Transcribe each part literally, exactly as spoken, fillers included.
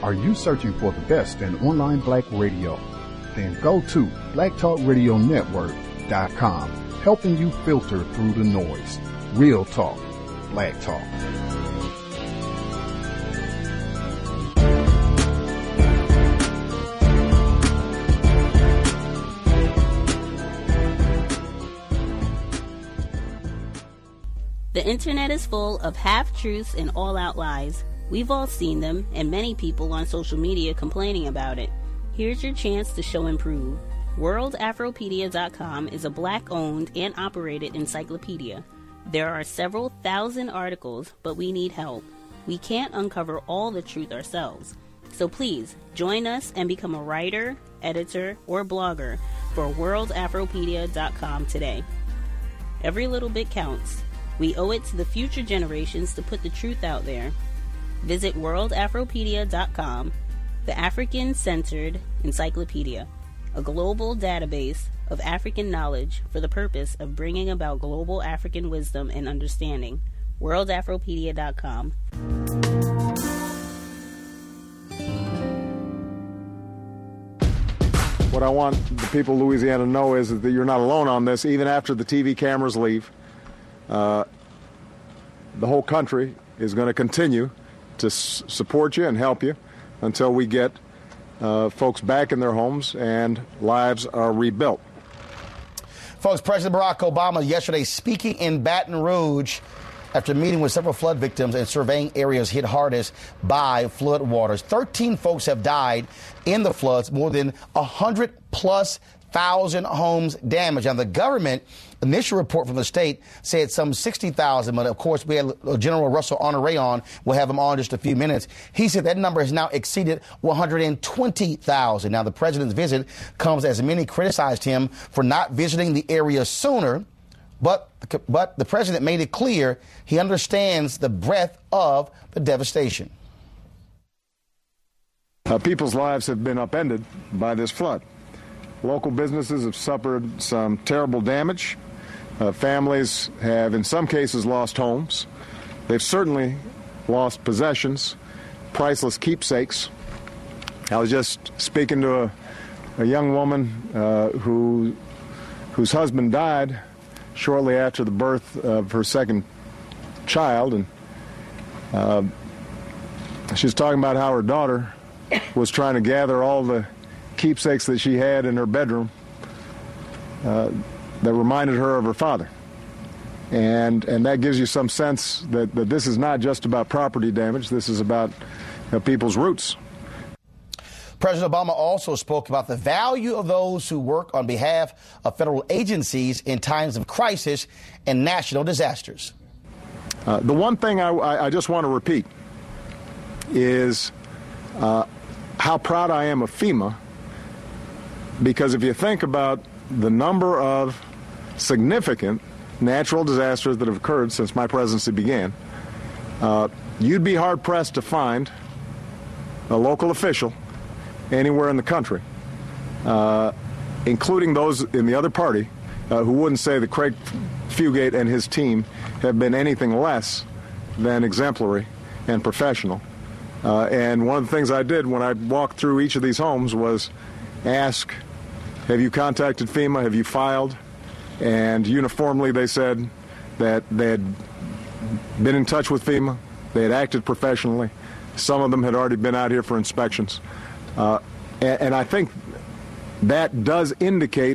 Are you searching for the best in online black radio? Then go to black talk radio network dot com, helping you filter through the noise. Real talk, black talk. The internet is full of half-truths and all-out lies. We've all seen them, and many people on social media complaining about it. Here's your chance to show and prove. world afropedia dot com is a black-owned and operated encyclopedia. There are several thousand articles, but we need help. We can't uncover all the truth ourselves. So please, join us and become a writer, editor, or blogger for world afropedia dot com today. Every little bit counts. We owe it to the future generations to put the truth out there. Visit world afropedia dot com, the African-centered encyclopedia, a global database of African knowledge for the purpose of bringing about global African wisdom and understanding. world afropedia dot com. What I want the people of Louisiana to know is that you're not alone on this, even after the T V cameras leave. Uh, the whole country is going to continue to s- support you and help you until we get uh, folks back in their homes and lives are rebuilt. Folks, President Barack Obama yesterday speaking in Baton Rouge after meeting with several flood victims and surveying areas hit hardest by flood waters. thirteen folks have died in the floods, more than one hundred plus thousand homes damaged. Now, the government initial report from the state said some sixty thousand, but of course we had General Russell Honore on. We'll have him on in just a few minutes. He said that number has now exceeded one hundred twenty thousand. Now, the president's visit comes as many criticized him for not visiting the area sooner, but, but the president made it clear he understands the breadth of the devastation. Uh, people's lives have been upended by this flood. Local businesses have suffered some terrible damage. Uh, families have, in some cases, lost homes. They've certainly lost possessions, priceless keepsakes. I was just speaking to a, a young woman uh, who, whose husband died shortly after the birth of her second child, and uh, she was talking about how her daughter was trying to gather all the keepsakes that she had in her bedroom uh, that reminded her of her father. And and that gives you some sense that, that this is not just about property damage. This is about you know, people's roots. President Obama also spoke about the value of those who work on behalf of federal agencies in times of crisis and national disasters. Uh, the one thing I, I just want to repeat is uh, how proud I am of FEMA. Because if you think about the number of significant natural disasters that have occurred since my presidency began, uh, you'd be hard-pressed to find a local official anywhere in the country, uh, including those in the other party, uh, who wouldn't say that Craig Fugate and his team have been anything less than exemplary and professional. Uh, and one of the things I did when I walked through each of these homes was ask, have you contacted FEMA? Have you filed? And uniformly they said that they had been in touch with FEMA. They had acted professionally. Some of them had already been out here for inspections. Uh, and, and I think that does indicate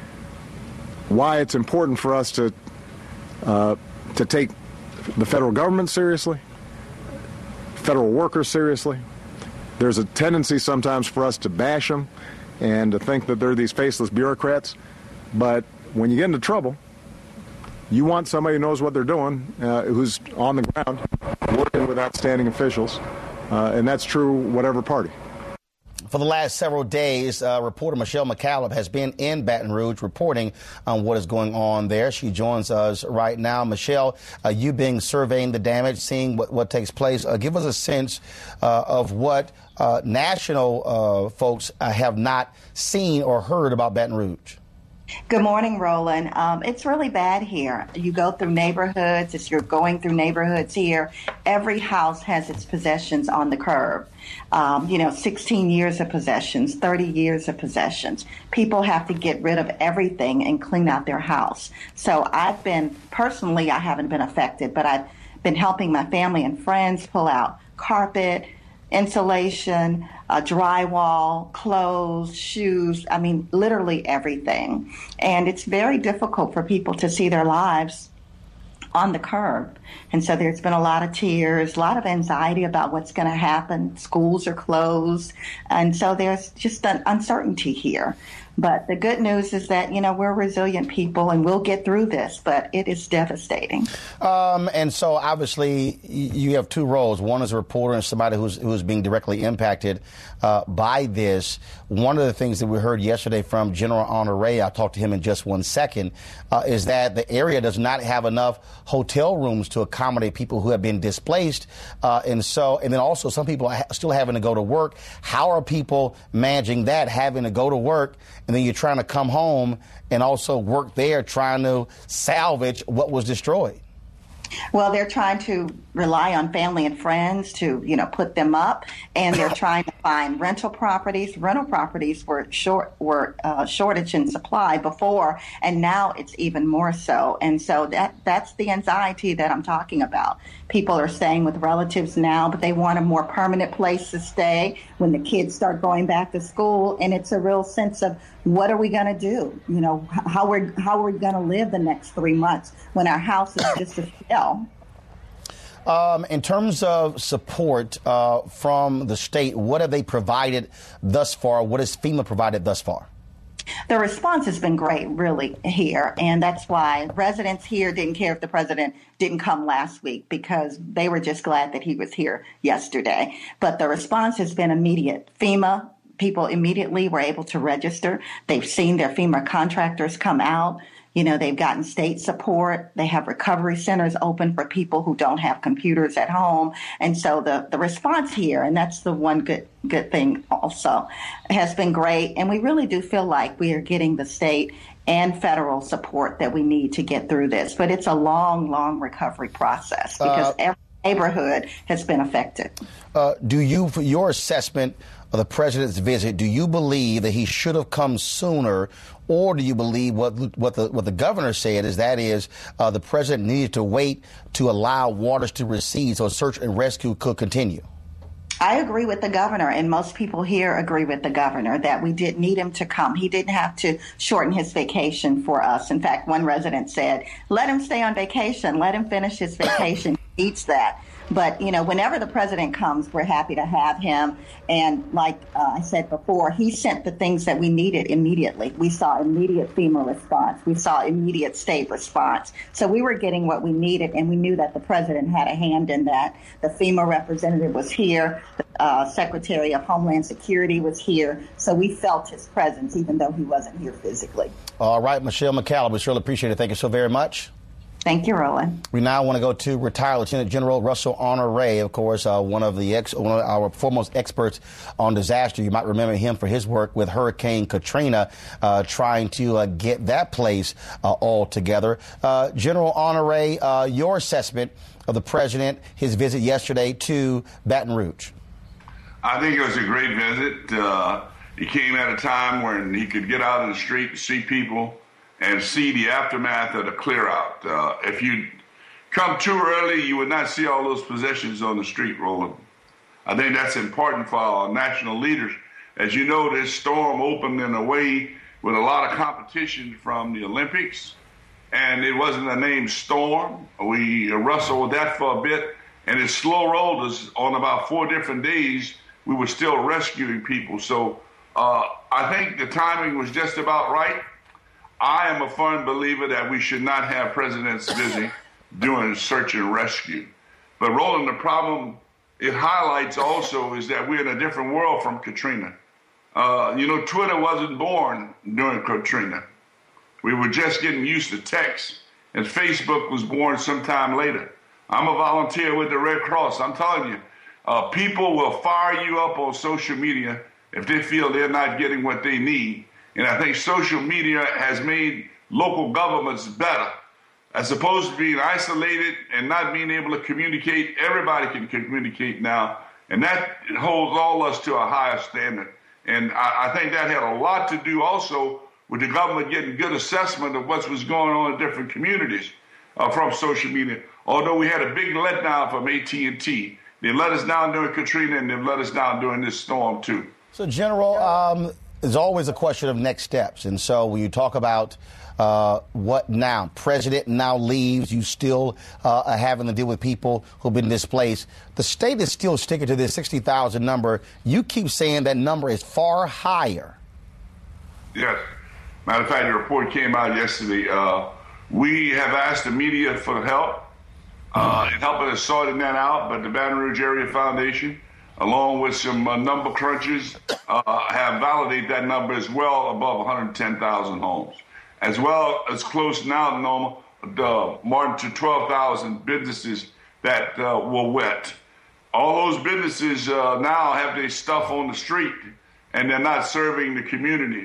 why it's important for us to uh, to take the federal government seriously, federal workers seriously. There's a tendency sometimes for us to bash them and to think that they're these faceless bureaucrats. But when you get into trouble, you want somebody who knows what they're doing, uh, who's on the ground, working with outstanding officials, uh, and that's true whatever party. For the last several days, uh, reporter Michelle McCallum has been in Baton Rouge reporting on what is going on there. She joins us right now. Michelle, uh, you being surveying the damage, seeing what, what takes place, uh, give us a sense uh, of what uh, national uh, folks uh, have not seen or heard about Baton Rouge. Good morning, Roland. Um, it's really bad here. You go through neighborhoods. As you're going through neighborhoods here, every house has its possessions on the curb. Um, you know, sixteen years of possessions, thirty years of possessions. People have to get rid of everything and clean out their house. So I've been, personally, I haven't been affected, but I've been helping my family and friends pull out carpet, insulation, uh, drywall, clothes, shoes, I mean, literally everything. And it's very difficult for people to see their lives on the curb. And so there's been a lot of tears, a lot of anxiety about what's going to happen. Schools are closed. And so there's just an uncertainty here. But the good news is that, you know, we're resilient people and we'll get through this, but it is devastating. Um, and so obviously you have two roles. One is a reporter and somebody who's, who's being directly impacted uh, by this. One of the things that we heard yesterday from General Honore, I'll talk to him in just one second, uh, is that the area does not have enough hotel rooms to accommodate people who have been displaced. Uh, and so, and then also some people are still having to go to work. How are people managing that, having to go to work, and then you're trying to come home and also work there, trying to salvage what was destroyed? Well, they're trying to rely on family and friends to, you know, put them up, and they're trying to find rental properties. Rental properties were short, were uh, shortage in supply before, and now it's even more so. And so that that's the anxiety that I'm talking about. People are staying with relatives now, but they want a more permanent place to stay when the kids start going back to school. And it's a real sense of, what are we going to do? You know, how we're how are we going to live the next three months when our house is just a shell? Um, in terms of support uh, from the state, what have they provided thus far? What has FEMA provided thus far? The response has been great, really, here. And that's why residents here didn't care if the president didn't come last week, because they were just glad that he was here yesterday. But the response has been immediate. FEMA people immediately were able to register. They've seen their FEMA contractors come out. You know, they've gotten state support. They have recovery centers open for people who don't have computers at home. And so the, the response here, and that's the one good good thing also, has been great. And we really do feel like we are getting the state and federal support that we need to get through this. But it's a long, long recovery process because uh, every neighborhood has been affected. Uh, do you, for your assessment of the president's visit, do you believe that he should have come sooner, or do you believe what what the what the governor said is that is uh, the president needed to wait to allow waters to recede so search and rescue could continue? I agree with the governor, and most people here agree with the governor that we did need him to come. He didn't have to shorten his vacation for us. In fact, one resident said, let him stay on vacation, let him finish his vacation. He needs that. But, you know, whenever the president comes, we're happy to have him. And like uh, I said before, he sent the things that we needed immediately. We saw immediate FEMA response. We saw immediate state response. So we were getting what we needed, and we knew that the president had a hand in that. The FEMA representative was here. The uh, Secretary of Homeland Security was here. So we felt his presence, even though he wasn't here physically. All right, Michelle McCallum, we surely appreciate it. Thank you so very much. Thank you, Roland. We now want to go to retired Lieutenant General Russell Honore, of course, uh, one of the ex, one of our foremost experts on disaster. You might remember him for his work with Hurricane Katrina, uh, trying to uh, get that place uh, all together. Uh, General Honore, uh, your assessment of the president, his visit yesterday to Baton Rouge. I think it was a great visit. Uh, he came at a time when he could get out in the street and see people and see the aftermath of the clear out. Uh, if you come too early, you would not see all those possessions on the street, Roland. I think that's important for our national leaders. As you know, this storm opened in a way with a lot of competition from the Olympics, and it wasn't a named storm. We wrestled with that for a bit, and it slow rolled us on about four different days. We were still rescuing people. So uh, I think the timing was just about right. I am a firm believer that we should not have presidents busy doing search and rescue. But Roland, the problem it highlights also is that we're in a different world from Katrina. Uh, you know, Twitter wasn't born during Katrina. We were just getting used to text, and Facebook was born sometime later. I'm a volunteer with the Red Cross. I'm telling you, uh, people will fire you up on social media if they feel they're not getting what they need. And I think social media has made local governments better. As opposed to being isolated and not being able to communicate, everybody can communicate now. And that holds all of us to a higher standard. And I, I think that had a lot to do also with the government getting good assessment of what was going on in different communities uh, from social media. Although we had a big letdown from A T and T. They let us down during Katrina, and they've let us down during this storm, too. So, General, um, there's always a question of next steps. And so when you talk about uh, what now, president now leaves, you still uh, are having to deal with people who've been displaced. The state is still sticking to this sixty thousand number. You keep saying that number is far higher. Yes. Matter of fact, the report came out yesterday. Uh, we have asked the media for help uh, in helping us sorting that out, but the Baton Rouge Area Foundation, along with some uh, number crunches, uh, have validated that number as well above one hundred ten thousand homes, as well as close now to normal, uh, more than twelve thousand businesses that uh, were wet. All those businesses uh, now have their stuff on the street, and they're not serving the community.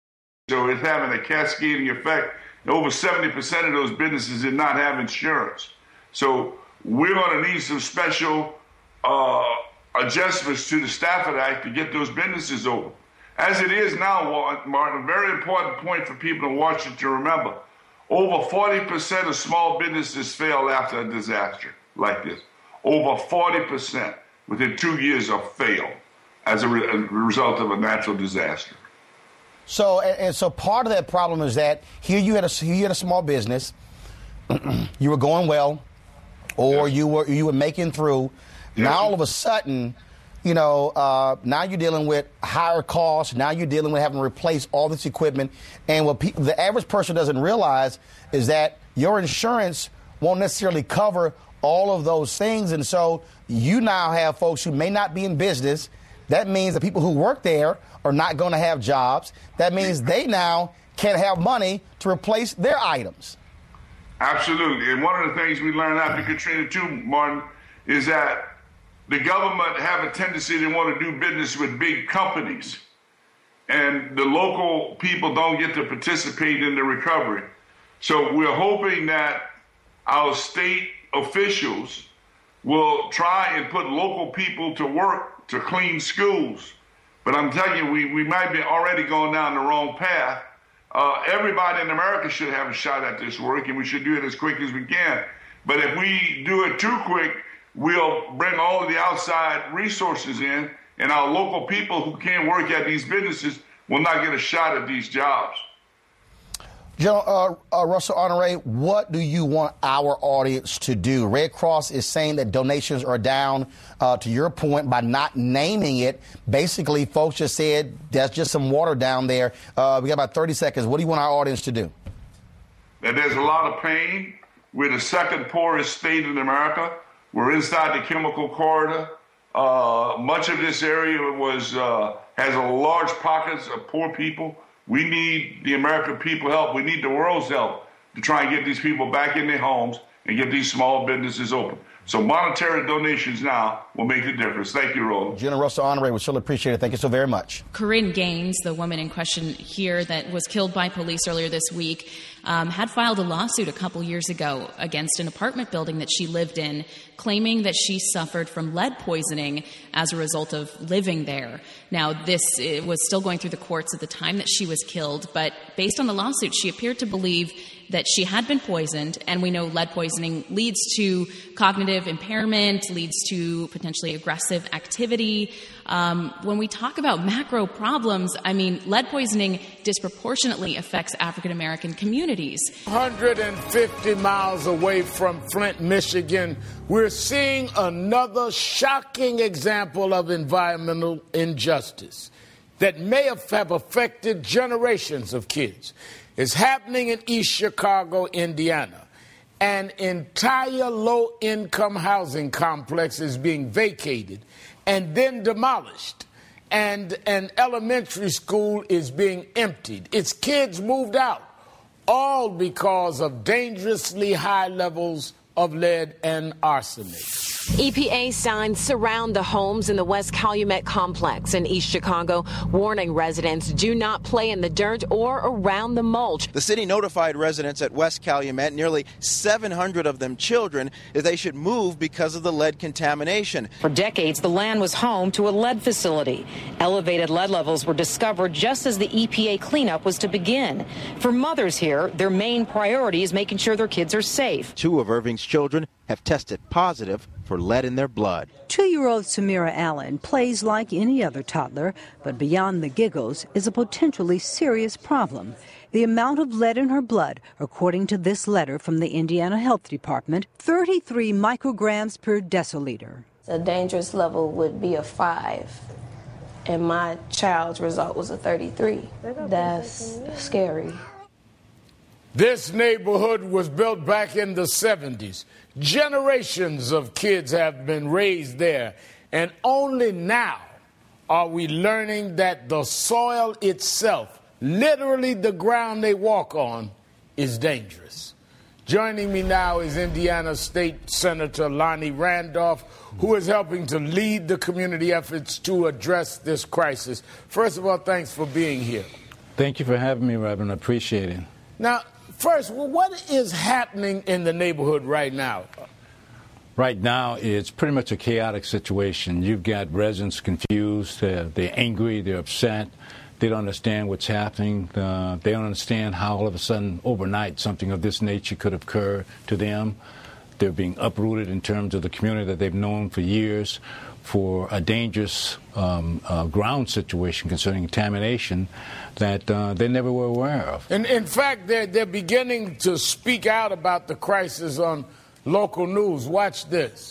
So it's having a cascading effect. Over seventy percent of those businesses did not have insurance. So we're going to need some special uh, adjustments to the Stafford Act to get those businesses open. As it is now, Martin, a very important point for people in Washington to remember. Over forty percent of small businesses fail after a disaster like this. Over forty percent within two years of fail as a, re- a result of a natural disaster. So, and, and so part of that problem is that here you had a, here you had a small business, you were going well, or you were you were making through. Yeah. Now all of a sudden, you know, uh, now you're dealing with higher costs. Now you're dealing with having to replace all this equipment. And what pe- the average person doesn't realize is that your insurance won't necessarily cover all of those things. And so you now have folks who may not be in business. That means the people who work there are not going to have jobs. That means they now can't have money to replace their items. Absolutely. And one of the things we learned after Katrina too, Martin, is that the government have a tendency to want to do business with big companies. And the local people don't get to participate in the recovery. So we're hoping that our state officials will try and put local people to work to clean schools. But I'm telling you, we, we might be already going down the wrong path. Uh, everybody in America should have a shot at this work, and we should do it as quick as we can. But if we do it too quick, we'll bring all of the outside resources in, and our local people who can't work at these businesses will not get a shot at these jobs. General uh, uh, Russell Honore, what do you want our audience to do? Red Cross is saying that donations are down, uh, to your point, by not naming it. Basically, folks just said there's just some water down there. Uh, we got about thirty seconds. What do you want our audience to do? That there's a lot of pain. We're the second poorest state in America. We're inside the chemical corridor. Uh, much of this area was uh, has a large pockets of poor people. We need the American people help. We need the world's help to try and get these people back in their homes and get these small businesses open. So monetary donations now will make the difference. Thank you, Roland. General Russell Honore, we surely appreciate it. Thank you so very much. Corinne Gaines, the woman in question here that was killed by police earlier this week, um, had filed a lawsuit a couple years ago against an apartment building that she lived in, claiming that she suffered from lead poisoning as a result of living there. Now, this it was still going through the courts at the time that she was killed, but based on the lawsuit, she appeared to believe that she had been poisoned, and we know lead poisoning leads to cognitive impairment, leads to potentially aggressive activity. Um, when we talk about macro problems, I mean, lead poisoning disproportionately affects African American communities. one hundred fifty miles away from Flint, Michigan, we're seeing another shocking example of environmental injustice that may have affected generations of kids. It's happening in East Chicago, Indiana. An entire low-income housing complex is being vacated and then demolished, and an elementary school is being emptied. Its kids moved out, all because of dangerously high levels of lead and arsenic. E P A signs surround the homes in the West Calumet complex in East Chicago, warning residents do not play in the dirt or around the mulch. The city notified residents at West Calumet, nearly seven hundred of them children, that they should move because of the lead contamination. For decades, the land was home to a lead facility. Elevated lead levels were discovered just as the E P A cleanup was to begin. For mothers here, their main priority is making sure their kids are safe. Two of Irving's children have tested positive for lead in their blood. Two-year-old Samira Allen plays like any other toddler, but beyond the giggles is a potentially serious problem. The amount of lead in her blood, according to this letter from the Indiana Health Department, thirty-three micrograms per deciliter. A dangerous level would be a five, and my child's result was a thirty-three. That's scary. This neighborhood was built back in the seventies. Generations of kids have been raised there, and only now are we learning that the soil itself, literally the ground they walk on, is dangerous. Joining me now is Indiana State Senator Lonnie Randolph, who is helping to lead the community efforts to address this crisis. First of all, thanks for being here. Thank you for having me, Reverend. I appreciate it. Now, first, what is happening in the neighborhood right now? Right now, it's pretty much a chaotic situation. You've got residents confused. Uh, they're angry. They're upset. They don't understand what's happening. Uh, they don't understand how all of a sudden, overnight, something of this nature could occur to them. They're being uprooted in terms of the community that they've known for years for a dangerous um, uh, ground situation concerning contamination that uh, they never were aware of. And in fact, they're, they're beginning to speak out about the crisis on local news. Watch this.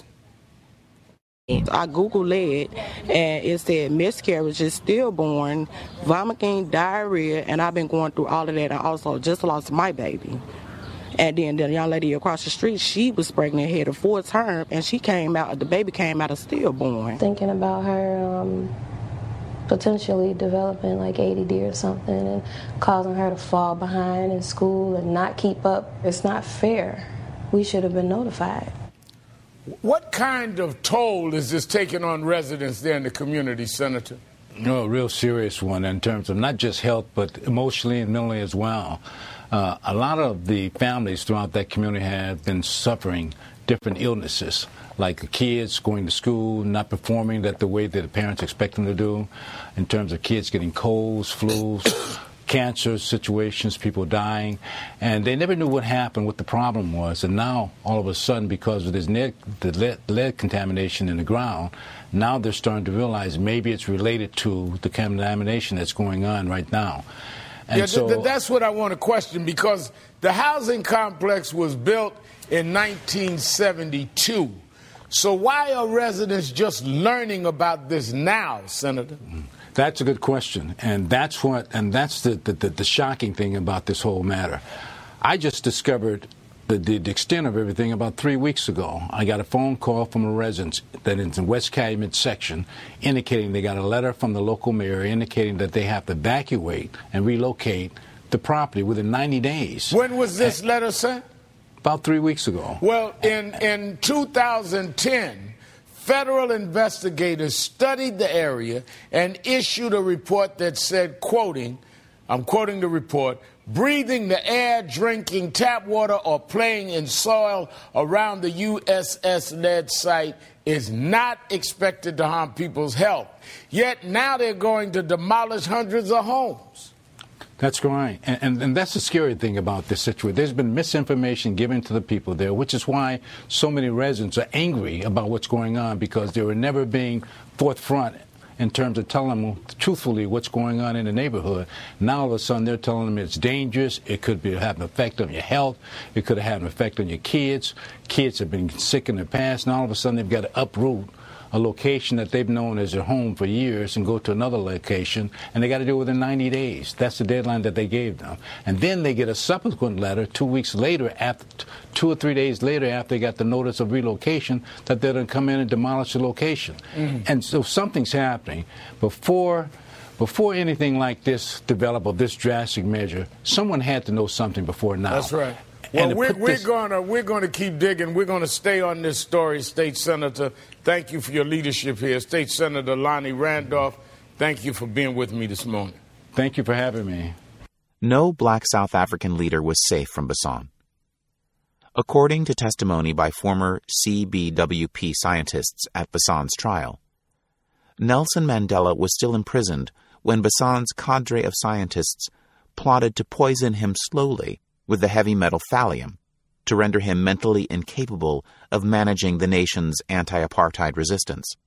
I Googled lead, and it said miscarriages, stillborn, vomiting, diarrhea, and I've been going through all of that. I also just lost my baby. And then the young lady across the street, she was pregnant, had a full term, and she came out, the baby came out of stillborn. Thinking about her um, potentially developing like A D D or something and causing her to fall behind in school and not keep up. It's not fair. We should have been notified. What kind of toll is this taking on residents there in the community, Senator? No, a real serious one in terms of not just health, but emotionally and mentally as well. Uh, a lot of the families throughout that community have been suffering different illnesses, like the kids going to school, not performing that the way that the parents expect them to do, in terms of kids getting colds, flus, cancer situations, people dying, and they never knew what happened, what the problem was. And now, all of a sudden, because of this lead, the lead, lead contamination in the ground, now they're starting to realize maybe it's related to the contamination that's going on right now. And yeah, so, th- that's what I want to question, because the housing complex was built in nineteen seventy-two. So why are residents just learning about this now, Senator? That's a good question, and that's what, and that's the, the, the, the shocking thing about this whole matter. I just discovered the, the, the extent of everything about three weeks ago. I got a phone call from a resident that is in the West Calumet section indicating they got a letter from the local mayor indicating that they have to evacuate and relocate the property within ninety days. When was this and, letter sent? About three weeks ago. Well, in, in two thousand ten, federal investigators studied the area and issued a report that said, quoting, I'm quoting the report, breathing the air, drinking tap water, or playing in soil around the U S S lead site is not expected to harm people's health. Yet now they're going to demolish hundreds of homes. That's right. And, and, and that's the scary thing about this situation. There's been misinformation given to the people there, which is why so many residents are angry about what's going on, because they were never being forthfront in terms of telling them truthfully what's going on in the neighborhood. Now all of a sudden they're telling them it's dangerous. It could be have an effect on your health. It could have had an effect on your kids. Kids have been sick in the past. Now all of a sudden they've got to uproot a location that they've known as their home for years and go to another location, and they got to do it within ninety days. That's the deadline that they gave them. And then they get a subsequent letter two weeks later, after two or three days later, after they got the notice of relocation, that they're going to come in and demolish the location. Mm-hmm. And so something's happening. Before before anything like this developed, or this drastic measure, someone had to know something before now. That's right. Well, and we're, put we're this- gonna we're gonna keep digging. We're gonna stay on this story, State Senator. Thank you for your leadership here, State Senator Lonnie Randolph. Thank you for being with me this morning. Thank you for having me. No black South African leader was safe from Bassan. According to testimony by former C B W P scientists at Bassan's trial, Nelson Mandela was still imprisoned when Bassan's cadre of scientists plotted to poison him slowly with the heavy metal thallium to render him mentally incapable of managing the nation's anti-apartheid resistance.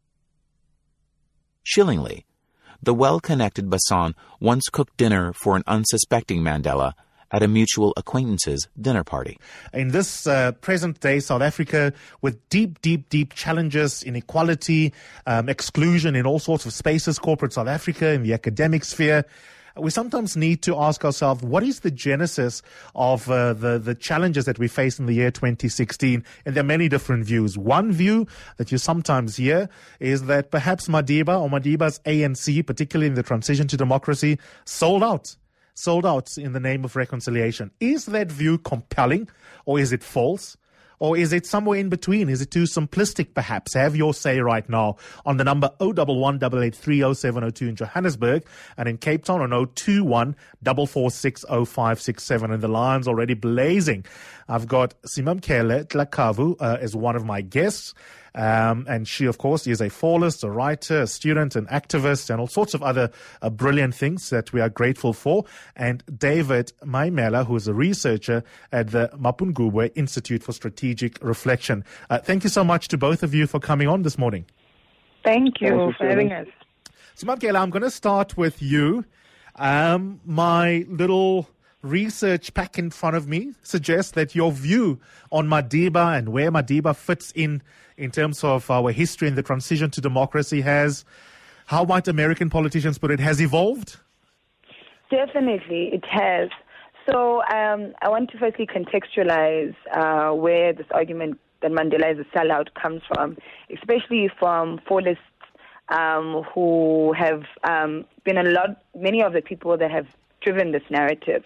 Chillingly, the well-connected Bassan once cooked dinner for an unsuspecting Mandela at a mutual acquaintance's dinner party. In this uh, present-day South Africa, with deep, deep, deep challenges, inequality, um, exclusion in all sorts of spaces, corporate South Africa, in the academic sphere, we sometimes need to ask ourselves, what is the genesis of uh, the, the challenges that we face in the year twenty sixteen? And there are many different views. One view that you sometimes hear is that perhaps Madiba or Madiba's A N C, particularly in the transition to democracy, sold out. Sold out in the name of reconciliation. Is that view compelling, or is it false? Or is it somewhere in between? Is it too simplistic, perhaps? Have your say right now on the number zero one one, eight eight three, zero seven zero two in Johannesburg, and in Cape Town on zero two one, four four six, zero five six seven. And the line's already blazing. I've got Simamkele Tlakavu uh, as one of my guests. Um, and she, of course, is a florist, a writer, a student, an activist, and all sorts of other uh, brilliant things that we are grateful for. And David Maimela, who is a researcher at the Mapungubwe Institute for Strategic Reflection. Uh, thank you so much to both of you for coming on this morning. Thank you Thank for you, having us. So, Mamkela, I'm going to start with you. Um, my little research pack in front of me suggests that your view on Madiba and where Madiba fits in in terms of our history and the transition to democracy has, how might American politicians put it, has evolved? Definitely, it has. So um, I want to firstly contextualize uh, where this argument that Mandela is a sellout comes from, especially from Fordist um, who have um, been a lot, many of the people that have driven this narrative.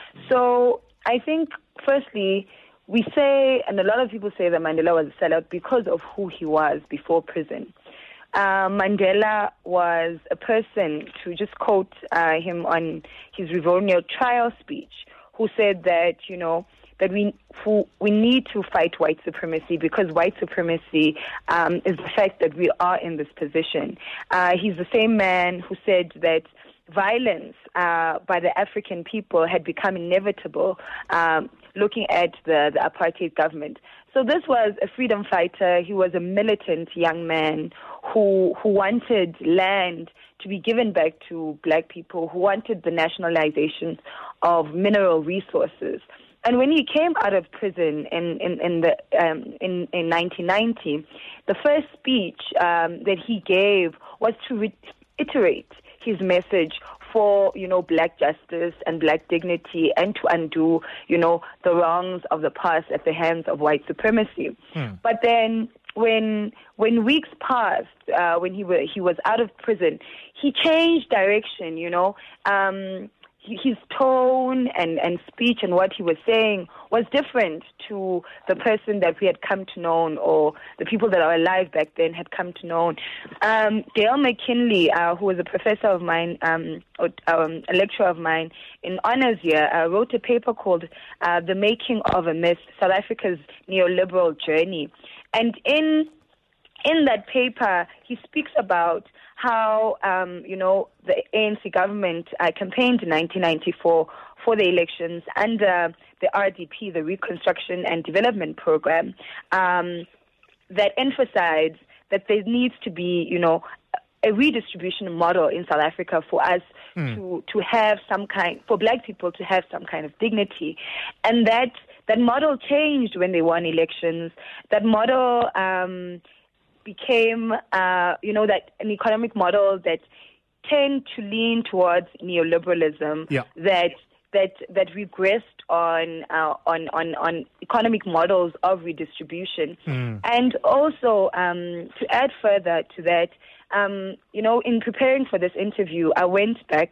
So I think, firstly, we say, and a lot of people say that Mandela was a sellout because of who he was before prison. Uh, Mandela was a person, to just quote uh, him on his Rivonia trial speech, who said that, you know, that we who, we need to fight white supremacy because white supremacy um, is the fact that we are in this position. Uh, he's the same man who said that violence uh, by the African people had become inevitable, um, looking at the, the apartheid government. So this was a freedom fighter. He was a militant young man who who wanted land to be given back to black people, who wanted the nationalization of mineral resources. And when he came out of prison in in in the um, in, in nineteen ninety, the first speech um, that he gave was to reiterate his message for, you know, black justice and black dignity, and to undo, you know, the wrongs of the past at the hands of white supremacy. Hmm. But then when when weeks passed, uh, when he were, he was out of prison, he changed direction, you know. Um, his tone and, and speech and what he was saying was different to the person that we had come to know, or the people that are alive back then had come to know. Um, Dale McKinley, uh, who was a professor of mine, um, or, um, a lecturer of mine in honors year, uh, wrote a paper called uh, The Making of a Myth, South Africa's Neoliberal Journey. And in in that paper, he speaks about how, um, you know, the A N C government uh, campaigned in nineteen ninety-four for the elections under the R D P, the Reconstruction and Development Program, um, that emphasized that there needs to be, you know, a redistribution model in South Africa for us mm. to, to have some kind, for black people to have some kind of dignity. And that, that model changed when they won elections. That model um, became, uh, you know, that an economic model that tend to lean towards neoliberalism, yeah. that that that regressed on uh, on on on economic models of redistribution, mm. and also um, to add further to that, um, you know, in preparing for this interview, I went back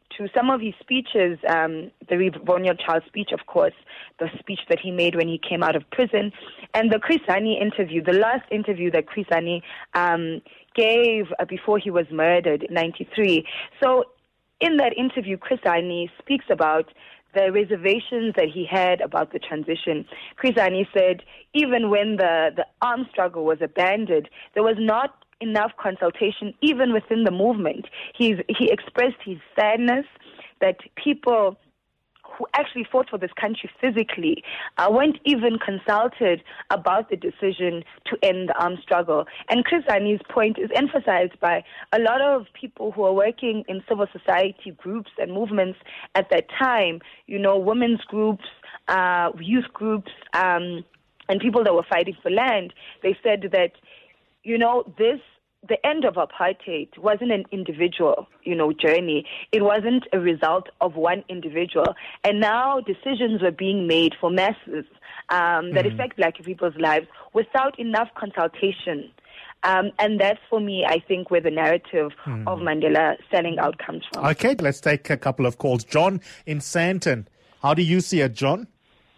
to some of his speeches, um, the Rivonia Child speech, of course, the speech that he made when he came out of prison, and the Chris Hani interview, the last interview that Chris Hani um, gave uh, before he was murdered in ninety-three. So in that interview, Chris Hani speaks about the reservations that he had about the transition. Chris Hani said even when the, the armed struggle was abandoned, there was not enough consultation even within the movement. He's, he expressed his sadness that people who actually fought for this country physically uh, weren't even consulted about the decision to end the armed struggle. And Chris Hani's point is emphasized by a lot of people who are working in civil society groups and movements at that time, you know, women's groups, uh, youth groups, um, and people that were fighting for land. They said that, you know, this the end of apartheid wasn't an individual, you know, journey. It wasn't a result of one individual. And now decisions were being made for masses um, that mm. affect black people's lives without enough consultation. Um, and that's, for me, I think, where the narrative mm. of Mandela selling out comes from. Okay, let's take a couple of calls. John in Sandton. How do you see it, John?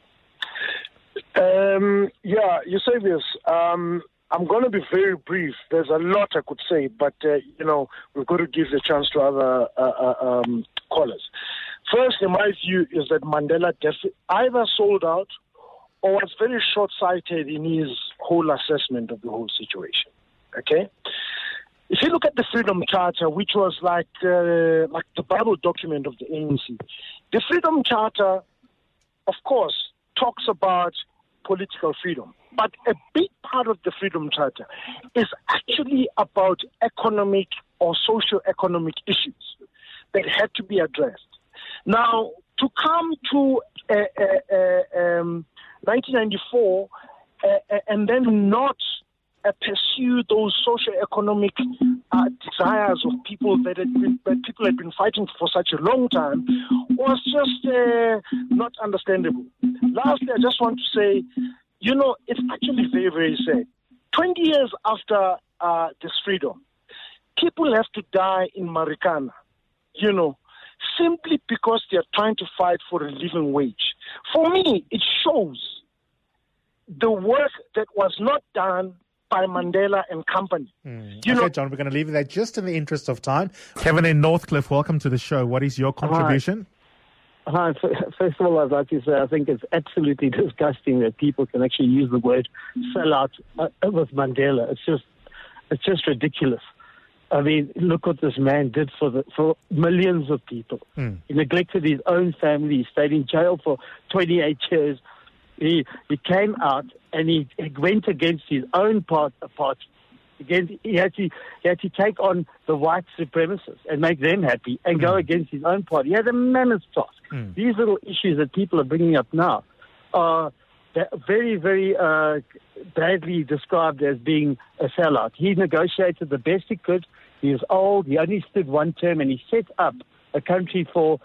Um, yeah, you say this. Um, I'm going to be very brief. There's a lot I could say, but, uh, you know, we've got to give the chance to other uh, uh, um, callers. First, in my view, is that Mandela def- either sold out or was very short-sighted in his whole assessment of the whole situation, okay? If you look at the Freedom Charter, which was like, uh, like the Bible document of the A N C, the Freedom Charter, of course, talks about political freedom. But a big part of the Freedom Charter is actually about economic or socio-economic issues that had to be addressed. Now, to come to uh, uh, uh, um, nineteen ninety-four uh, and then not uh, pursue those socio-economic uh, desires of people that, had been, that people had been fighting for such a long time was just uh, not understandable. Lastly, I just want to say, you know, it's actually very, very sad. twenty years after uh, this freedom, people have to die in Marikana, you know, simply because they're trying to fight for a living wage. For me, it shows the work that was not done by Mandela and company. Mm. You okay, know, John, we're going to leave it there just in the interest of time. Kevin in Northcliffe, welcome to the show. What is your contribution? Hi. Hi. First of all, I'd like to say I think it's absolutely disgusting that people can actually use the word sellout uh, with Mandela. It's just, it's just ridiculous. I mean, look what this man did for the, for millions of people. Mm. He neglected his own family. He stayed in jail for twenty-eight years. He he came out and he, he went against his own part. part Again, he had to he had to take on the white supremacists and make them happy and mm. go against his own party. He had a mammoth task. Mm. These little issues that people are bringing up now are very, very uh, badly described as being a sellout. He negotiated the best he could. He was old. He only stood one term, and he set up a country for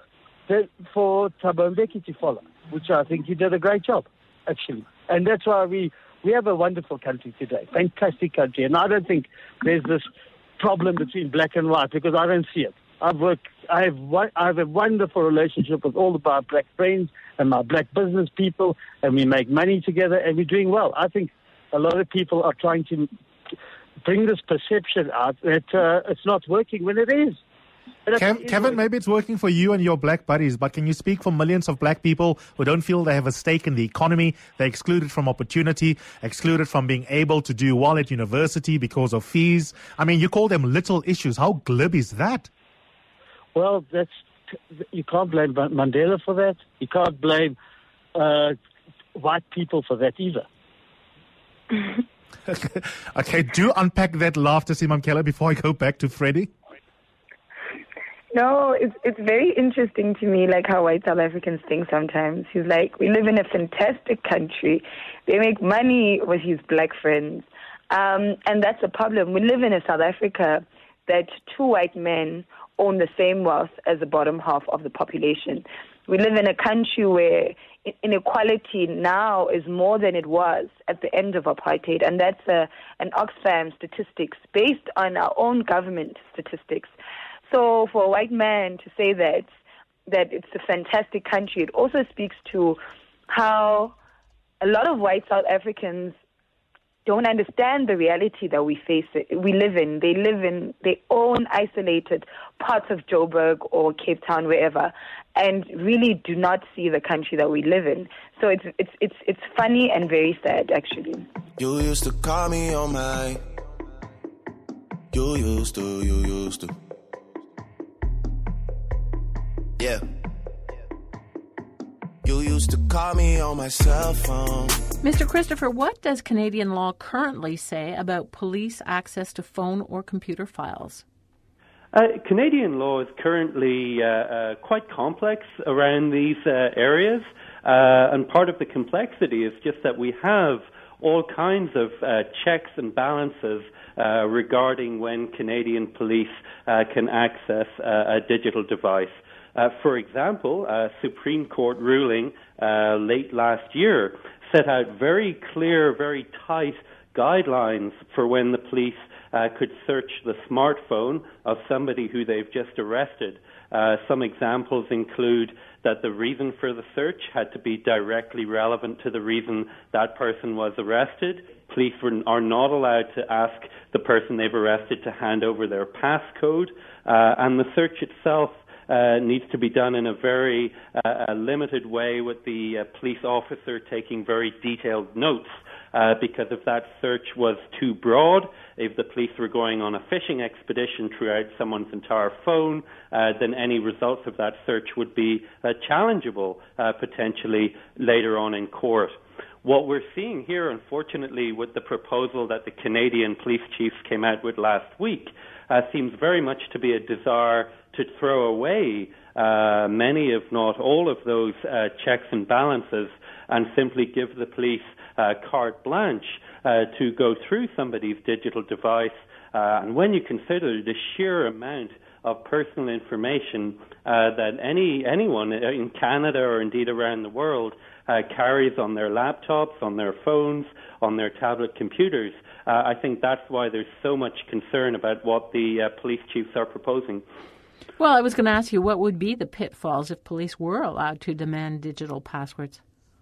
for Thabo Mbeki to follow, which I think he did a great job, actually. And that's why we. We have a wonderful country today, fantastic country, and I don't think there's this problem between black and white because I don't see it. I've worked, I have, I have a wonderful relationship with all of our black friends and my black business people, and we make money together, and we're doing well. I think a lot of people are trying to bring this perception out that uh, it's not working when it is. Kev, Kevin, maybe it's working for you and your black buddies, but can you speak for millions of black people who don't feel they have a stake in the economy? They're excluded from opportunity, excluded from being able to do well at university because of fees. I mean, you call them little issues. How glib is that? Well, that's you can't blame Mandela for that. You can't blame uh, white people for that either. Okay, do unpack that laughter, Simam Keller, before I go back to Freddie. No, it's it's very interesting to me, like how white South Africans think sometimes. He's like, we live in a fantastic country. They make money with his black friends. Um, and that's a problem. We live in a South Africa that two white men own the same wealth as the bottom half of the population. We live in a country where inequality now is more than it was at the end of apartheid. And that's a, an Oxfam statistics based on our own government statistics. So for a white man to say that, that it's a fantastic country, it also speaks to how a lot of white South Africans don't understand the reality that we face, we live in. They live in their own isolated parts of Joburg or Cape Town, wherever, and really do not see the country that we live in. So it's it's it's it's funny and very sad, actually. You used to call me on my. You used to, you used to. Yeah. You used to call me on my cell phone. Mister Christopher, what does Canadian law currently say about police access to phone or computer files? Uh, Canadian law is currently uh, uh, quite complex around these uh, areas, uh, and part of the complexity is just that we have all kinds of uh, checks and balances uh, regarding when Canadian police uh, can access uh, a digital device. Uh, for example, a Supreme Court ruling uh, late last year set out very clear, very tight guidelines for when the police uh, could search the smartphone of somebody who they've just arrested. Uh, some examples include that the reason for the search had to be directly relevant to the reason that person was arrested. Police were, are not allowed to ask the person they've arrested to hand over their passcode, uh, and the search itself Uh, needs to be done in a very uh, a limited way, with the uh, police officer taking very detailed notes, uh, because if that search was too broad, if the police were going on a fishing expedition throughout someone's entire phone, uh, then any results of that search would be uh, challengeable uh, potentially later on in court. What we're seeing here, unfortunately, with the proposal that the Canadian police chiefs came out with last week, uh, seems very much to be a desire to throw away uh, many, if not all, of those uh, checks and balances and simply give the police uh, carte blanche uh, to go through somebody's digital device. Uh, and when you consider the sheer amount of personal information uh, that any anyone in Canada or indeed around the world uh, carries on their laptops, on their phones, on their tablet computers, uh, I think that's why there's so much concern about what the uh, police chiefs are proposing. Well, I was going to ask you, what would be the pitfalls if police were allowed to demand digital passwords?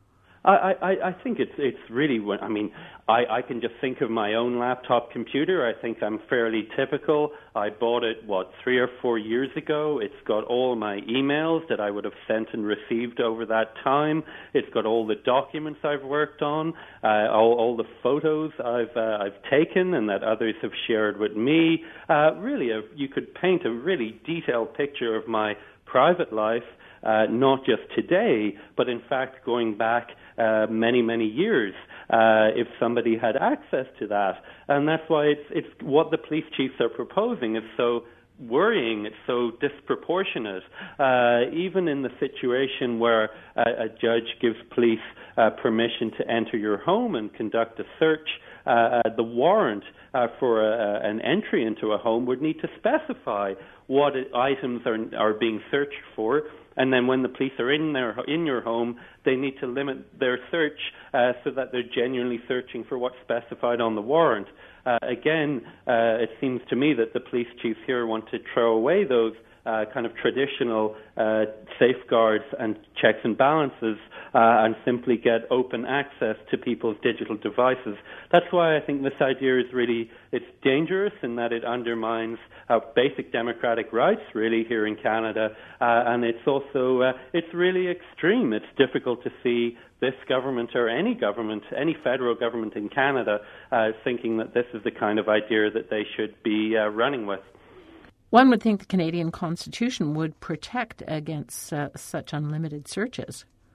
I, I, I think it's it's really, I mean, I, I can just think of my own laptop computer. I think I'm fairly typical. I bought it, what, three or four years ago. It's got all my emails that I would have sent and received over that time. It's got all the documents I've worked on, uh, all, all the photos I've uh, I've taken and that others have shared with me. Uh, really, a, you could paint a really detailed picture of my private life, uh, not just today, but in fact going back uh, many, many years, uh, if somebody had access to that. And that's why it's, it's what the police chiefs are proposing is so worrying, it's so disproportionate. Uh, even in the situation where a, a judge gives police uh, permission to enter your home and conduct a search, uh, uh, the warrant uh, for a, an entry into a home would need to specify what items are, are being searched for. And then when the police are in their in your home, they need to limit their search uh, so that they're genuinely searching for what's specified on the warrant. Uh, again, uh, it seems to me that the police chiefs here want to throw away those uh, kind of traditional uh, safeguards and checks and balances uh, and simply get open access to people's digital devices. That's why I think this idea is really, it's dangerous in that it undermines our basic democratic rights, really, here in Canada, uh, and it's also, uh, it's really extreme. It's difficult to see this government or any government, any federal government in Canada, uh, thinking that this is the kind of idea that they should be uh, running with. One would think the Canadian Constitution would protect against uh, such unlimited searches.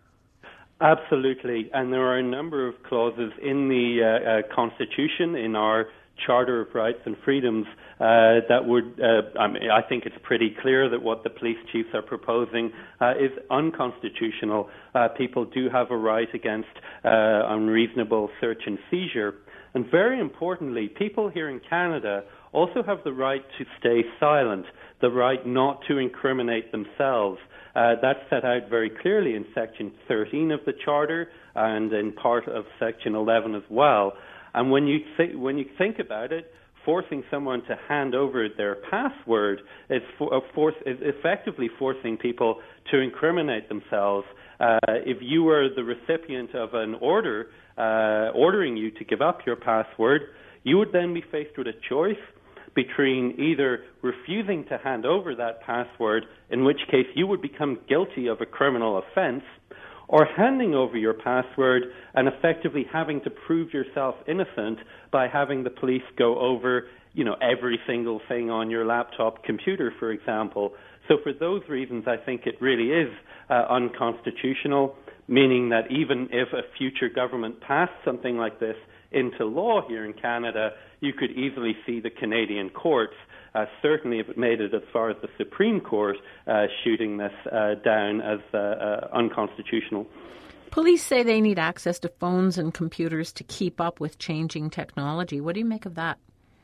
Absolutely, and there are a number of clauses in the uh, uh, Constitution, in our Charter of Rights and Freedoms, uh, that would, uh, I mean, I think it's pretty clear that what the police chiefs are proposing uh, is unconstitutional. Uh, people do have a right against uh, unreasonable search and seizure. And very importantly, people here in Canada also have the right to stay silent, the right not to incriminate themselves. Uh, that's set out very clearly in Section thirteen of the Charter and in part of Section eleven as well. And when you th- when you think about it, forcing someone to hand over their password is, for, force, is effectively forcing people to incriminate themselves. Uh, if you were the recipient of an order uh, ordering you to give up your password, you would then be faced with a choice between either refusing to hand over that password, in which case you would become guilty of a criminal offense, or handing over your password and effectively having to prove yourself innocent by having the police go over, you know, every single thing on your laptop computer, for example. So for those reasons, I think it really is uh, unconstitutional, meaning that even if a future government passed something like this into law here in Canada, you could easily see the Canadian courts, uh, certainly if it made it as far as the Supreme Court, uh, shooting this uh, down as uh, uh, unconstitutional. Police say they need access to phones and computers to keep up with changing technology. What do you make of that?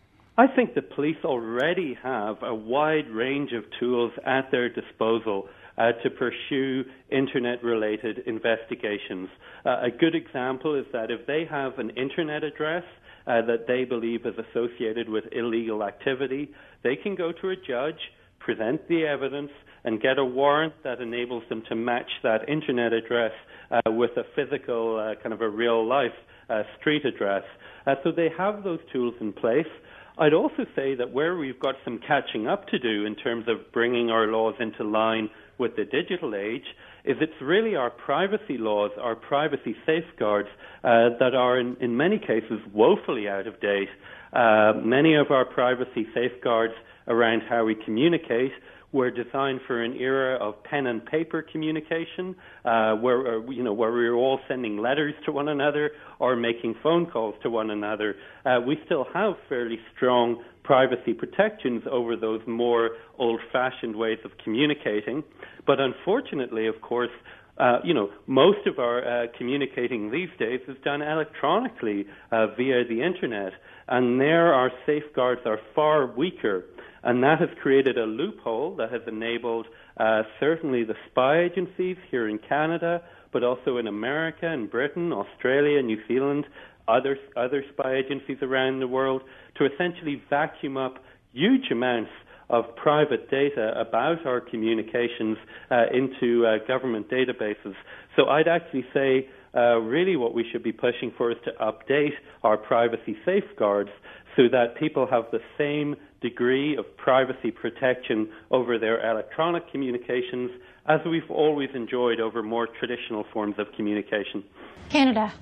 I think the police already have a wide range of tools at their disposal uh, to pursue Internet-related investigations. Uh, a good example is that if they have an Internet address uh, that they believe is associated with illegal activity, they can go to a judge, present the evidence, and get a warrant that enables them to match that Internet address uh, with a physical, uh, kind of a real-life uh, street address. Uh, so they have those tools in place. I'd also say that where we've got some catching up to do in terms of bringing our laws into line with the digital age is it's really our privacy laws, our privacy safeguards uh, that are in, in many cases woefully out of date. Uh, many of our privacy safeguards around how we communicate were designed for an era of pen and paper communication, uh, where uh, you know where we were all sending letters to one another or making phone calls to one another. Uh, we still have fairly strong privacy protections over those more old-fashioned ways of communicating, but unfortunately, of course, uh, you know most of our uh, communicating these days is done electronically uh, via the internet, and there our safeguards are far weaker. And that has created a loophole that has enabled uh, certainly the spy agencies here in Canada, but also in America and Britain, Australia, New Zealand, other other spy agencies around the world, to essentially vacuum up huge amounts of private data about our communications uh, into uh, government databases. So I'd actually say uh, really what we should be pushing for is to update our privacy safeguards so that people have the same degree of privacy protection over their electronic communications as we've always enjoyed over more traditional forms of communication. Canada.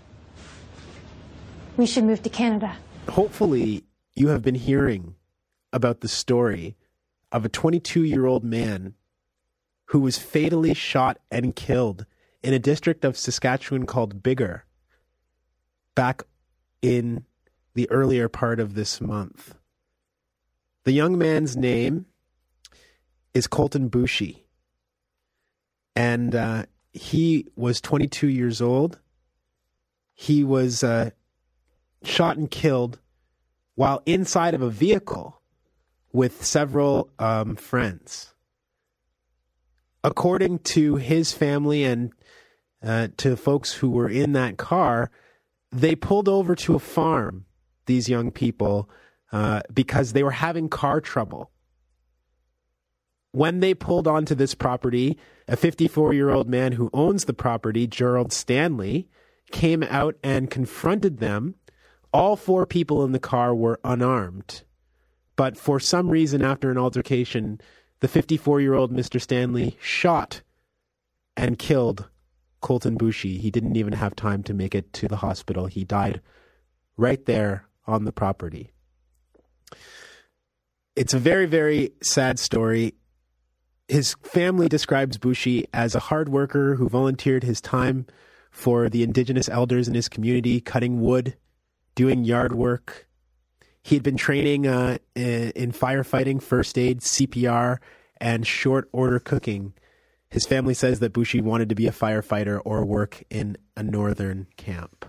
We should move to Canada. Hopefully, you have been hearing about the story of a twenty-two-year-old man who was fatally shot and killed in a district of Saskatchewan called Biggar back in the earlier part of this month. The young man's name is Colton Boushie, and uh, he was twenty-two years old. He was uh, shot and killed while inside of a vehicle with several um, friends. According to his family and uh, to folks who were in that car, they pulled over to a farm, these young people, Uh, because they were having car trouble. When they pulled onto this property, a fifty-four-year-old man who owns the property, Gerald Stanley, came out and confronted them. All four people in the car were unarmed. But for some reason, after an altercation, the fifty-four-year-old Mister Stanley shot and killed Colton Boushie. He didn't even have time to make it to the hospital. He died right there on the property. It's a very, very sad story. His family describes Boushie as a hard worker who volunteered his time for the Indigenous elders in his community, cutting wood, doing yard work. He had been training uh, in, in firefighting, first aid, C P R, and short order cooking. His family says that Boushie wanted to be a firefighter or work in a northern camp.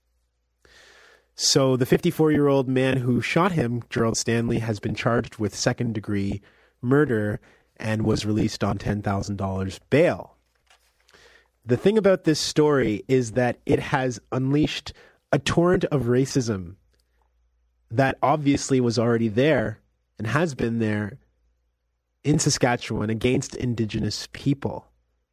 So the fifty-four-year-old man who shot him, Gerald Stanley, has been charged with second-degree murder and was released on ten thousand dollars bail. The thing about this story is that it has unleashed a torrent of racism that obviously was already there and has been there in Saskatchewan against Indigenous people.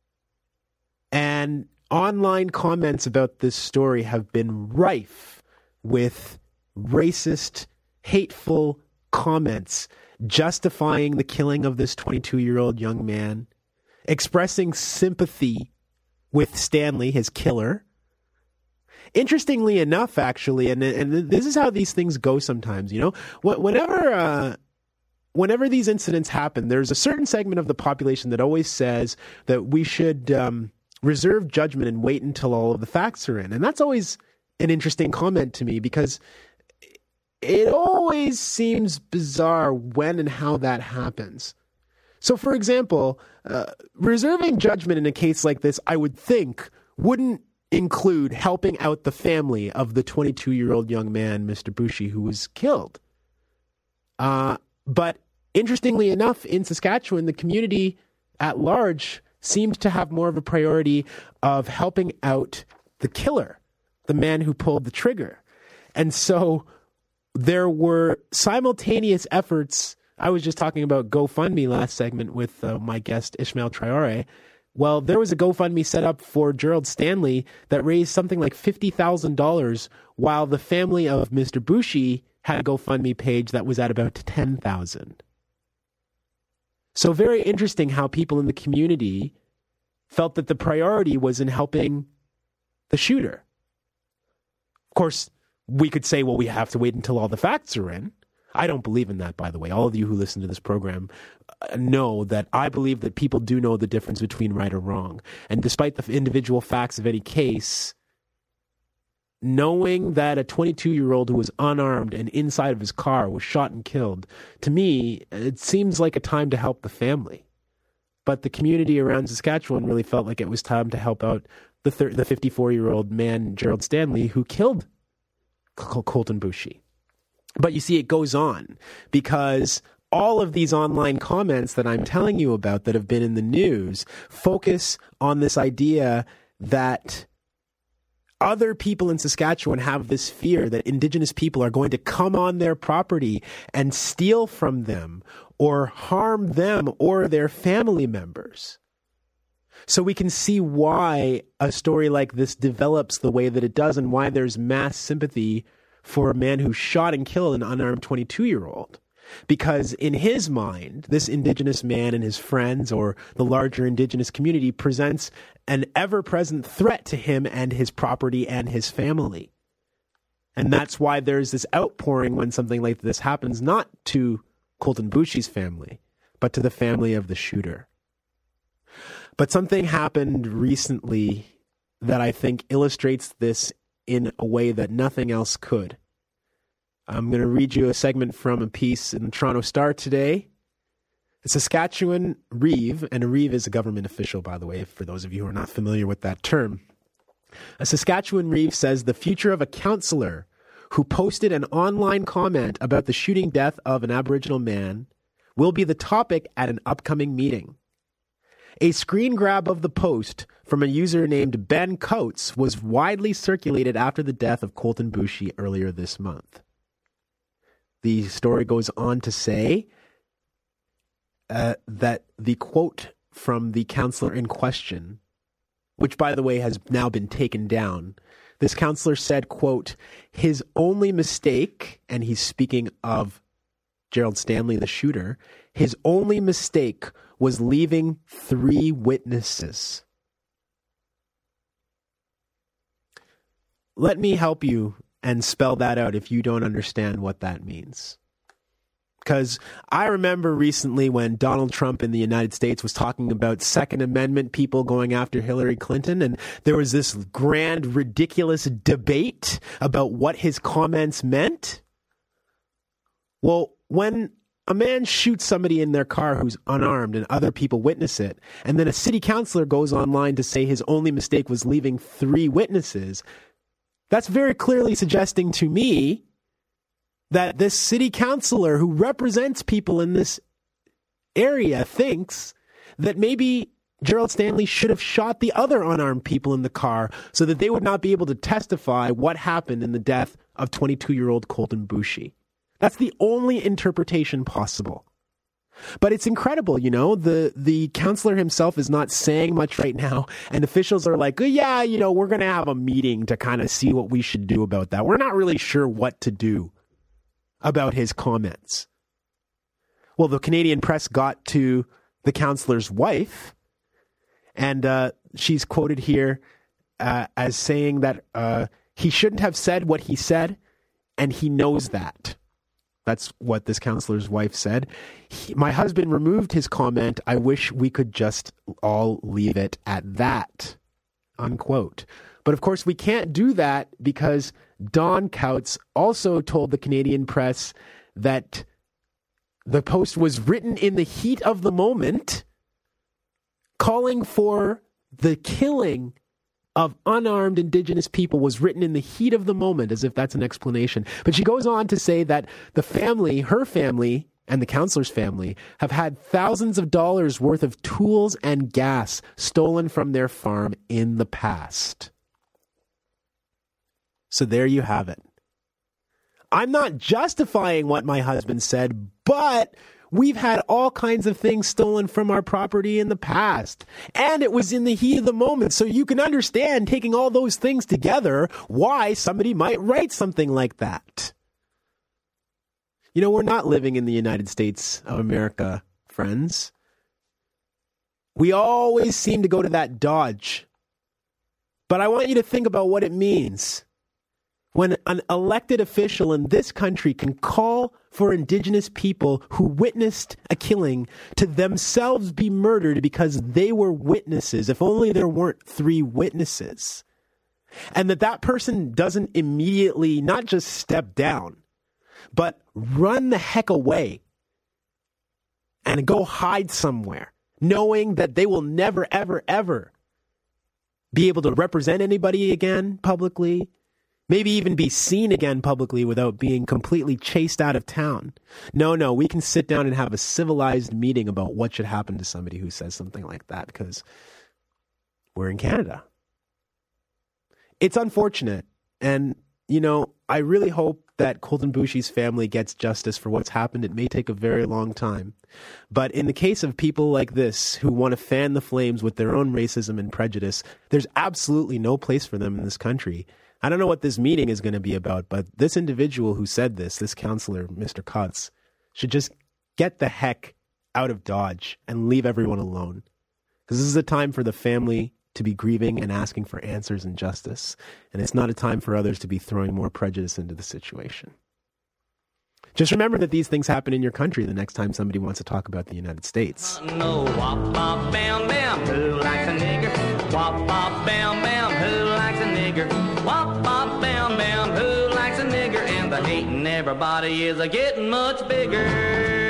And online comments about this story have been rife with racist, hateful comments justifying the killing of this twenty-two-year-old young man, expressing sympathy with Stanley, his killer. Interestingly enough, actually, and and this is how these things go sometimes, you know, whenever uh, whenever these incidents happen, there's a certain segment of the population that always says that we should um, reserve judgment and wait until all of the facts are in. And that's always an interesting comment to me, because it always seems bizarre when and how that happens. So, for example, uh, reserving judgment in a case like this, I would think, wouldn't include helping out the family of the twenty-two-year-old young man, Mister Bushey, who was killed. Uh, but interestingly enough, in Saskatchewan, the community at large seemed to have more of a priority of helping out the killer, the man who pulled the trigger. And so there were simultaneous efforts. I was just talking about GoFundMe last segment with uh, my guest, Ishmael Traore. Well, there was a GoFundMe set up for Gerald Stanley that raised something like fifty thousand dollars, while the family of Mister Bushey had a GoFundMe page that was at about ten thousand dollars. So very interesting how people in the community felt that the priority was in helping the shooter. Of course, we could say, well, we have to wait until all the facts are in. I don't believe in that, by the way. All of you who listen to this program know that I believe that people do know the difference between right or wrong. And despite the individual facts of any case, knowing that a twenty-two-year-old who was unarmed and inside of his car was shot and killed, to me, it seems like a time to help the family. But the community around Saskatchewan really felt like it was time to help out the thir- the fifty-four-year-old man, Gerald Stanley, who killed Col- Colton Bushey. But you see, it goes on, because all of these online comments that I'm telling you about that have been in the news focus on this idea that other people in Saskatchewan have this fear that Indigenous people are going to come on their property and steal from them or harm them or their family members. So we can see why a story like this develops the way that it does, and why there's mass sympathy for a man who shot and killed an unarmed twenty-two-year-old. Because in his mind, this Indigenous man and his friends, or the larger Indigenous community, presents an ever-present threat to him and his property and his family. And that's why there's this outpouring when something like this happens, not to Colton Bushey's family, but to the family of the shooter. But something happened recently that I think illustrates this in a way that nothing else could. I'm going to read you a segment from a piece in the Toronto Star today. A Saskatchewan Reeve, and a Reeve is a government official, by the way, for those of you who are not familiar with that term. A Saskatchewan Reeve says the future of a councillor who posted an online comment about the shooting death of an Aboriginal man will be the topic at an upcoming meeting. A screen grab of the post from a user named Ben Coates was widely circulated after the death of Colton Bushey earlier this month. The story goes on to say uh, that the quote from the councillor in question, which, by the way, has now been taken down, this councillor said, quote, his only mistake, and he's speaking of Gerald Stanley, the shooter, his only mistake was leaving three witnesses. Let me help you and spell that out if you don't understand what that means. Because I remember recently when Donald Trump in the United States was talking about Second Amendment people going after Hillary Clinton, and there was this grand, ridiculous debate about what his comments meant. Well, when a man shoots somebody in their car who's unarmed and other people witness it, and then a city councillor goes online to say his only mistake was leaving three witnesses, that's very clearly suggesting to me that this city councillor who represents people in this area thinks that maybe Gerald Stanley should have shot the other unarmed people in the car so that they would not be able to testify what happened in the death of twenty-two-year-old Colton Bushey. That's the only interpretation possible. But it's incredible, you know, the, the counselor himself is not saying much right now. And officials are like, oh, yeah, you know, we're going to have a meeting to kind of see what we should do about that. We're not really sure what to do about his comments. Well, the Canadian press got to the counselor's wife, and uh, she's quoted here uh, as saying that uh, he shouldn't have said what he said, and he knows that. That's what this counselor's wife said. He, my husband removed his comment. I wish we could just all leave it at that, unquote. But of course, we can't do that because Don Coutts also told the Canadian press that the post was written in the heat of the moment, calling for the killing of unarmed Indigenous people was written in the heat of the moment, as if that's an explanation. But she goes on to say that the family, her family, and the counselor's family have had thousands of dollars worth of tools and gas stolen from their farm in the past. So there you have it. I'm not justifying what my husband said, but we've had all kinds of things stolen from our property in the past. And it was in the heat of the moment. So you can understand, taking all those things together, why somebody might write something like that. You know, we're not living in the United States of America, friends. We always seem to go to that dodge. But I want you to think about what it means. When an elected official in this country can call for Indigenous people who witnessed a killing to themselves be murdered because they were witnesses, if only there weren't three witnesses, and that that person doesn't immediately not just step down, but run the heck away and go hide somewhere, knowing that they will never, ever, ever be able to represent anybody again publicly, maybe even be seen again publicly without being completely chased out of town. No, no, we can sit down and have a civilized meeting about what should happen to somebody who says something like that because we're in Canada. It's unfortunate. And, you know, I really hope that Colten Boushie's family gets justice for what's happened. It may take a very long time. But in the case of people like this who want to fan the flames with their own racism and prejudice, there's absolutely no place for them in this country. I don't know what this meeting is going to be about, but this individual who said this, this counselor, Mister Coutts, should just get the heck out of Dodge and leave everyone alone. Because this is a time for the family to be grieving and asking for answers and justice. And it's not a time for others to be throwing more prejudice into the situation. Just remember that these things happen in your country the next time somebody wants to talk about the United States. No, wop, bop, bam, bam, who likes a nigger? Wop, bop, bam, bam, who likes a nigger? Wop, bop, bam, bam, who likes a nigger? And the hating everybody is a getting much bigger.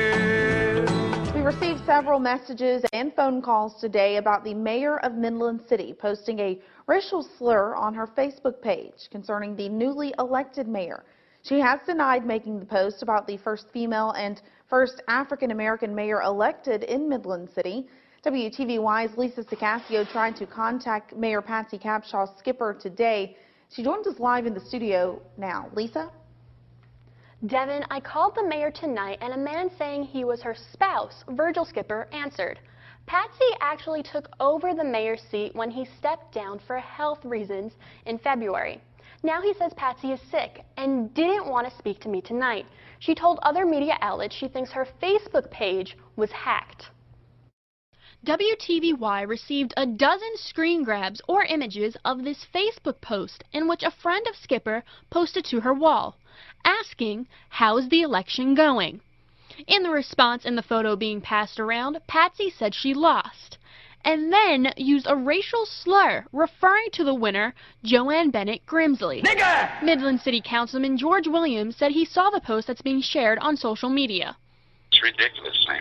We received several messages and phone calls today about the mayor of Midland City posting a racial slur on her Facebook page concerning the newly elected mayor. She has denied making the post about the first female and first African-American mayor elected in Midland City. W T V Y's Lisa Sicasio tried to contact Mayor Patsy Capshaw's skipper today. She joins us live in the studio now. Lisa? Devin, I called the mayor tonight, and a man saying he was her spouse, Virgil Skipper, answered. Patsy actually took over the mayor's seat when he stepped down for health reasons in February. Now he says Patsy is sick and didn't want to speak to me tonight. She told other media outlets she thinks her Facebook page was hacked. W T V Y received a dozen screen grabs or images of this Facebook post in which a friend of Skipper posted to her wall, asking, "How's the election going?" In the response in the photo being passed around, Patsy said she lost, and then used a racial slur referring to the winner, Joanne Bennett Grimsley. Nigger! Midland City Councilman George Williams said he saw the post that's being shared on social media. It's ridiculous, man.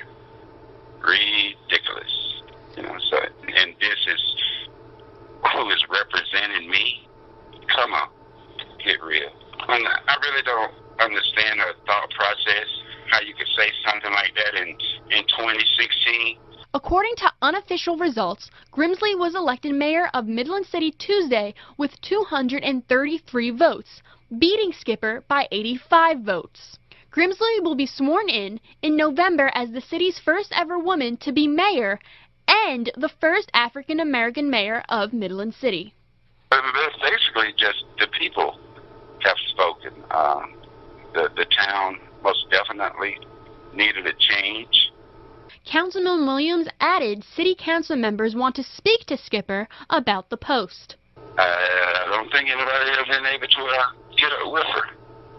Ridiculous. You know, so, and this is who is representing me? Come on, get real. And I really don't understand the thought process, how you could say something like that in, in twenty sixteen. According to unofficial results, Grimsley was elected mayor of Midland City Tuesday with two hundred thirty-three votes, beating Skipper by eighty-five votes. Grimsley will be sworn in in November as the city's first ever woman to be mayor and the first African American mayor of Midland City. It's basically just the people have spoken. Um, the, the town most definitely needed a change. Councilman Williams added city council members want to speak to Skipper about the post. Uh, I don't think anybody has been able to uh, get her with her.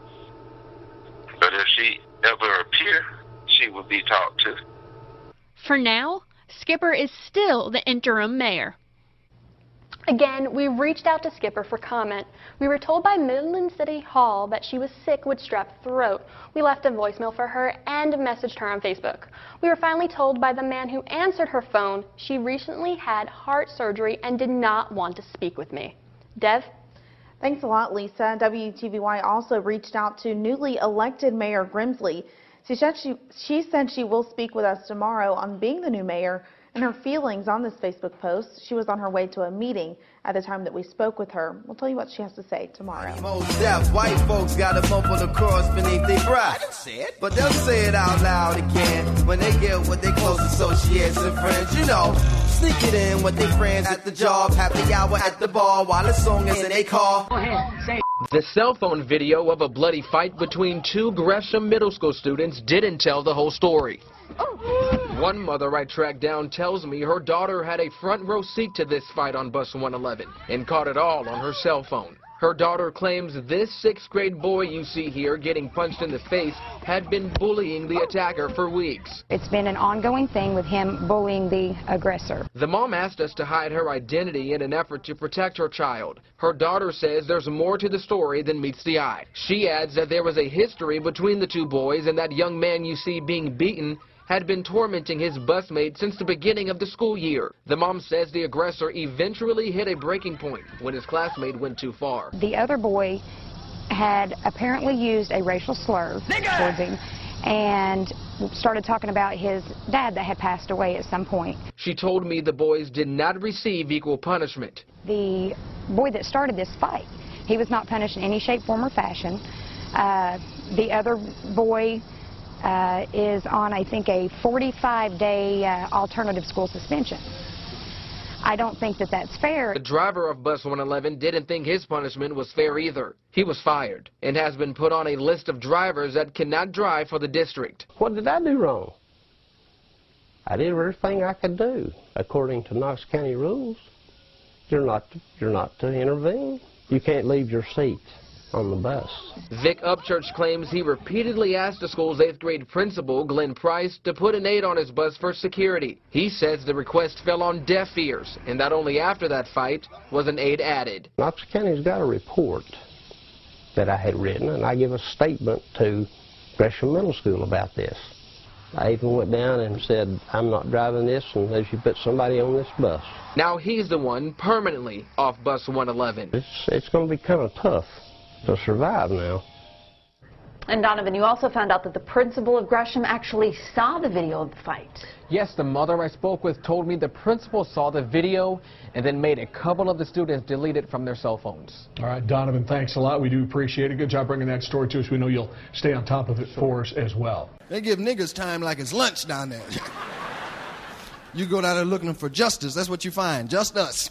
But if she ever appear, she will be talked to. For now, Skipper is still the interim mayor. Again, we reached out to Skipper for comment. We were told by Midland City Hall that she was sick with strep throat. We left a voicemail for her and messaged her on Facebook. We were finally told by the man who answered her phone she recently had heart surgery and did not want to speak with me. Dev? Thanks a lot, Lisa. W T V Y also reached out to newly elected Mayor Grimsley. She said she, she said she will speak with us tomorrow on being the new mayor and her feelings on this Facebook post. She was on her way to a meeting at the time that we spoke with her. We'll tell you what she has to say tomorrow. Most deaf white folks got a bump on the cross beneath their brow. I didn't say it. But they'll say it out loud again when they get with their close associates and friends. You know, sneak it in with their friends at the job, happy hour at the bar while the song is in their car. Go ahead, say it. The cell phone video of a bloody fight between two Gresham Middle School students didn't tell the whole story. One mother I tracked down tells me her daughter had a front row seat to this fight on bus one eleven and caught it all on her cell phone. Her daughter claims this sixth grade boy you see here getting punched in the face had been bullying the attacker for weeks. It's been an ongoing thing with him bullying the aggressor. The mom asked us to hide her identity in an effort to protect her child. Her daughter says there's more to the story than meets the eye. She adds that there was a history between the two boys and that young man you see being beaten had been tormenting his busmate since the beginning of the school year. The mom says the aggressor eventually hit a breaking point when his classmate went too far. The other boy had apparently used a racial slur Nigga! towards him and started talking about his dad that had passed away at some point. She told me the boys did not receive equal punishment. The boy that started this fight, he was not punished in any shape, form, or fashion. Uh, the other boy Uh, is on, I think, a forty-five day uh, alternative school suspension. I don't think that that's fair. The driver of bus one eleven didn't think his punishment was fair either. He was fired and has been put on a list of drivers that cannot drive for the district. What did I do wrong? I did everything I could do according to Knox County rules. You're not, you're not to intervene. You can't leave your seat on the bus. Vic Upchurch claims he repeatedly asked the school's eighth grade principal, Glenn Price, to put an aide on his bus for security. He says the request fell on deaf ears and that only after that fight was an aide added. Knox County's got a report that I had written, and I give a statement to Gresham Middle School about this. I even went down and said, I'm not driving this unless you put somebody on this bus. Now he's the one permanently off bus one eleven. It's, it's going to be kind of tough to survive now. And Donovan, you also found out that the principal of Gresham actually saw the video of the fight. Yes, the mother I spoke with told me the principal saw the video and then made a couple of the students delete it from their cell phones. All right, Donovan, thanks a lot. We do appreciate it. Good job bringing that story to us. We know you'll stay on top of it for us as well. They give niggas time like it's lunch down there. You go down there looking for justice, that's what you find, just us.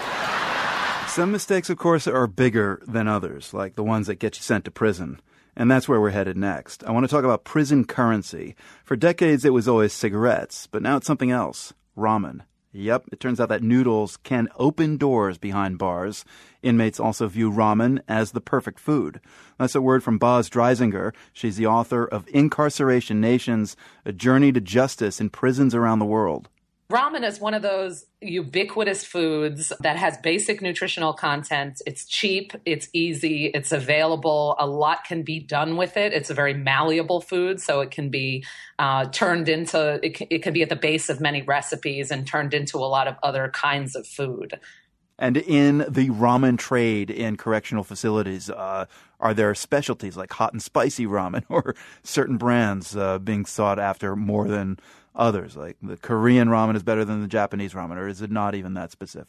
Some mistakes, of course, are bigger than others, like the ones that get you sent to prison. And that's where we're headed next. I want to talk about prison currency. For decades, it was always cigarettes, but now it's something else, ramen. Yep, it turns out that noodles can open doors behind bars. Inmates also view ramen as the perfect food. That's a word from Boz Dreisinger. She's the author of Incarceration Nations, A Journey to Justice in Prisons Around the World. Ramen is one of those ubiquitous foods that has basic nutritional content. It's cheap, it's easy, it's available. A lot can be done with it. It's a very malleable food, so it can be uh, turned into, it can, it can be at the base of many recipes and turned into a lot of other kinds of food. And in the ramen trade in correctional facilities, uh, are there specialties like hot and spicy ramen or certain brands uh, being sought after more than others? Like the Korean ramen is better than the Japanese ramen, or is it not even that specific?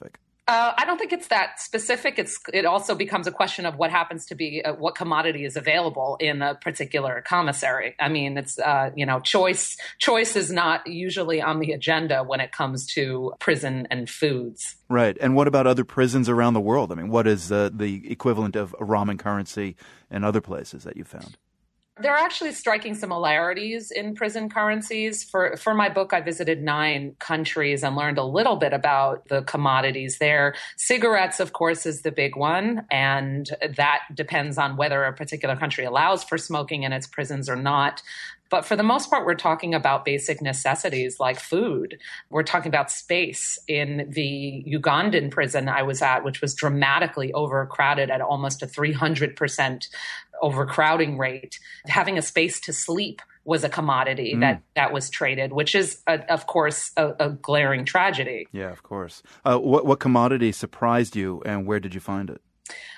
Uh, I don't think it's that specific. It's it also becomes a question of what happens to be uh, what commodity is available in a particular commissary. I mean, it's uh, you know choice choice is not usually on the agenda when it comes to prison and foods. Right. And what about other prisons around the world? I mean, what is uh, the equivalent of a ramen currency in other places that you found? There are actually striking similarities in prison currencies. For for my book, I visited nine countries and learned a little bit about the commodities there. Cigarettes, of course, is the big one, and that depends on whether a particular country allows for smoking in its prisons or not. But for the most part, we're talking about basic necessities like food. We're talking about space. In the Ugandan prison I was at, which was dramatically overcrowded at almost a three hundred percent overcrowding rate, having a space to sleep was a commodity mm. that, that was traded, which is, a, of course, a, a glaring tragedy. Yeah, of course. Uh, what, what commodity surprised you, and where did you find it?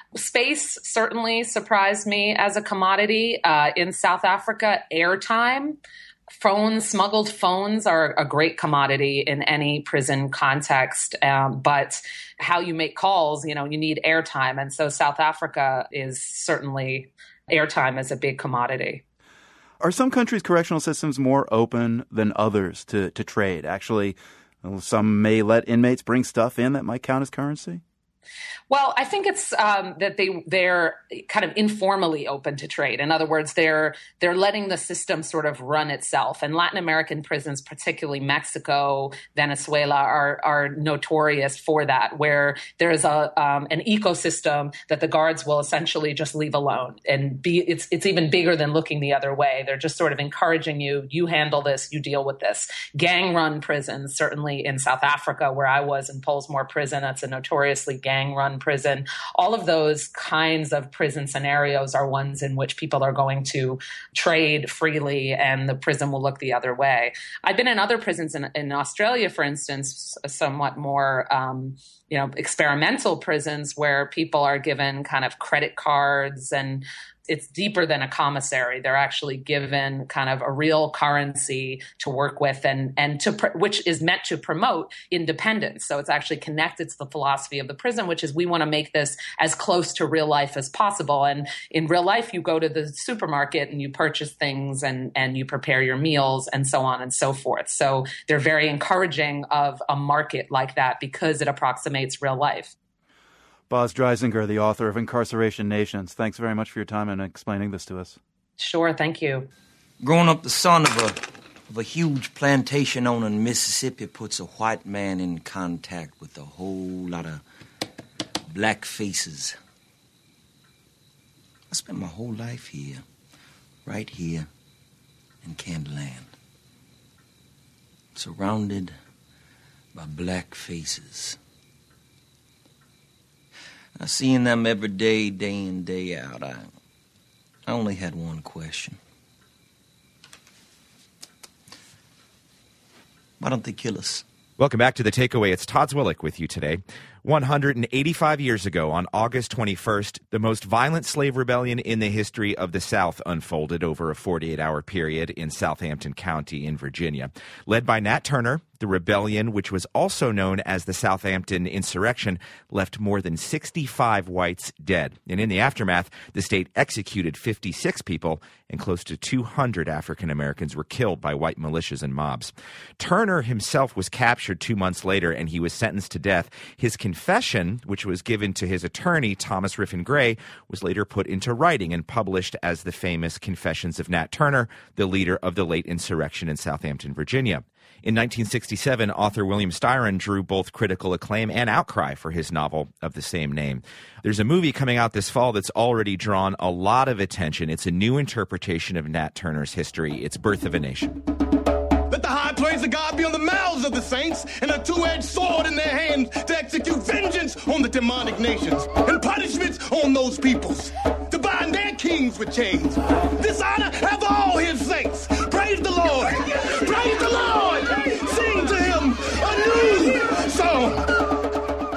Space certainly surprised me as a commodity. Uh, in South Africa, airtime. Phones, smuggled phones are a great commodity in any prison context, um, but how you make calls, you know, you need airtime. And so South Africa is certainly, airtime is a big commodity. Are some countries' correctional systems more open than others to, to trade? Actually, some may let inmates bring stuff in that might count as currency? Well, I think it's um, that they they're kind of informally open to trade. In other words, they're they're letting the system sort of run itself. And Latin American prisons, particularly Mexico, Venezuela, are are notorious for that, where there is a um, an ecosystem that the guards will essentially just leave alone, and be it's it's even bigger than looking the other way. They're just sort of encouraging you. You handle this. You deal with this. Gang run prisons, certainly in South Africa, where I was in Pollsmoor Prison, that's a notoriously gang run prison. All of those kinds of prison scenarios are ones in which people are going to trade freely and the prison will look the other way. I've been in other prisons in, in Australia, for instance, somewhat more, um, you know, experimental prisons where people are given kind of credit cards, and it's deeper than a commissary. They're actually given kind of a real currency to work with, and and to pr- which is meant to promote independence. So it's actually connected to the philosophy of the prison, which is we want to make this as close to real life as possible. And in real life, you go to the supermarket and you purchase things and and you prepare your meals and so on and so forth. So they're very encouraging of a market like that because it approximates real life. Boz Dreisinger, the author of Incarceration Nations. Thanks very much for your time and explaining this to us. Sure, thank you. Growing up the son of a, of a huge plantation owner in Mississippi puts a white man in contact with a whole lot of black faces. I spent my whole life here, right here in Candyland, surrounded by black faces. I seen them every day, day in, day out. I, I only had one question. Why don't they kill us? Welcome back to The Takeaway. It's Todd Zwillich with you today. one hundred eighty-five years ago, on August twenty-first, the most violent slave rebellion in the history of the South unfolded over a forty-eight hour period in Southampton County in Virginia. Led by Nat Turner, the rebellion, which was also known as the Southampton Insurrection, left more than sixty-five whites dead. And in the aftermath, the state executed fifty-six people, and close to two hundred African Americans were killed by white militias and mobs. Turner himself was captured two months later, and he was sentenced to death. His confession, which was given to his attorney, Thomas Riffin Gray, was later put into writing and published as the famous Confessions of Nat Turner, the leader of the late insurrection in Southampton, Virginia. In nineteen sixty-seven, author William Styron drew both critical acclaim and outcry for his novel of the same name. There's a movie coming out this fall that's already drawn a lot of attention. It's a new interpretation of Nat Turner's history. It's Birth of a Nation. Let the high praise of God be on the mouths of the saints and a two-edged sword in their hands to execute vengeance on the demonic nations and punishments on those peoples, to bind their kings with chains. This honor have all his saints. Praise the Lord. Praise the Lord. Sing to him a new song.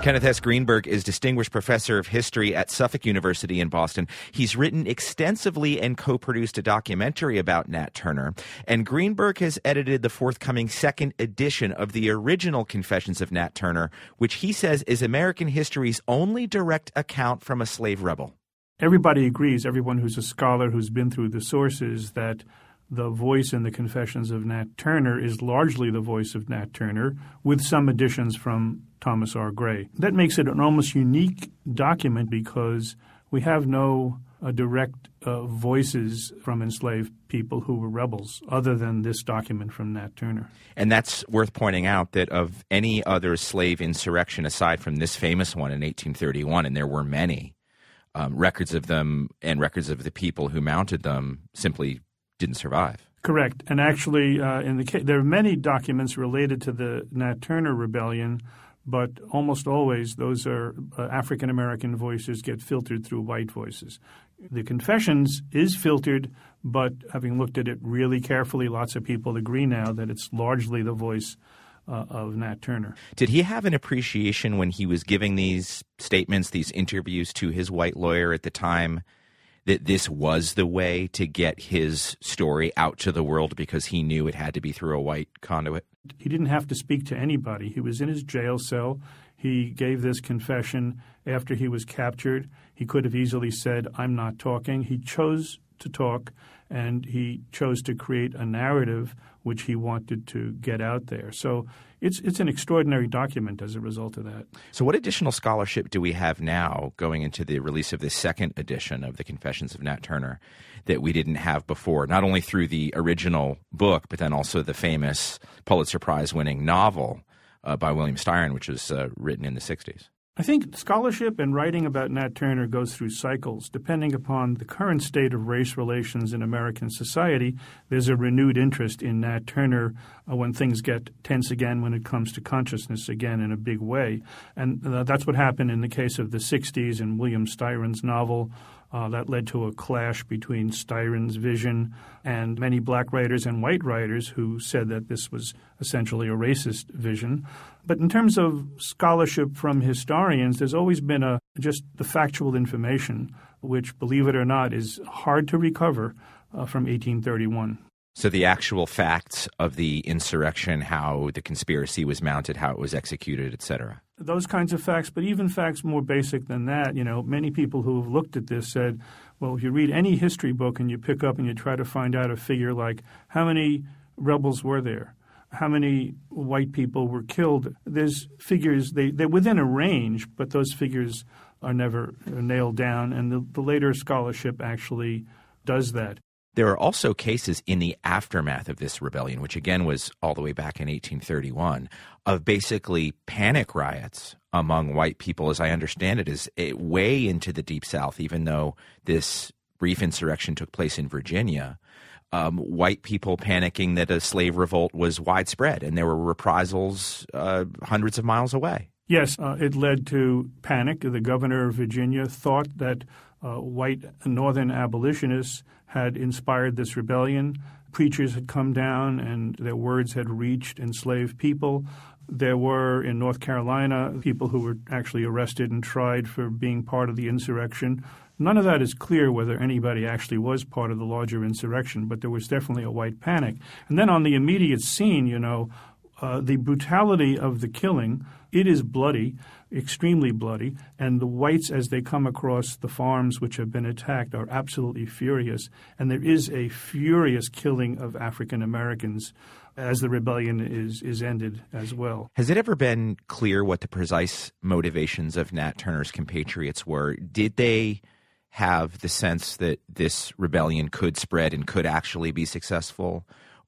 Kenneth S. Greenberg is Distinguished Professor of History at Suffolk University in Boston. He's written extensively and co-produced a documentary about Nat Turner. And Greenberg has edited the forthcoming second edition of the original Confessions of Nat Turner, which he says is American history's only direct account from a slave rebel. Everybody agrees, everyone who's a scholar who's been through the sources, that the voice in the Confessions of Nat Turner is largely the voice of Nat Turner, with some additions from Thomas R. Gray. That makes it an almost unique document because we have no uh, direct uh, voices from enslaved people who were rebels other than this document from Nat Turner. And that's worth pointing out that of any other slave insurrection aside from this famous one in eighteen thirty-one, and there were many, um, records of them and records of the people who mounted them simply didn't survive. Correct. And actually, uh, in the case, there are many documents related to the Nat Turner Rebellion, but almost always those are uh, African-American voices get filtered through white voices. The Confessions is filtered, but having looked at it really carefully, lots of people agree now that it's largely the voice uh, of Nat Turner. Did he have an appreciation when he was giving these statements, these interviews to his white lawyer at the time, that this was the way to get his story out to the world because he knew it had to be through a white conduit? He didn't have to speak to anybody. He was in his jail cell. He gave this confession after he was captured. He could have easily said, I'm not talking. He chose to talk, and he chose to create a narrative which he wanted to get out there. So it's it's an extraordinary document as a result of that. So what additional scholarship do we have now going into the release of the second edition of the Confessions of Nat Turner that we didn't have before, not only through the original book, but then also the famous Pulitzer Prize-winning novel uh, by William Styron, which was uh, written in the sixties? I think scholarship and writing about Nat Turner goes through cycles. Depending upon the current state of race relations in American society, there's a renewed interest in Nat Turner uh, when things get tense again, when it comes to consciousness again in a big way. And uh, that's what happened in the case of the sixties and William Styron's novel. Uh, that led to a clash between Styron's vision and many black writers and white writers who said that this was essentially a racist vision. But in terms of scholarship from historians, there's always been a just the factual information, which, believe it or not, is hard to recover uh, from eighteen thirty-one. So the actual facts of the insurrection, how the conspiracy was mounted, how it was executed, et cetera. Those kinds of facts, but even facts more basic than that. You know, many people who have looked at this said, well, if you read any history book and you pick up and you try to find out a figure like how many rebels were there, how many white people were killed, there's figures, they, they're within a range, but those figures are never nailed down, and the, the later scholarship actually does that. There are also cases in the aftermath of this rebellion, which again was all the way back in eighteen thirty-one, of basically panic riots among white people, as I understand it, is way into the Deep South, even though this brief insurrection took place in Virginia. Um, white people panicking that a slave revolt was widespread, and there were reprisals uh, hundreds of miles away. Yes, uh, it led to panic. The governor of Virginia thought that uh, white northern abolitionists had inspired this rebellion. Preachers had come down and their words had reached enslaved people. There were, in North Carolina, people who were actually arrested and tried for being part of the insurrection. None of that is clear whether anybody actually was part of the larger insurrection, but there was definitely a white panic. And then on the immediate scene, you know, uh, the brutality of the killing, it is bloody, extremely bloody, and the whites, as they come across the farms which have been attacked, are absolutely furious. And there is a furious killing of African Americans as the rebellion is, is ended as well. Has it ever been clear what the precise motivations of Nat Turner's compatriots were? Did they have the sense that this rebellion could spread and could actually be successful?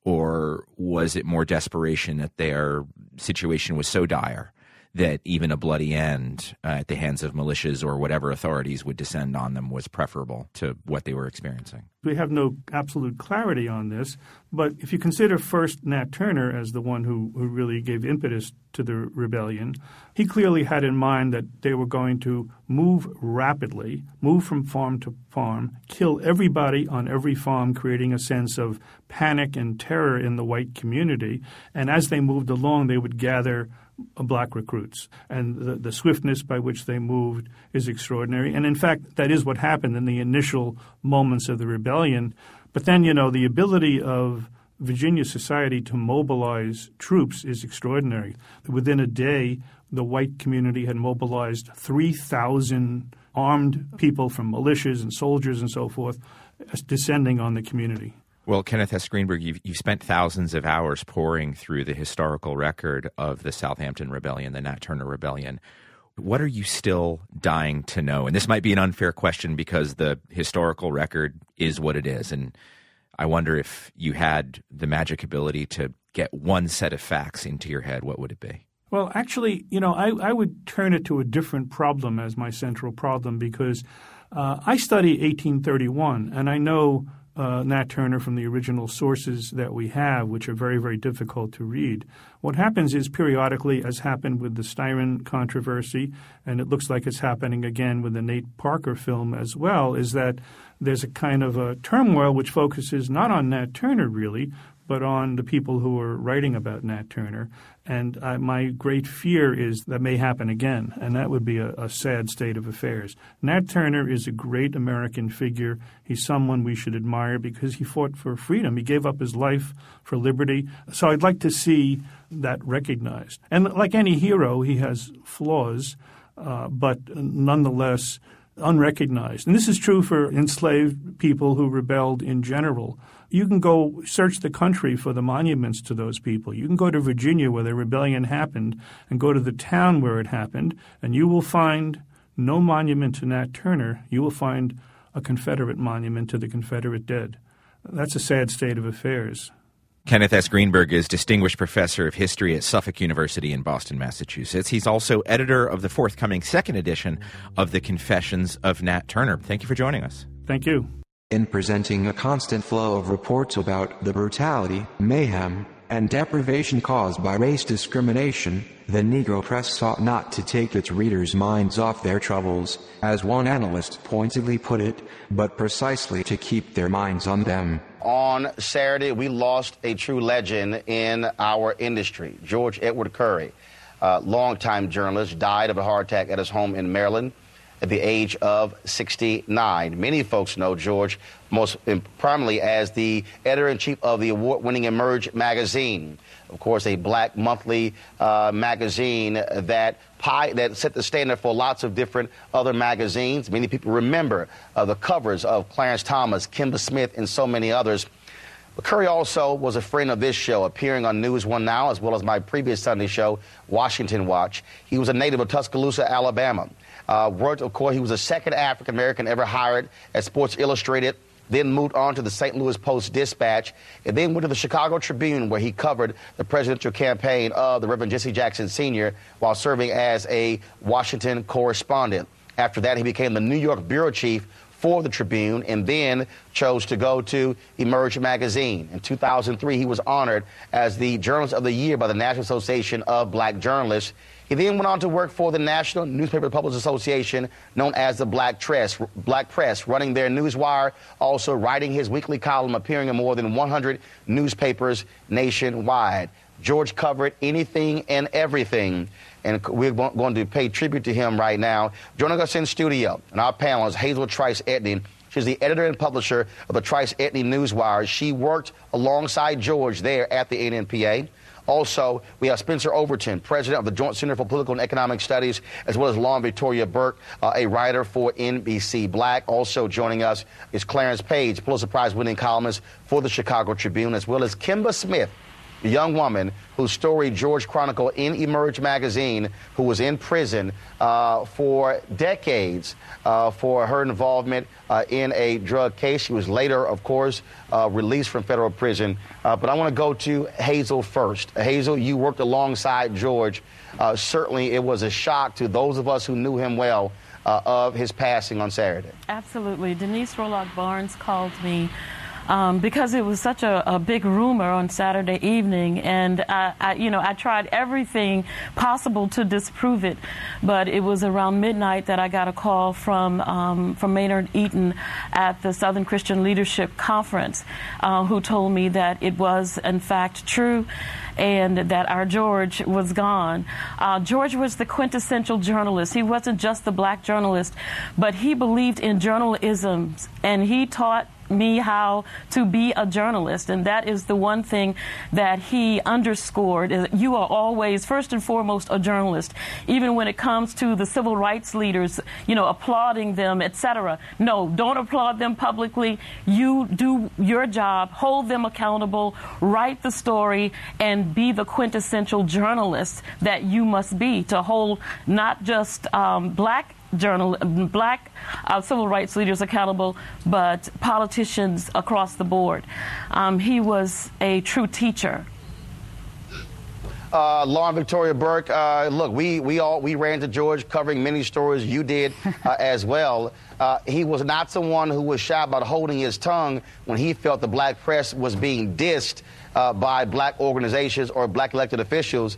Or was it more desperation that their situation was so dire that even a bloody end uh, at the hands of militias or whatever authorities would descend on them was preferable to what they were experiencing? We have no absolute clarity on this, but if you consider first Nat Turner as the one who, who really gave impetus to the rebellion, he clearly had in mind that they were going to move rapidly, move from farm to farm, kill everybody on every farm, creating a sense of panic and terror in the white community. And as they moved along, they would gather black recruits. And the, the swiftness by which they moved is extraordinary. And in fact, that is what happened in the initial moments of the rebellion. But then, you know, the ability of Virginia society to mobilize troops is extraordinary. Within a day, the white community had mobilized three thousand armed people from militias and soldiers and so forth descending on the community. Well, Kenneth S. Greenberg, you've, you've spent thousands of hours poring through the historical record of the Southampton Rebellion, the Nat Turner Rebellion. What are you still dying to know? And this might be an unfair question because the historical record is what it is. And I wonder if you had the magic ability to get one set of facts into your head, what would it be? Well, actually, you know, I, I would turn it to a different problem as my central problem because uh, I study eighteen thirty-one, and I know Uh, Nat Turner from the original sources that we have, which are very, very difficult to read. What happens is periodically, as happened with the Styron controversy, and it looks like it's happening again with the Nate Parker film as well, is that there's a kind of a turmoil which focuses not on Nat Turner really, but on the people who are writing about Nat Turner. And uh, my great fear is that may happen again, and that would be a, a sad state of affairs. Nat Turner is a great American figure. He's someone we should admire because he fought for freedom. He gave up his life for liberty. So I'd like to see that recognized. And like any hero, he has flaws, uh, but nonetheless unrecognized. And this is true for enslaved people who rebelled in general. You can go search the country for the monuments to those people. You can go to Virginia where the rebellion happened and go to the town where it happened, and you will find no monument to Nat Turner. You will find a Confederate monument to the Confederate dead. That's a sad state of affairs. Kenneth S. Greenberg is Distinguished Professor of History at Suffolk University in Boston, Massachusetts. He's also editor of the forthcoming second edition of the Confessions of Nat Turner. Thank you for joining us. Thank you. In presenting a constant flow of reports about the brutality, mayhem, and deprivation caused by race discrimination, the Negro press sought not to take its readers' minds off their troubles, as one analyst pointedly put it, but precisely to keep their minds on them. On Saturday, we lost a true legend in our industry. George Edward Curry, a longtime journalist, died of a heart attack at his home in Maryland at the age of sixty-nine. Many folks know George most prominently as the editor-in-chief of the award-winning Emerge magazine. Of course, a black monthly uh, magazine that pie, that set the standard for lots of different other magazines. Many people remember uh, the covers of Clarence Thomas, Kimba Smith, and so many others. But Curry also was a friend of this show, appearing on News One Now, as well as my previous Sunday show, Washington Watch. He was a native of Tuscaloosa, Alabama. Uh, worked, of course, he was the second African-American ever hired at Sports Illustrated, then moved on to the Saint Louis Post-Dispatch, and then went to the Chicago Tribune, where he covered the presidential campaign of the Reverend Jesse Jackson Senior while serving as a Washington correspondent. After that, he became the New York bureau chief for the Tribune and then chose to go to Emerge magazine. In two thousand three, he was honored as the Journalist of the Year by the National Association of Black Journalists. He then went on to work for the National Newspaper Publishers Association, known as the Black Press, Black Press, running their Newswire, also writing his weekly column, appearing in more than one hundred newspapers nationwide. George covered anything and everything, and we're going to pay tribute to him right now. Joining us in studio, and our panel is Hazel Trice Etney. She's the editor and publisher of the Trice Etney Newswire. She worked alongside George there at the N N P A. Also, we have Spencer Overton, president of the Joint Center for Political and Economic Studies, as well as Lauren Victoria Burke, uh, a writer for N B C Black. Also joining us is Clarence Page, Pulitzer Prize-winning columnist for the Chicago Tribune, as well as Kimba Smith, a young woman whose story George chronicled in Emerge magazine, who was in prison uh, for decades uh, for her involvement uh, in a drug case. She was later, of course, uh, released from federal prison. Uh, but I want to go to Hazel first. Hazel, you worked alongside George. Uh, certainly it was a shock to those of us who knew him well uh, of his passing on Saturday. Absolutely. Denise Rolock Barnes called me um, because it was such a, a big rumor on Saturday evening, and I, I, you know, I tried everything possible to disprove it, but it was around midnight that I got a call from um, from Maynard Eaton at the Southern Christian Leadership Conference, uh, who told me that it was in fact true, and that our George was gone. Uh, George was the quintessential journalist. He wasn't just the black journalist, but he believed in journalism, and he taught me how to be a journalist, and that is the one thing that he underscored, is that you are always first and foremost a journalist, even when it comes to the civil rights leaders, you know, applauding them, et cetera. No, don't applaud them publicly. You do your job, hold them accountable, write the story, and be the quintessential journalist that you must be, to hold not just um, black journal, black uh, civil rights leaders accountable, but politicians across the board. Um, he was a true teacher. Uh, Lauren Victoria Burke, uh, look, we we all we ran to George covering many stories. You did uh, as well. Uh, he was not someone who was shy about holding his tongue when he felt the black press was being dissed uh, by black organizations or black elected officials.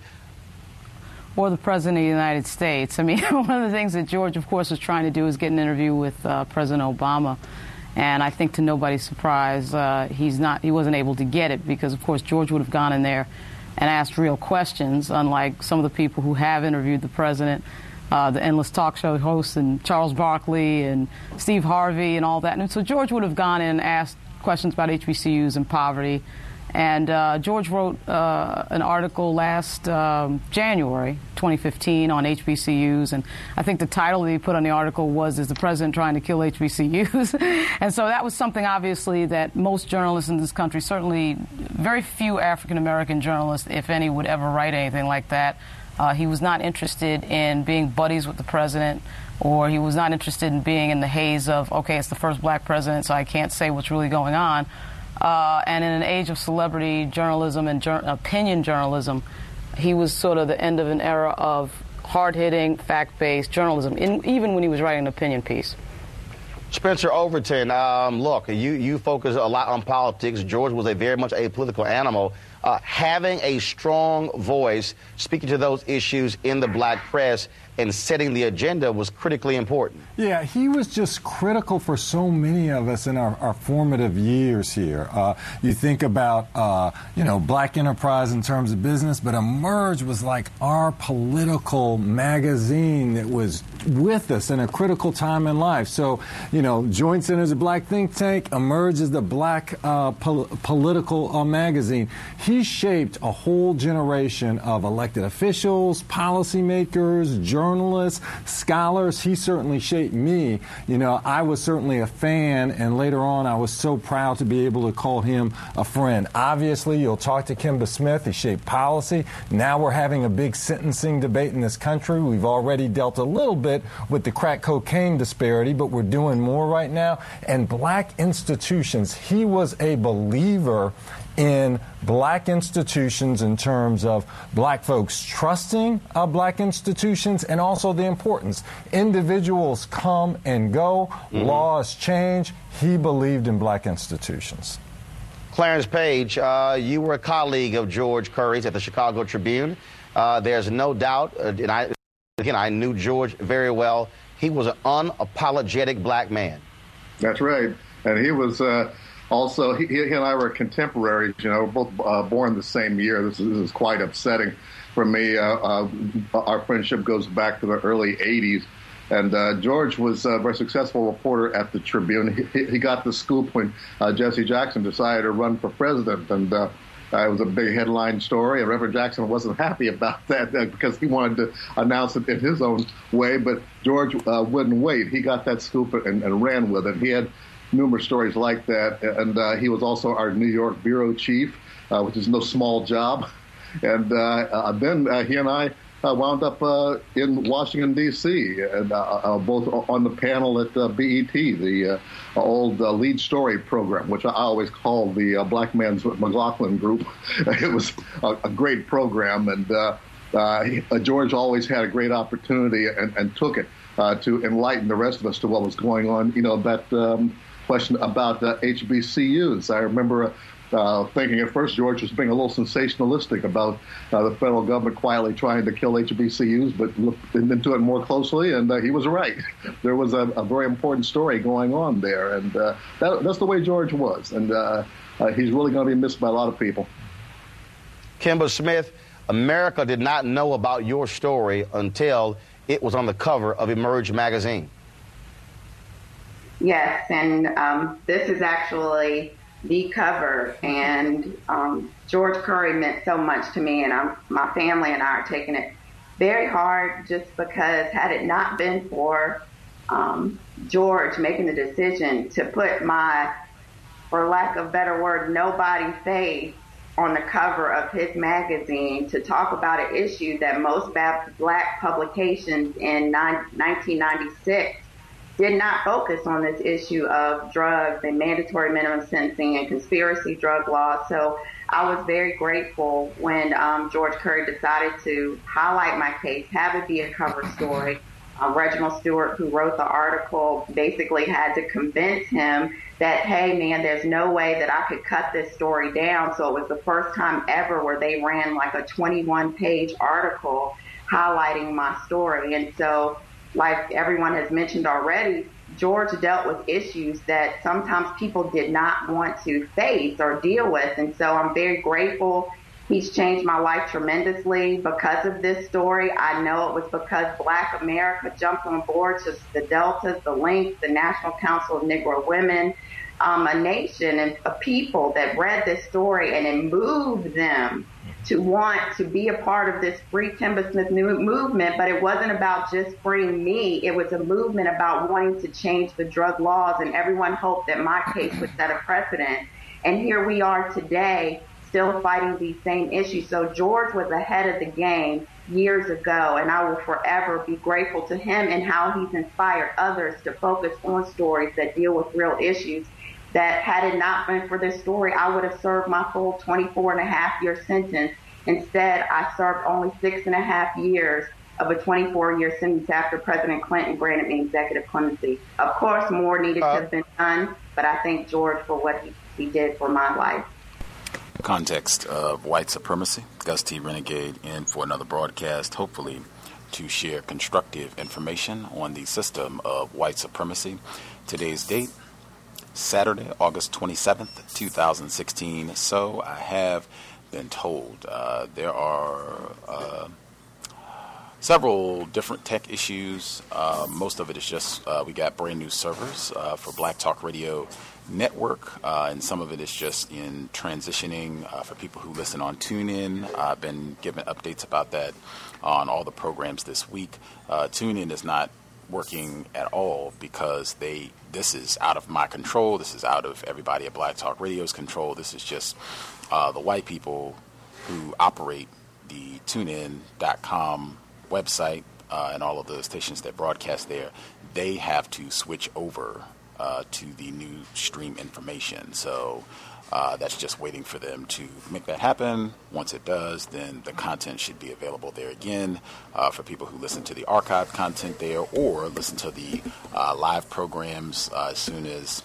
Or the President of the United States. I mean, one of the things that George, of course, was trying to do is get an interview with uh, President Obama. And I think to nobody's surprise, uh, he's not, he wasn't able to get it because, of course, George would have gone in there and asked real questions, unlike some of the people who have interviewed the president, uh, the endless talk show hosts and Charles Barkley and Steve Harvey and all that. And so George would have gone in and asked questions about H B C Us and poverty. And uh, George wrote uh, an article last um, January twenty fifteen on H B C Us, and I think the title that he put on the article was, "Is the President Trying to Kill H B C Us?" And so that was something, obviously, that most journalists in this country, certainly very few African-American journalists, if any, would ever write anything like that. Uh, he was not interested in being buddies with the president, or he was not interested in being in the haze of, okay, it's the first black president, so I can't say what's really going on. Uh, and in an age of celebrity journalism and jur- opinion journalism, he was sort of the end of an era of hard-hitting, fact-based journalism, in, even when he was writing an opinion piece. Spencer Overton, um, look, you, you focus a lot on politics. George was a very much a political animal. Uh, having a strong voice, speaking to those issues in the black press and setting the agenda was critically important. Yeah, he was just critical for so many of us in our, our formative years here. Uh, you think about, uh, you know, Black Enterprise in terms of business, but Emerge was like our political magazine that was with us in a critical time in life. So, you know, Joint Center is a black think tank. Emerge is the black uh, pol- political uh, magazine. He shaped a whole generation of elected officials, policymakers, journalists, scholars. He certainly shaped me. You know, I was certainly a fan, and later on I was so proud to be able to call him a friend. Obviously, you'll talk to Kimba Smith. He shaped policy. Now we're having a big sentencing debate in this country. We've already dealt a little bit with the crack cocaine disparity, but we're doing more right now. And black institutions, he was a believer in black institutions in terms of black folks trusting uh, black institutions, and also the importance. Individuals come and go, mm-hmm. laws change. He believed in black institutions. Clarence Page, uh, you were a colleague of George Curry's at the Chicago Tribune. Uh, there's no doubt, uh, and I, again, I knew George very well. He was an unapologetic black man. That's right. And he was... Uh, Also, he, he and I were contemporaries, you know, both uh, born the same year. This is, this is quite upsetting for me. Uh, uh, our friendship goes back to the early eighties. And uh, George was a very successful reporter at the Tribune. He, he got the scoop when uh, Jesse Jackson decided to run for president. And uh, it was a big headline story. And Reverend Jackson wasn't happy about that uh, because he wanted to announce it in his own way. But George uh, wouldn't wait. He got that scoop and, and ran with it. He had numerous stories like that, and uh, he was also our New York bureau chief, uh, which is no small job. And uh, uh, then uh, he and I uh, wound up uh, in Washington, D C, and uh, uh, both on the panel at uh, B E T, the uh, old uh, lead story program, which I always call the uh, Black Man's McLaughlin Group. It was a, a great program, and uh, uh, he, uh, George always had a great opportunity and, and took it uh, to enlighten the rest of us to what was going on. You know, that... Um, question about uh, H B C Us. I remember uh, thinking at first George was being a little sensationalistic about uh, the federal government quietly trying to kill H B C Us, but looked into it more closely, and uh, he was right. There was a, a very important story going on there, and uh, that, that's the way George was, and uh, uh, he's really going to be missed by a lot of people. Kimber Smith, America did not know about your story until it was on the cover of Emerge magazine. Yes, and um, this is actually the cover, and um, George Curry meant so much to me, and I'm, my family and I are taking it very hard just because had it not been for um, George making the decision to put my, for lack of a better word, nobody face on the cover of his magazine to talk about an issue that most black publications in nineteen ninety-six did not focus on, this issue of drugs and mandatory minimum sentencing and conspiracy drug laws. So I was very grateful when um, George Curry decided to highlight my case, have it be a cover story. Uh, Reginald Stewart, who wrote the article, basically had to convince him that, hey, man, there's no way that I could cut this story down. So it was the first time ever where they ran like a twenty-one page article highlighting my story. And so, like everyone has mentioned already, George dealt with issues that sometimes people did not want to face or deal with. And so I'm very grateful. He's changed my life tremendously because of this story. I know it was because Black America jumped on board, just the Deltas, the Links, the National Council of Negro Women, um, a nation and a people that read this story, and it moved them to want to be a part of this Free Kimber Smith movement. But it wasn't about just freeing me. It was a movement about wanting to change the drug laws, and everyone hoped that my case would set a precedent. And here we are today, still fighting these same issues. So George was ahead of the game years ago, and I will forever be grateful to him and how he's inspired others to focus on stories that deal with real issues. That had it not been for this story, I would have served my full twenty-four and a half year sentence. Instead, I served only six and a half years of a twenty-four year sentence after President Clinton granted me executive clemency. Of course, more needed uh, to have been done, but I thank George for what he, he did for my life. Context of white supremacy. Gus T. Renegade in for another broadcast, hopefully to share constructive information on the system of white supremacy. Today's date, Saturday, August twenty-seventh, two thousand sixteen. So I have been told uh, there are uh, several different tech issues. Uh, most of it is just uh, we got brand new servers uh, for Black Talk Radio Network, uh, and some of it is just in transitioning uh, for people who listen on TuneIn. I've been given updates about that on all the programs this week. Uh, TuneIn is not working at all because they this is out of my control. This is out of everybody at Black Talk Radio's control. This is just uh, the white people who operate the TuneIn dot com website uh, and all of the stations that broadcast there. They have to switch over uh, to the new stream information. So uh, that's just waiting for them to make that happen. Once it does, then the content should be available there again uh, for people who listen to the archived content there or listen to the uh, live programs uh, as soon as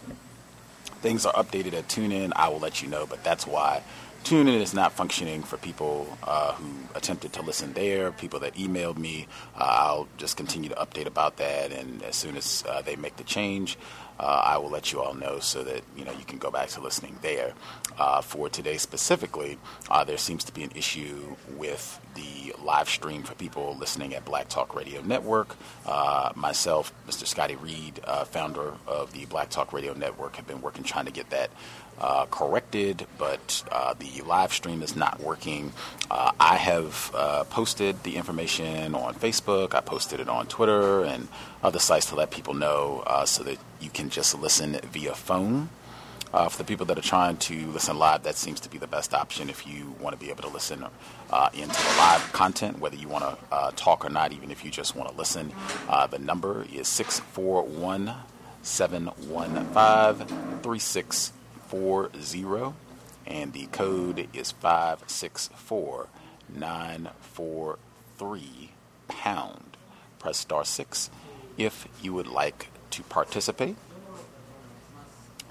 things are updated at TuneIn. I will let you know, but that's why TuneIn is not functioning for people uh, who attempted to listen there, people that emailed me. Uh, I'll just continue to update about that, and as soon as uh, they make the change, uh, I will let you all know so that you know you can go back to listening there. Uh, for today specifically, uh, there seems to be an issue with the live stream for people listening at Black Talk Radio Network. Uh, myself, Mister Scotty Reed, uh, founder of the Black Talk Radio Network, have been working trying to get that Uh, corrected, but uh, the live stream is not working. Uh, I have uh, posted the information on Facebook. I posted it on Twitter and other sites to let people know uh, so that you can just listen via phone. Uh, for the people that are trying to listen live, that seems to be the best option if you want to be able to listen uh, into the live content, whether you want to uh, talk or not, even if you just want to listen. Uh, the number is six four one, seven one five, three six four zero, and the code is five six four nine four three pound. Press star six if you would like to participate.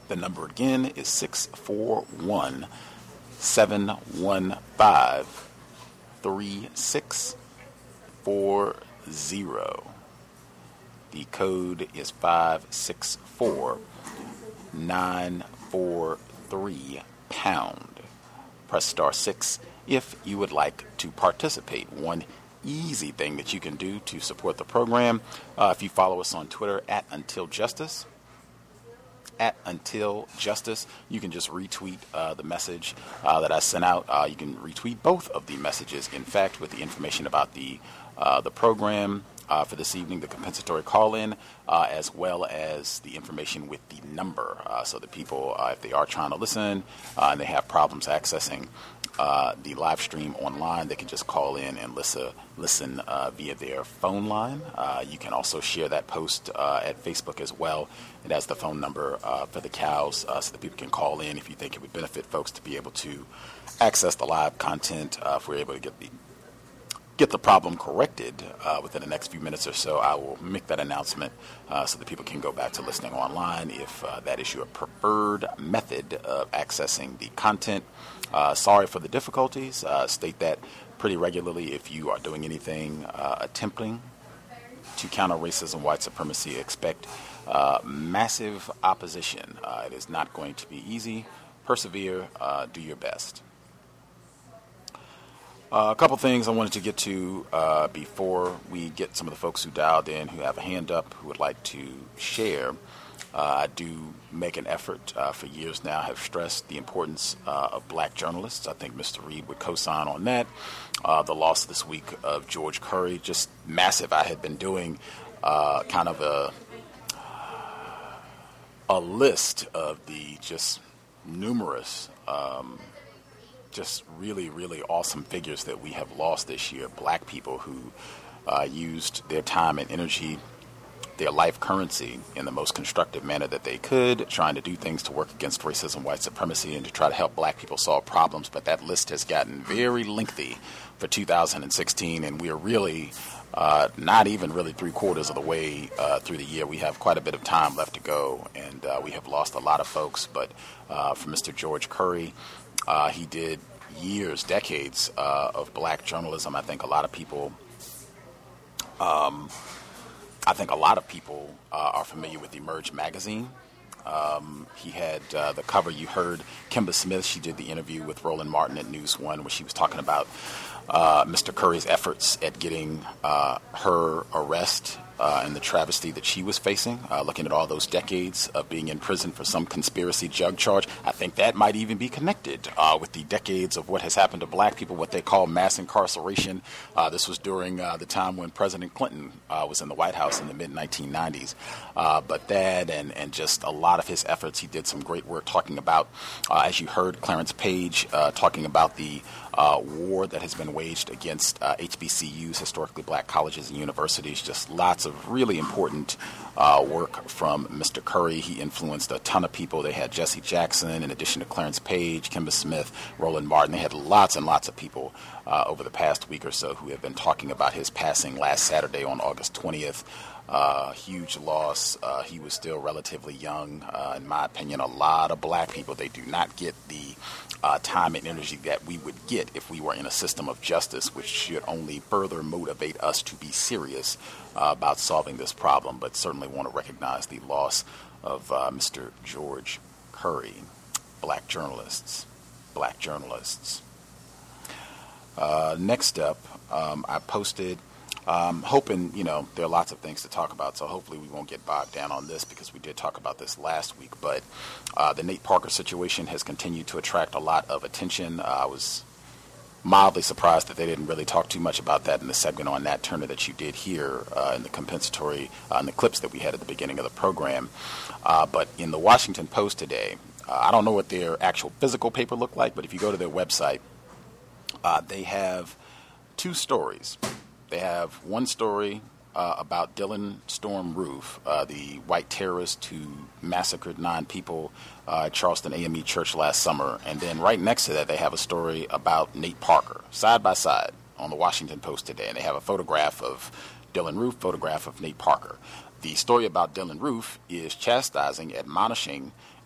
The number again is six four one, seven one five, three six four zero. The code is five six four, nine four three pound. Press star six if you would like to participate. One easy thing that you can do to support the program, uh, if you follow us on Twitter at Until Justice, at Until Justice, you can just retweet uh, the message uh, that I sent out. Uh, you can retweet both of the messages, in fact, with the information about the uh, the program uh, for this evening, the compensatory call-in, uh, as well as the information with the number, uh, so that people, uh, if they are trying to listen uh, and they have problems accessing Uh, the live stream online, they can just call in and listen, listen uh, via their phone line. Uh, you can also share that post uh, at Facebook as well. It has the phone number uh, for the cows uh, so that people can call in if you think it would benefit folks to be able to access the live content. Uh, if we're able to get the get the problem corrected uh, within the next few minutes or so, I will make that announcement uh, so that people can go back to listening online if uh, that is your preferred method of accessing the content. Uh, sorry for the difficulties. Uh, state that pretty regularly if you are doing anything uh, attempting to counter racism, white supremacy. Expect uh, massive opposition. Uh, it is not going to be easy. Persevere. Uh, do your best. Uh, a couple things I wanted to get to uh, before we get some of the folks who dialed in who have a hand up who would like to share. Uh, I do make an effort uh, for years now, have stressed the importance uh, of black journalists. I think Mister Reed would co-sign on that. Uh, the loss this week of George Curry, just massive. I had been doing uh, kind of a, a list of the just numerous um, just really, really awesome figures that we have lost this year. Black people who uh, used their time and energy, their life currency in the most constructive manner that they could, trying to do things to work against racism, white supremacy, and to try to help black people solve problems. But that list has gotten very lengthy for two thousand sixteen, and we are really uh, not even really three quarters of the way uh, through the year. We have quite a bit of time left to go, and uh, we have lost a lot of folks. But uh, for Mister George Curry, uh, he did years, decades uh, of black journalism. I think a lot of people... Um, I think a lot of people uh, are familiar with Emerge magazine. Um, he had uh, the cover. You heard Kimba Smith. She did the interview with Roland Martin at News One, where she was talking about uh, Mister Curry's efforts at getting uh, her arrest uh, and the travesty that she was facing, uh, looking at all those decades of being in prison for some conspiracy drug charge. I think that might even be connected uh, with the decades of what has happened to black people, what they call mass incarceration. Uh, this was during uh, the time when President Clinton uh, was in the White House in the mid nineteen nineties. Uh, but that and, and just a lot of his efforts, he did some great work talking about, uh, as you heard Clarence Page uh, talking about the uh, war that has been waged against uh, H B C Us, historically black colleges and universities. Just lots of really important uh, work from Mister Curry. He influenced a ton of people. They had Jesse Jackson, in addition to Clarence Page, Kimba Smith, Roland Martin. They had lots and lots of people uh, over the past week or so who have been talking about his passing last Saturday on August twentieth. Uh, huge loss. Uh, he was still relatively young. Uh, in my opinion, a lot of black people, they do not get the uh, time and energy that we would get if we were in a system of justice, which should only further motivate us to be serious uh, about solving this problem. But certainly want to recognize the loss of uh, Mister George Curry. Black journalists. Black journalists. Uh, next up, um, I posted... Um, hoping, you know, there are lots of things to talk about, so hopefully we won't get bogged down on this because we did talk about this last week. But uh, the Nate Parker situation has continued to attract a lot of attention. Uh, I was mildly surprised that they didn't really talk too much about that in the segment on Nat Turner that you did hear uh, in the compensatory, uh, in the clips that we had at the beginning of the program. Uh, but in the Washington Post today, uh, I don't know what their actual physical paper looked like, but if you go to their website, uh, they have two stories. They have one story uh, about Dylan Storm Roof, uh, the white terrorist who massacred nine people uh, at Charleston A M E Church last summer. And then right next to that, they have a story about Nate Parker, side by side on the Washington Post today. And they have a photograph of Dylan Roof, photograph of Nate Parker. The story about Dylan Roof is chastising, admonishing,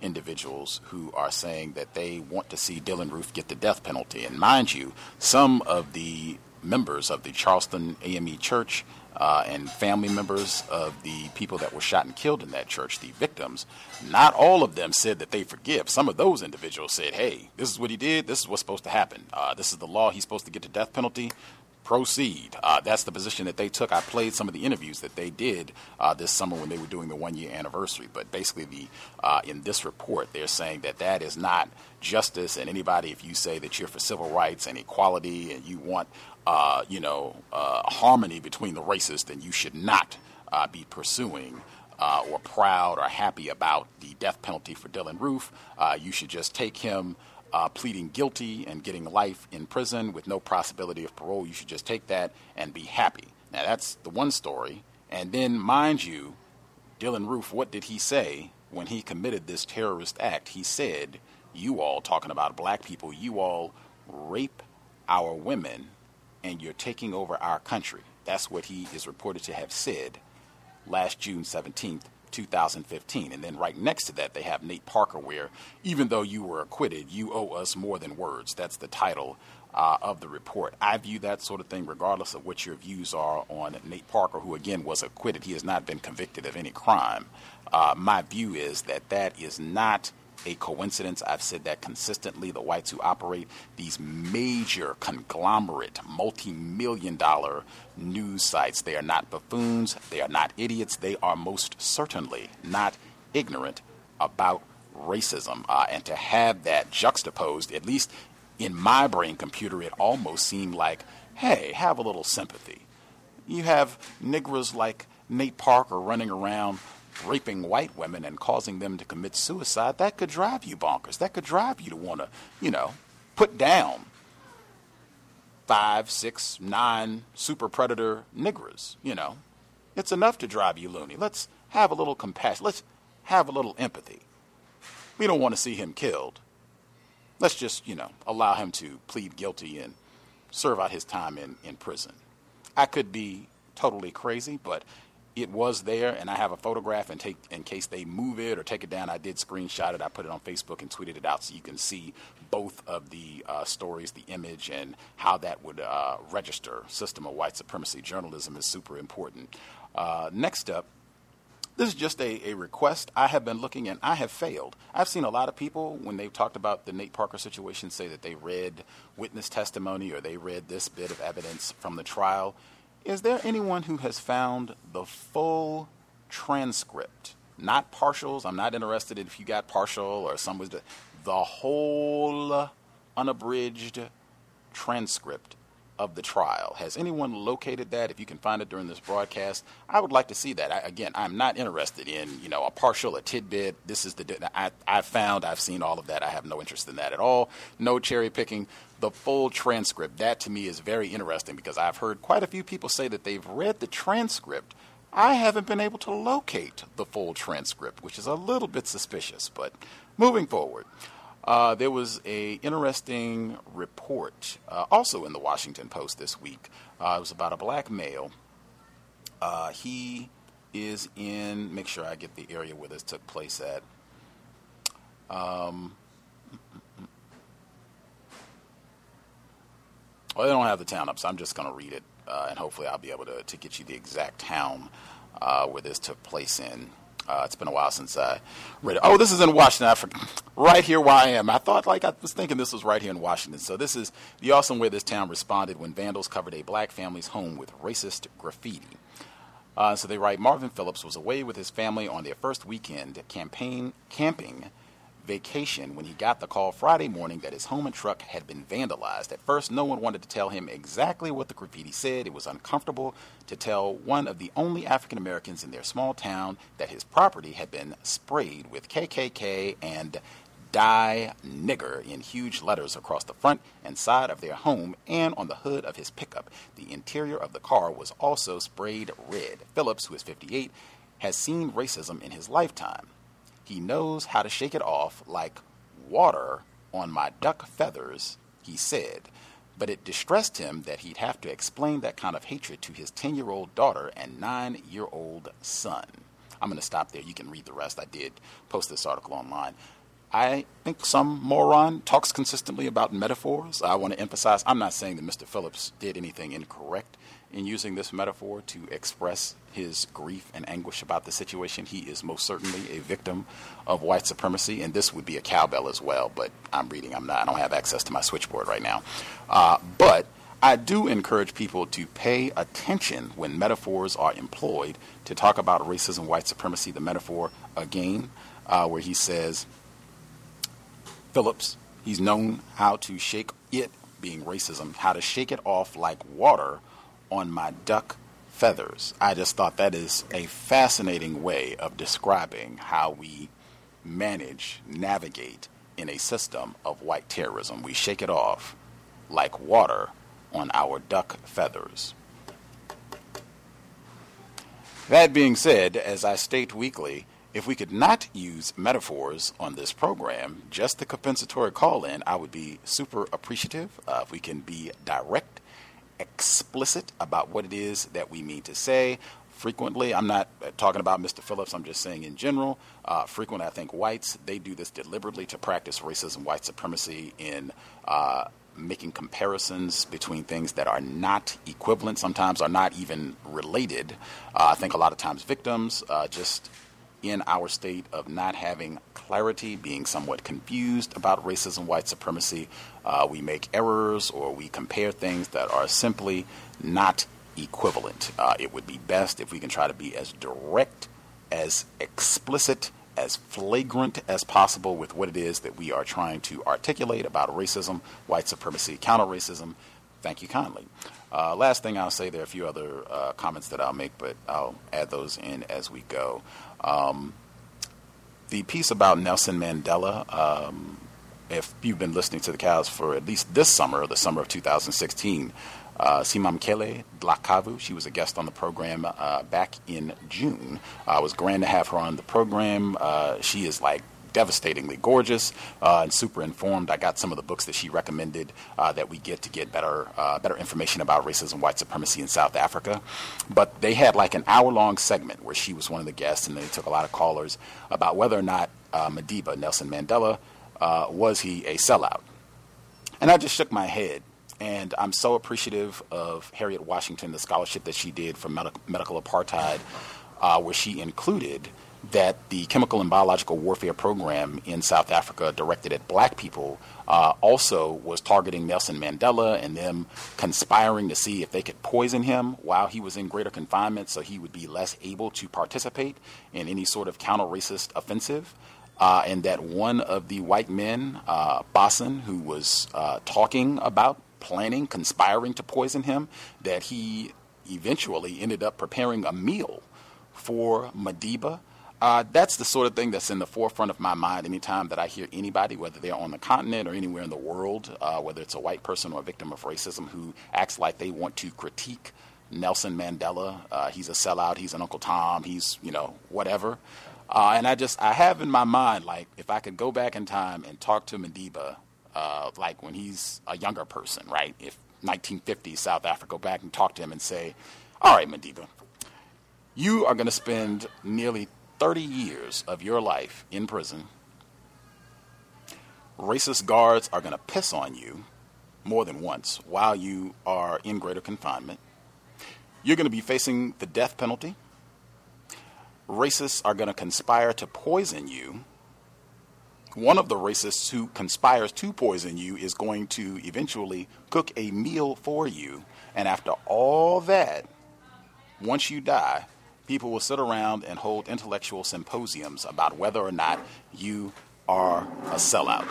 individuals who are saying that they want to see Dylann Roof get the death penalty. And mind you, some of the members of the Charleston A M E Church uh, and family members of the people that were shot and killed in that church, the victims, not all of them said that they forgive. Some of those individuals said, hey, this is what he did. This is what's supposed to happen. Uh, this is the law. He's supposed to get the death penalty. Proceed. Uh, that's the position that they took. I played some of the interviews that they did uh, this summer when they were doing the one-year anniversary. But basically, the uh, in this report, they're saying that that is not justice. And anybody, if you say that you're for civil rights and equality and you want, uh, you know, uh, harmony between the races, then you should not uh, be pursuing uh, or proud or happy about the death penalty for Dylann Roof. Uh, you should just take him Uh, pleading guilty and getting life in prison with no possibility of parole. You should just take that and be happy. Now, that's the one story. And then, mind you, Dylann Roof, what did he say when he committed this terrorist act? He said, you all, talking about black people, you all rape our women and you're taking over our country. That's what he is reported to have said last June seventeenth, two thousand fifteen. And then right next to that, they have Nate Parker, where even though you were acquitted, you owe us more than words. That's the title uh, of the report. I view that sort of thing, regardless of what your views are on Nate Parker, who again was acquitted. He has not been convicted of any crime. Uh, my view is that that is not a coincidence. I've said that consistently. The whites who operate these major conglomerate, multi-million dollar news sites, they are not buffoons. They are not idiots. They are most certainly not ignorant about racism. Uh, and to have that juxtaposed, at least in my brain computer, it almost seemed like, hey, have a little sympathy. You have niggers like Nate Parker running around raping white women and causing them to commit suicide. That could drive you bonkers. That could drive you to want to, you know, put down five, six, nine super predator niggers. You know, it's enough to drive you loony. Let's have a little compassion. Let's have a little empathy. We don't want to see him killed. Let's just, you know, allow him to plead guilty and serve out his time in, in prison. I could be totally crazy, but it was there, and I have a photograph, and take in case they move it or take it down. I did screenshot it. I put it on Facebook and tweeted it out so you can see both of the uh, stories, the image, and how that would uh, register. System of white supremacy journalism is super important. Uh, next up, this is just a, a request. I have been looking, and I have failed. I've seen a lot of people, when they've talked about the Nate Parker situation, say that they read witness testimony or they read this bit of evidence from the trial. Is there anyone who has found the full transcript? Not partials. I'm not interested in if you got partial or some was the, the whole unabridged transcript of the trial. Has anyone located that? If you can find it during this broadcast, I would like to see that. I, again, I'm not interested in, you know, a partial, a tidbit. This is the I, I've found, I've seen all of that. I have no interest in that at all. No cherry picking. The full transcript, that to me is very interesting because I've heard quite a few people say that they've read the transcript. I haven't been able to locate the full transcript, which is a little bit suspicious. But moving forward, uh, there was a interesting report uh, also in the Washington Post this week. Uh, it was about a black male. Uh, he is in, make sure I get the area where this took place at. Um, Well, they don't have the town up, so I'm just going to read it, uh, and hopefully I'll be able to, to get you the exact town uh, where this took place in. Uh, it's been a while since I read it. Oh, this is in Washington. I forgot. Right here where I am. I thought, like, I was thinking this was right here in Washington. So this is the awesome way this town responded when vandals covered a black family's home with racist graffiti. Uh, so they write, Marvin Phillips was away with his family on their first weekend campaign camping vacation when he got the call Friday morning that his home and truck had been vandalized. At first, no one wanted to tell him exactly what the graffiti said. It was uncomfortable to tell one of the only African Americans in their small town that his property had been sprayed with K K K and Die Nigger in huge letters across the front and side of their home and on the hood of his pickup. The interior of the car was also sprayed red. Phillips, who is fifty-eight, has seen racism in his lifetime. He knows how to shake it off like water on my duck feathers, he said. But it distressed him that he'd have to explain that kind of hatred to his ten-year-old daughter and nine-year-old son. I'm going to stop there. You can read the rest. I did post this article online. I think some moron talks consistently about metaphors. I want to emphasize, I'm not saying that Mister Phillips did anything incorrect in using this metaphor to express his grief and anguish about the situation. He is most certainly a victim of white supremacy, and this would be a cowbell as well, but I'm reading. I'm not, I don't have access to my switchboard right now. Uh, but I do encourage people to pay attention when metaphors are employed to talk about racism, white supremacy. The metaphor, again, uh, where he says, Phillips, he's known how to shake it, being racism, how to shake it off like water on my duck feathers. I just thought that is a fascinating way of describing how we manage, navigate in a system of white terrorism. We shake it off like water on our duck feathers. That being said, as I state weekly, if we could not use metaphors on this program, just the compensatory call-in, I would be super appreciative. Uh, if we can be direct, explicit about what it is that we mean to say. Frequently, I'm not talking about Mister Phillips, I'm just saying in general, uh, frequently I think whites, they do this deliberately to practice racism, white supremacy in uh, making comparisons between things that are not equivalent, sometimes are not even related. Uh, I think a lot of times victims uh, just in our state of not having clarity, being somewhat confused about racism, white supremacy, uh, we make errors or we compare things that are simply not equivalent. Uh, it would be best if we can try to be as direct, as explicit, as flagrant as possible with what it is that we are trying to articulate about racism, white supremacy, counter-racism. Thank you kindly. Uh, last thing I'll say, there are a few other uh, comments that I'll make, but I'll add those in as we go. Um, the piece about Nelson Mandela, um, if you've been listening to the cows for at least this summer, the summer of two thousand sixteen, uh, Simamkele Dlakavu, she was a guest on the program uh, back in June. Uh, it was grand to have her on the program. Uh, she is like devastatingly gorgeous uh, and super informed. I got some of the books that she recommended uh, that we get to get better uh, better information about racism, white supremacy in South Africa. But they had like an hour-long segment where she was one of the guests, and they took a lot of callers about whether or not uh, Madiba, Nelson Mandela, uh, was he a sellout. And I just shook my head. And I'm so appreciative of Harriet Washington, the scholarship that she did for medical, medical apartheid, uh, where she included that the chemical and biological warfare program in South Africa directed at black people uh, also was targeting Nelson Mandela and them conspiring to see if they could poison him while he was in greater confinement so he would be less able to participate in any sort of counter-racist offensive. Uh, and that one of the white men, uh, Bosson, who was uh, talking about planning, conspiring to poison him, that he eventually ended up preparing a meal for Madiba. Uh, that's the sort of thing that's in the forefront of my mind anytime that I hear anybody, whether they're on the continent or anywhere in the world, uh, whether it's a white person or a victim of racism who acts like they want to critique Nelson Mandela. Uh, he's a sellout. He's an Uncle Tom. He's, you know, whatever. Uh, and I just, I have in my mind, like, if I could go back in time and talk to Madiba, uh, like when he's a younger person, right? If nineteen fifties South Africa, go back and talk to him and say, all right, Madiba, you are going to spend nearly thirty years of your life in prison. Racist guards are going to piss on you more than once while you are in greater confinement. You're going to be facing the death penalty. Racists are going to conspire to poison you. One of the racists who conspires to poison you is going to eventually cook a meal for you. And after all that, once you die, people will sit around and hold intellectual symposiums about whether or not you are a sellout.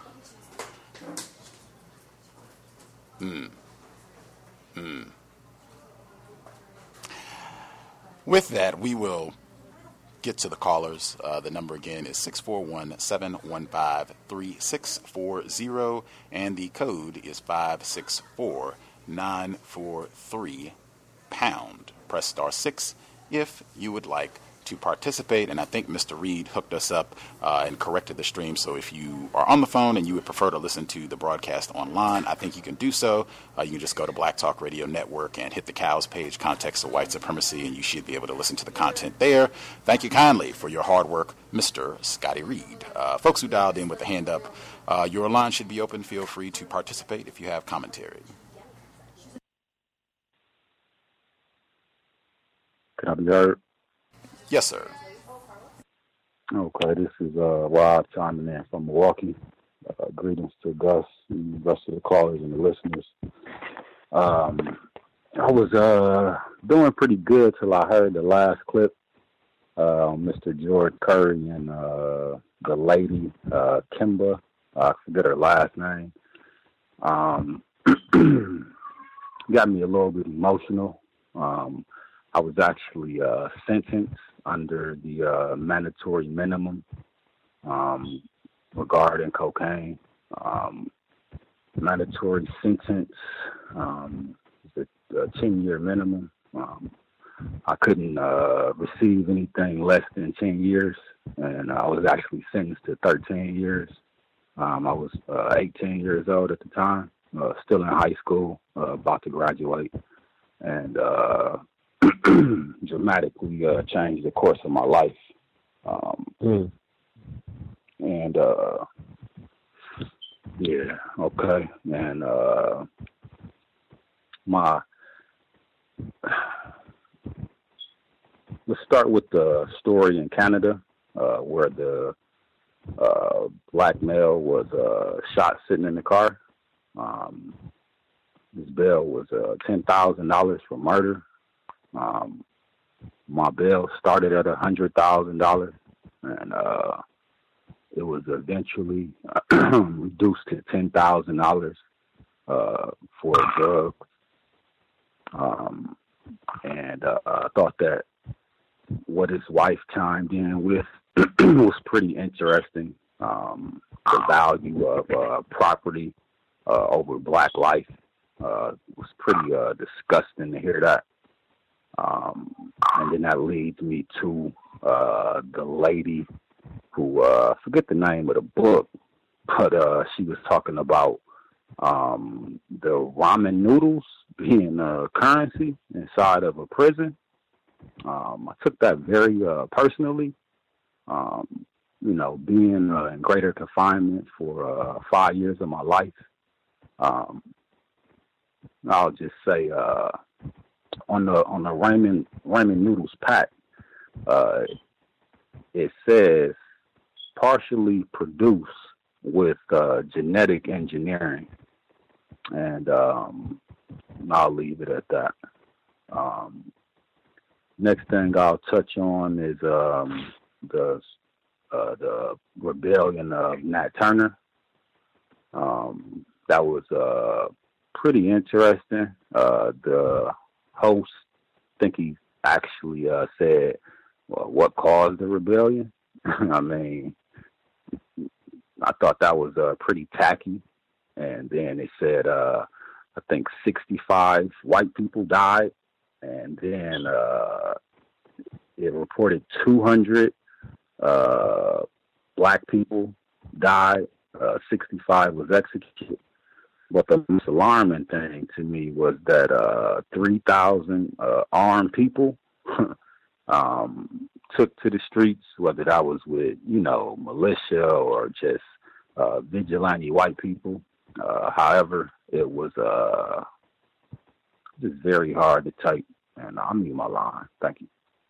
Hmm. Hmm. With that, we will get to the callers. Uh, the number again is six four one, seven one five, three six four zero, and the code is five six four, nine four three, pound. Press star six if you would like to participate. And I think Mister Reed hooked us up uh, and corrected the stream. So if you are on the phone and you would prefer to listen to the broadcast online, I think you can do so. Uh, you can just go to Black Talk Radio Network and hit the Cows page, Context of White Supremacy, and you should be able to listen to the content there. Thank you kindly for your hard work, Mister Scotty Reed. Uh, folks who dialed in with a hand up, uh, your line should be open. Feel free to participate if you have commentary. Can I be heard? Yes, sir. Okay, this is uh, Rob chiming in from Milwaukee. Uh, greetings to Gus and the rest of the callers and the listeners. Um, I was uh, doing pretty good till I heard the last clip. Uh, Mister George Curry and uh, the lady, uh, Kimba, I forget her last name, um, got me a little bit emotional. Um, I was actually uh, sentenced under the uh, mandatory minimum um, regarding cocaine. Um, mandatory sentence um, is a, a ten-year minimum. Um, I couldn't uh, receive anything less than ten years, and I was actually sentenced to thirteen years. Um, I was uh, eighteen years old at the time, uh, still in high school, uh, about to graduate, and uh, dramatically uh, changed the course of my life. Um, mm. And, uh, yeah, okay, and uh, my... Let's start with the story in Canada, uh, where the uh, black male was uh, shot sitting in the car. Um, his bail was uh, ten thousand dollars for murder. Um, my bail started at one hundred thousand dollars, and uh, it was eventually reduced to ten thousand dollars uh, for drugs. Um, and uh, I thought that what his wife chimed in with was pretty interesting. Um, the value of uh, property uh, over black life uh, was pretty uh, disgusting to hear that. Um, and then that leads me to uh, the lady who, uh, I forget the name of the book, but uh, she was talking about um, the ramen noodles being a currency inside of a prison. Um, I took that very uh, personally. Um, you know, being uh, in greater confinement for uh, five years of my life. Um, I'll just say uh, on the on the ramen ramen noodles pack, uh, it says partially produced with uh, genetic engineering, and um, I'll leave it at that. Um, Next thing I'll touch on is um, the uh, the rebellion of Nat Turner. Um, that was uh, pretty interesting. Uh, the host, I think he actually uh, said, well, what caused the rebellion? I mean, I thought that was uh, pretty tacky. And then they said, uh, I think sixty-five white people died. And then uh, it reported two hundred uh, black people died. Uh, sixty-five was executed. But the most alarming thing to me was that uh, three thousand uh, armed people um, took to the streets, whether that was with, you know, militia or just uh, vigilante white people. Uh, however, it was... Uh, It's very hard to type, and I'll mute my line. Thank you.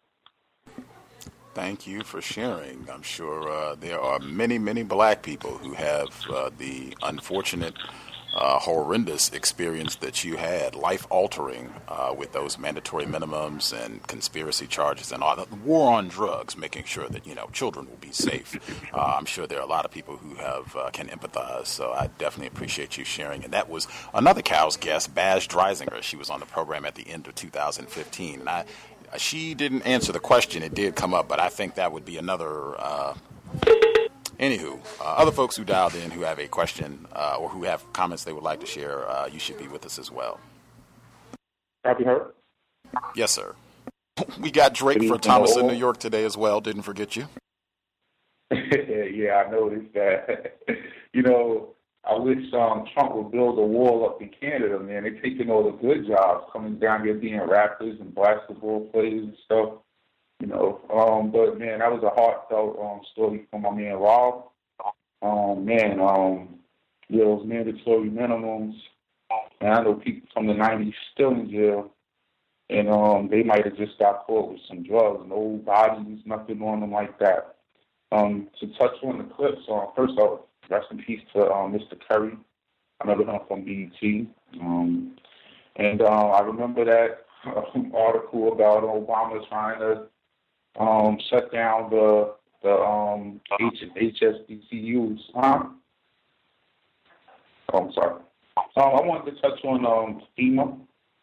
Thank you for sharing. I'm sure uh, there are many, many black people who have uh, the unfortunate, uh, horrendous experience that you had, life-altering, uh, with those mandatory minimums and conspiracy charges and all the war on drugs, making sure that, you know, children will be safe. Uh, I'm sure there are a lot of people who have uh, can empathize, so I definitely appreciate you sharing. And that was another Cow's guest, Baz Dreisinger. She was on the program at the end of two thousand fifteen, and I, she didn't answer the question. It did come up, but I think that would be another... Uh, Anywho, uh, other folks who dialed in who have a question uh, or who have comments they would like to share, uh, you should be with us as well. Have you heard? Yes, sir. We got Drake for Thomas in New York today as well. Didn't forget you. Yeah, I noticed that. You know, I wish um, Trump would build a wall up in Canada, man. They're taking all the good jobs, coming down here being rappers and basketball players and stuff. You know, um, but, man, that was a heartfelt um, story from my man Rob. Um, man, um, yeah, those mandatory minimums. And I know people from the nineties still in jail. And um, they might have just got caught with some drugs, no bodies, nothing on them like that. Um, to touch on the clips, uh, first off, rest in peace to um, Mister Curry. I remember him from B E T. Um, and uh, I remember that um, article about Obama trying to um, shut down the the um, H S B C Us. Huh? Oh, I'm sorry. Um, I wanted to touch on um, FEMA.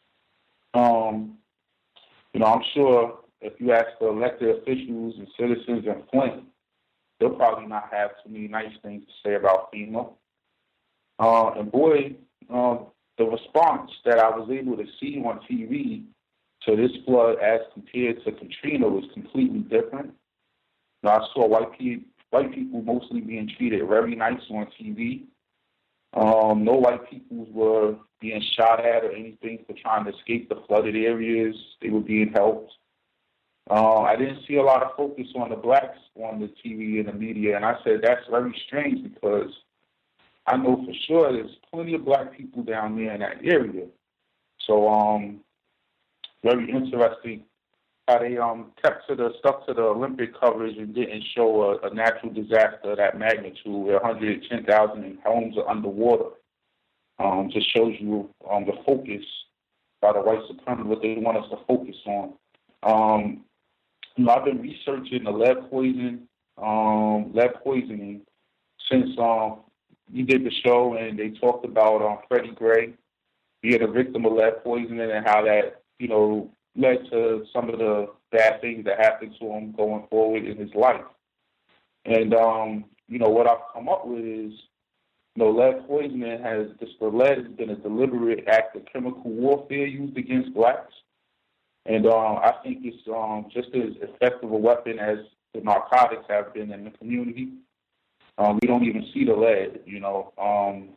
Um, you know, I'm sure if you ask the elected officials and citizens in Flint, they'll probably not have too many nice things to say about FEMA. Uh, and boy, uh, the response that I was able to see on T V to this flood as compared to Katrina was completely different. You know, I saw white, pe- white people mostly being treated very nice on T V. Um, no white people were being shot at or anything for trying to escape the flooded areas. They were being helped. Uh, I didn't see a lot of focus on the blacks on the T V and the media, and I said that's very strange because I know for sure there's plenty of black people down there in that area. So, um, very interesting how they um kept to the stuck to the Olympic coverage and didn't show a, a natural disaster of that magnitude where one hundred ten thousand homes are underwater. Um, just shows you um the focus by the white supremacists, what they want us to focus on. Um, you know, I've been researching the lead poison, um, lead poisoning since um we did the show, and they talked about um Freddie Gray being a victim of lead poisoning and how that, you know, led to some of the bad things that happened to him going forward in his life. And, um, you know, what I've come up with is, you know, lead poisoning has, this, the lead has been a deliberate act of chemical warfare used against blacks. And um, I think it's um, just as effective a weapon as the narcotics have been in the community. Um, we don't even see the lead, you know. Um,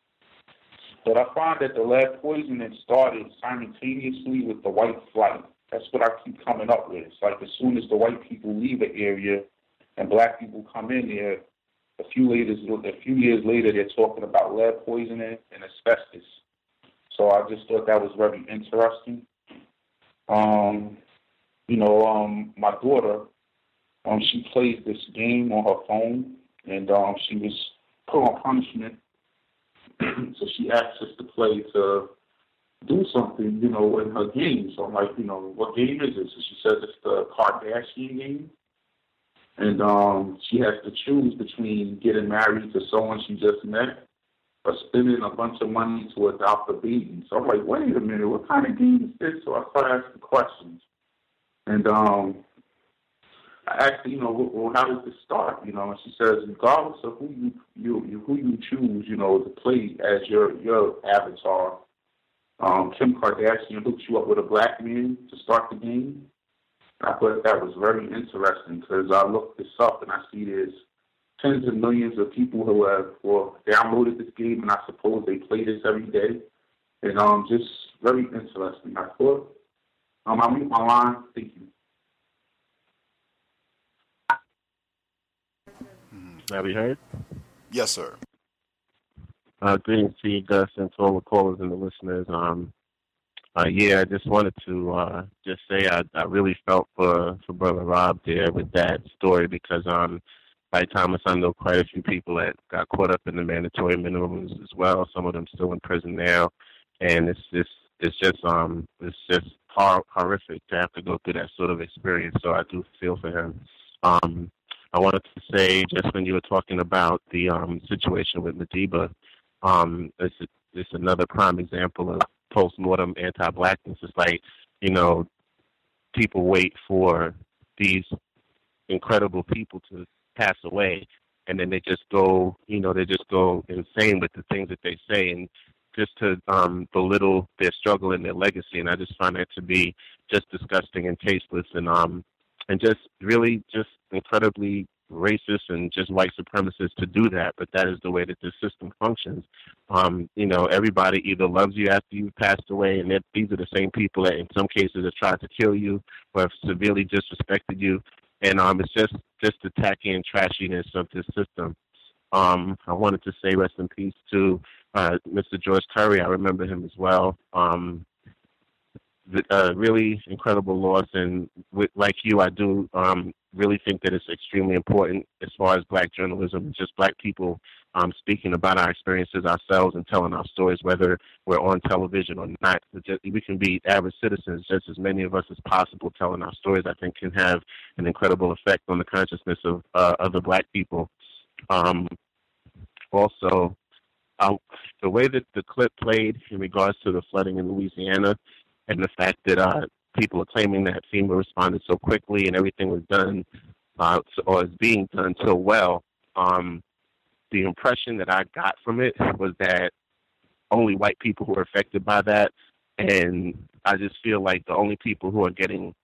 But I find that the lead poisoning started simultaneously with the white flight. That's what I keep coming up with. It's like as soon as the white people leave an area and black people come in there, a few, later, a few years later, they're talking about lead poisoning and asbestos. So I just thought that was very interesting. Um, you know, um, my daughter, um, she plays this game on her phone, and um, she was put on punishment. So she asked us to play to do something, you know, in her game. So I'm like, you know, what game is this? So she says it's the Kardashian game. And um, she has to choose between getting married to someone she just met or spending a bunch of money to adopt a baby. So I'm like, wait a minute, what kind of game is this? So I started asking questions. And um, I asked her, you know, well, how does this start? You know, and she says, regardless of who you, you who you choose, you know, to play as your your avatar, um, Kim Kardashian hooks you up with a black man to start the game. I thought that was very interesting because I looked this up and I see there's tens of millions of people who have well, downloaded this game, and I suppose they play this every day. And um, just very interesting. I thought, um, I'll mute my line. Thank you. Have you heard? Yes, sir. Uh, greetings to you, Gus, and to all the callers and the listeners. Um, uh, yeah, I just wanted to uh, just say I, I really felt for, for Brother Rob there with that story because um, by Thomas, I know quite a few people that got caught up in the mandatory minimums as well. Some of them still in prison now, and it's just it's just um it's just hor- horrific to have to go through that sort of experience. So I do feel for him. Um, I wanted to say, just when you were talking about the um, situation with Madiba, um, it's, it's another prime example of post-mortem anti-blackness. It's like, you know, people wait for these incredible people to pass away, and then they just go, you know, they just go insane with the things that they say. And just to um, belittle their struggle and their legacy, and I just find that to be just disgusting and tasteless, and um, and just really just incredibly racist and just white supremacist to do that. But that is the way that this system functions. Um, you know, everybody either loves you after you've passed away, and these are the same people that in some cases have tried to kill you or have severely disrespected you. And um, it's just, just the tacky and trashiness of this system. Um, I wanted to say rest in peace to uh, Mister George Curry. I remember him as well. Um, the, uh, really incredible loss, and with, like you, I do um, really think that it's extremely important as far as black journalism, just black people um, speaking about our experiences ourselves and telling our stories, whether we're on television or not. We can be average citizens, just as many of us as possible, telling our stories, I think, can have an incredible effect on the consciousness of uh, other black people. Um, also, uh, the way that the clip played in regards to the flooding in Louisiana, and the fact that uh, people are claiming that FEMA responded so quickly and everything was done uh, or is being done so well, um, the impression that I got from it was that only white people were affected by that. And I just feel like the only people who are getting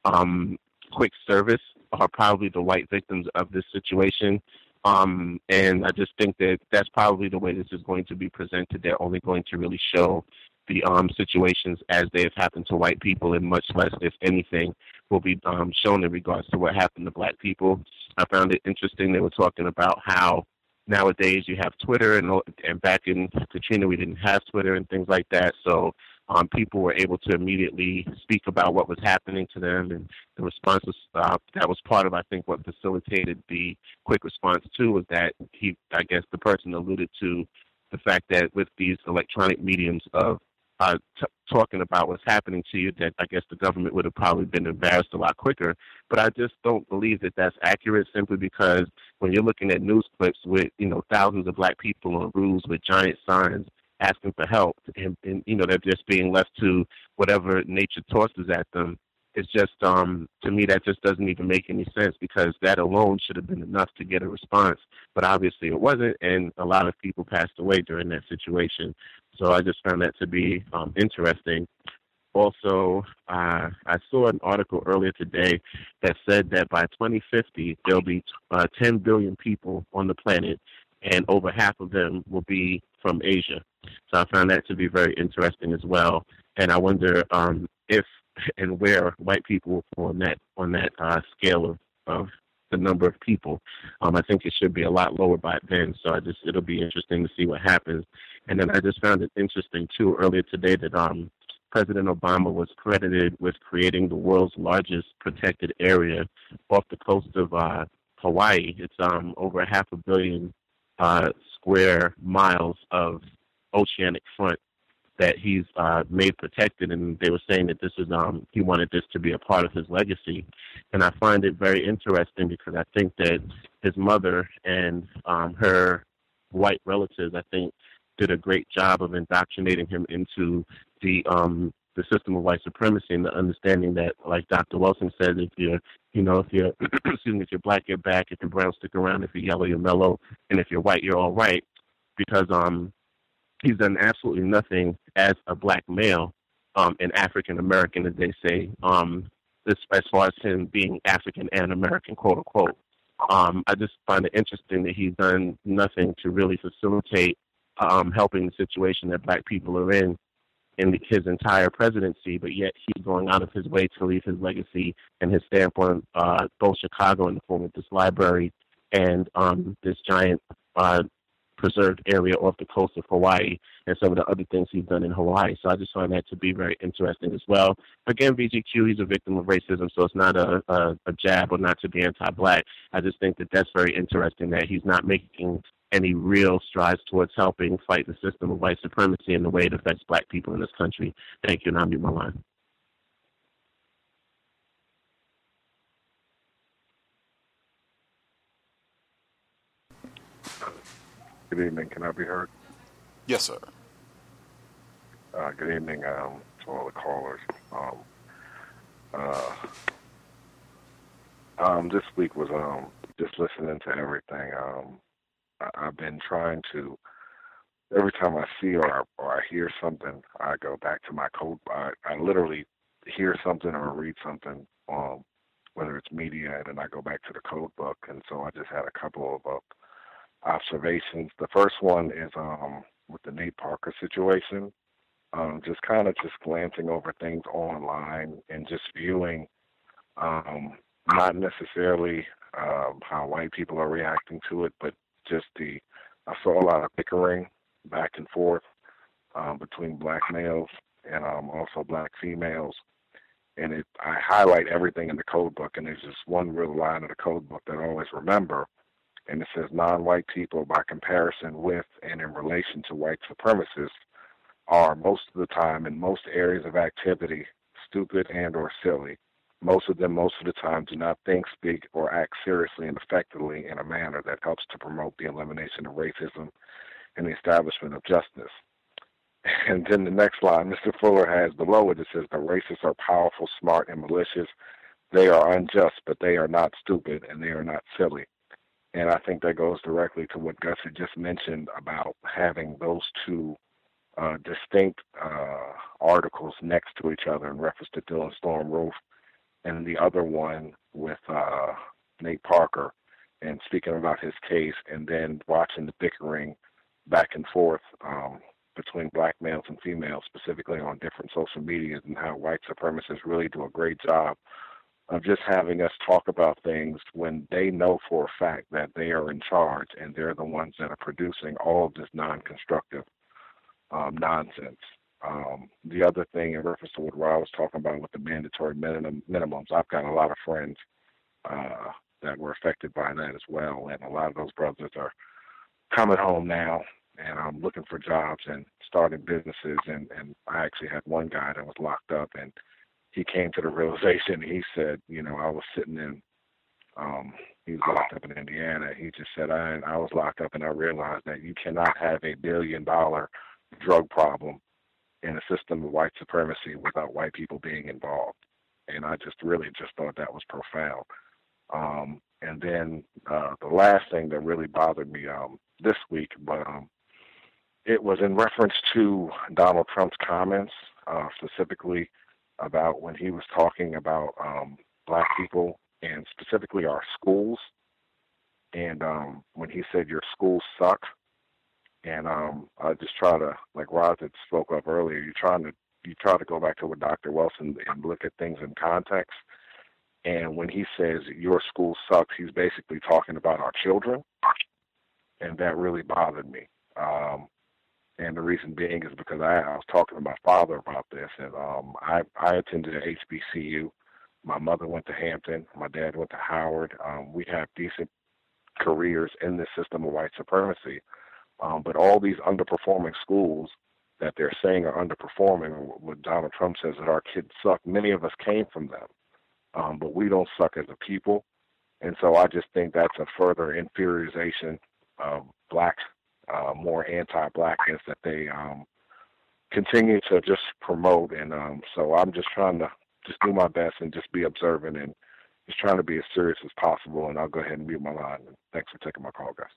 um, quick service are probably the white victims of this situation. Um, and I just think that that's probably the way this is going to be presented. They're only going to really show the um, situations as they have happened to white people, and much less, if anything, will be um, shown in regards to what happened to black people. I found it interesting. They were talking about how nowadays you have Twitter, and, and back in Katrina we didn't have Twitter and things like that. So um, people were able to immediately speak about what was happening to them, and the response was, uh, that was part of, I think, what facilitated the quick response too, was that he, I guess the person alluded to the fact that with these electronic mediums of Uh, t- talking about what's happening to you, that I guess the government would have probably been embarrassed a lot quicker. But I just don't believe that that's accurate, simply because when you're looking at news clips with, you know, thousands of black people on roofs with giant signs asking for help, and, and you know, they're just being left to whatever nature tosses at them, it's just, um, to me, that just doesn't even make any sense, because that alone should have been enough to get a response. But obviously it wasn't, and a lot of people passed away during that situation. So I just found that to be um, interesting. Also, uh, I saw an article earlier today that said that by twenty fifty, there'll be uh, ten billion people on the planet, and over half of them will be from Asia. So I found that to be very interesting as well. And I wonder um, if and where white people will fall on that, on that uh, scale of, of the number of people. Um, I think it should be a lot lower by then. So I just, it'll be interesting to see what happens. And then I just found it interesting too earlier today that um, President Obama was credited with creating the world's largest protected area off the coast of uh, Hawaii. It's um, over a half a billion uh, square miles of oceanic front that he's uh, made protected, and they were saying that this is um, he wanted this to be a part of his legacy. And I find it very interesting, because I think that his mother and um, her white relatives, I think, did a great job of indoctrinating him into the um, the system of white supremacy, and the understanding that, like Doctor Wilson said, if you're, you know, if you're, excuse me, if you're black, you're back. If you're brown, stick around. If you're yellow, you're mellow. And if you're white, you're all right. Because um, he's done absolutely nothing as a black male, um, and African American, as they say, um, this, as far as him being African and American, quote unquote. Um, I just find it interesting that he's done nothing to really facilitate um, helping the situation that black people are in in his entire presidency, but yet he's going out of his way to leave his legacy and his stamp on uh, both Chicago in the form of this library and um, this giant uh, preserved area off the coast of Hawaii, and some of the other things he's done in Hawaii. So I just find that to be very interesting as well. Again, V G Q, he's a victim of racism, so it's not a, a, a jab or not to be anti-black. I just think that that's very interesting, that he's not making any real strides towards helping fight the system of white supremacy and the way it affects black people in this country. Thank you, and I'll mute my line. Good evening. Can I be heard? Yes, sir. Uh, good evening um, to all the callers. Um, uh, um, this week was um, just listening to everything. Um, I- I've been trying to every time I see or, or I hear something, I go back to my code. I, I literally hear something or read something, um, whether it's media, and then I go back to the code book. And so I just had a couple of uh, observations. The first one is um, with the Nate Parker situation, um, just kind of just glancing over things online and just viewing um, not necessarily um, how white people are reacting to it, but just the, I saw a lot of bickering back and forth um, between black males and um, also black females. And it, I highlight everything in the code book, and there's just one real line of the code book that I always remember, and it says non-white people, by comparison with and in relation to white supremacists, are most of the time in most areas of activity stupid and or silly. Most of them, most of the time, do not think, speak, or act seriously and effectively in a manner that helps to promote the elimination of racism and the establishment of justice. And then the next line, Mister Fuller has below it, it says, the racists are powerful, smart, and malicious. They are unjust, but they are not stupid, and they are not silly. And I think that goes directly to what Gus had just mentioned about having those two uh, distinct uh, articles next to each other in reference to Dylan Storm Roof, and the other one with uh, Nate Parker, and speaking about his case, and then watching the bickering back and forth um, between black males and females, specifically on different social medias, and how white supremacists really do a great job of just having us talk about things when they know for a fact that they are in charge and they're the ones that are producing all of this non-constructive um, nonsense. Um, the other thing in reference to what Rob was talking about with the mandatory minimum, minimums, I've got a lot of friends uh, that were affected by that as well, and a lot of those brothers are coming home now and I'm looking for jobs and starting businesses. And, and I actually had one guy that was locked up, and he came to the realization. He said, you know, I was sitting in, um, he was locked up in Indiana. He just said, I, I was locked up, and I realized that you cannot have a billion dollar drug problem in a system of white supremacy without white people being involved. And I just really just thought that was profound. Um, and then uh, the last thing that really bothered me um, this week, but um, it was in reference to Donald Trump's comments, uh, specifically about when he was talking about um, black people and specifically our schools. And um, when he said your schools suck, and um, I just try to, like Roz had spoke up earlier, you're trying to you try to go back to what Doctor Wilson and look at things in context. And when he says your school sucks, he's basically talking about our children, and that really bothered me. Um, and the reason being is because I, I was talking to my father about this, and um, I, I attended a H B C U. My mother went to Hampton. My dad went to Howard. Um, we have decent careers in this system of white supremacy. Um, but all these underperforming schools that they're saying are underperforming, what Donald Trump says that our kids suck, many of us came from them. Um, but we don't suck as a people. And so I just think that's a further inferiorization of black, uh, more anti-blackness that they um, continue to just promote. And um, so I'm just trying to just do my best and just be observant and just trying to be as serious as possible. And I'll go ahead and mute my line. Thanks for taking my call, guys.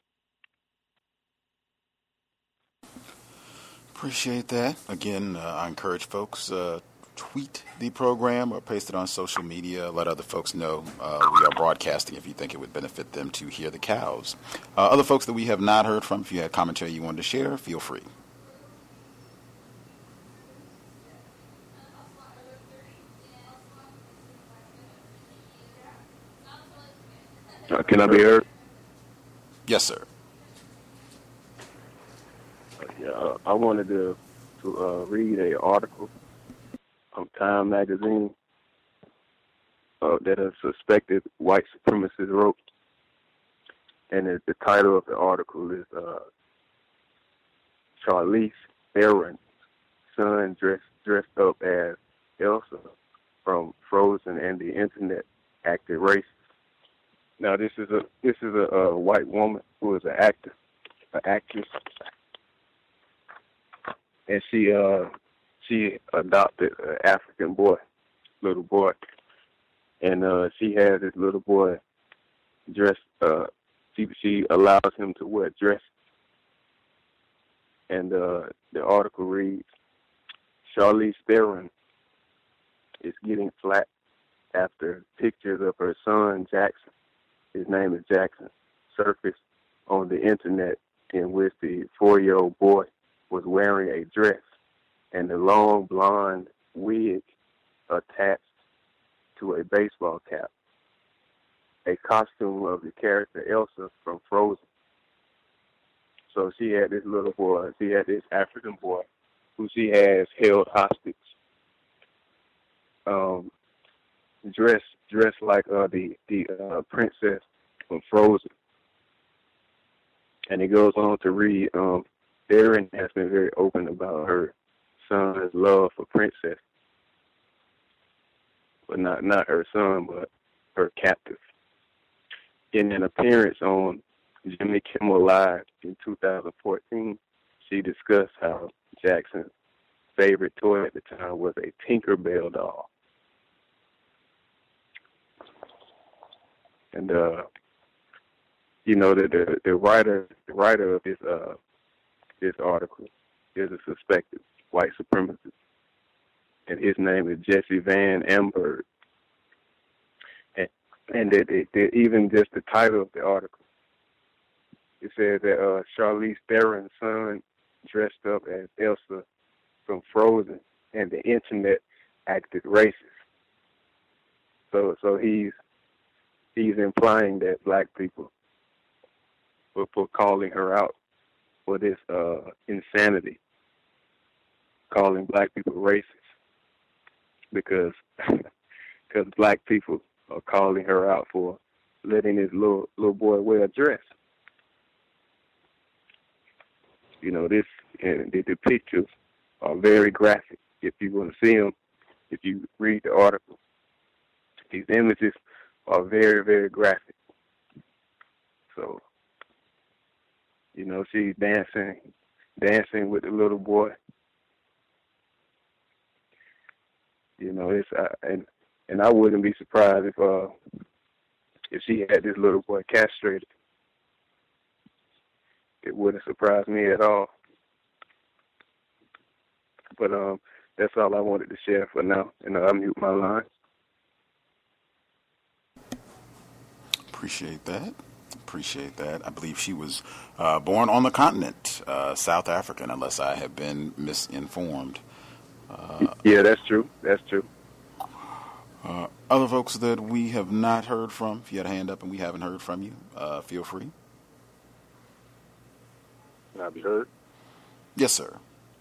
Appreciate that. Again, uh, I encourage folks uh, tweet the program or paste it on social media. Let other folks know uh, we are broadcasting if you think it would benefit them to hear the cows. Uh, other folks that we have not heard from, if you had commentary you wanted to share, feel free. Uh, can I be heard? Yes, sir. Uh, I wanted to, to uh, read an article from Time magazine uh, that a suspected white supremacist wrote. And it, the title of the article is uh, Charlize Theron's son dressed, dressed up as Elsa from Frozen and the Internet acted racist. Now, this is a this is a, a white woman who is an actor, an actress. And she uh she adopted an African boy, little boy, and uh, she had this little boy dressed. Uh, she she allows him to wear dresses, And uh, the article reads, Charlize Theron is getting flack after pictures of her son, Jackson, his name is Jackson, surfaced on the internet in which the four-year-old boy was wearing a dress and a long blonde wig attached to a baseball cap, a costume of the character Elsa from Frozen. So she had this little boy, she had this African boy who she has held hostage, um, dressed dressed like uh, the the uh, princess from Frozen. And it goes on to read, um, Theron has been very open about her son's love for Princess, but not not her son, but her captive. In an appearance on Jimmy Kimmel Live in two thousand fourteen, she discussed how Jackson's favorite toy at the time was a Tinkerbell doll. And uh, you know, the, the the writer the writer of this uh this article is a suspected white supremacist, and his name is Jesse Van Amberg. And and it, it, it, even just the title of the article, it says that uh, Charlize Theron's son dressed up as Elsa from Frozen, and the internet acted racist. So so he's he's implying that black people were for calling her out for this uh, insanity, calling black people racist because because black people are calling her out for letting this little little boy wear a dress. You know, this and the, the pictures are very graphic. If you want to see them, if you read the article, these images are very, very graphic. So, you know, she's dancing, dancing with the little boy. You know, it's uh, and and I wouldn't be surprised if uh if she had this little boy castrated. It wouldn't surprise me at all. But um, that's all I wanted to share for now, and I'll mute my line. Appreciate that. Appreciate that. I believe she was uh, born on the continent, uh, South African, unless I have been misinformed. Uh, yeah, that's true. That's true. Uh, other folks that we have not heard from, if you had a hand up and we haven't heard from you, uh, feel free. Can I be heard? Yes, sir.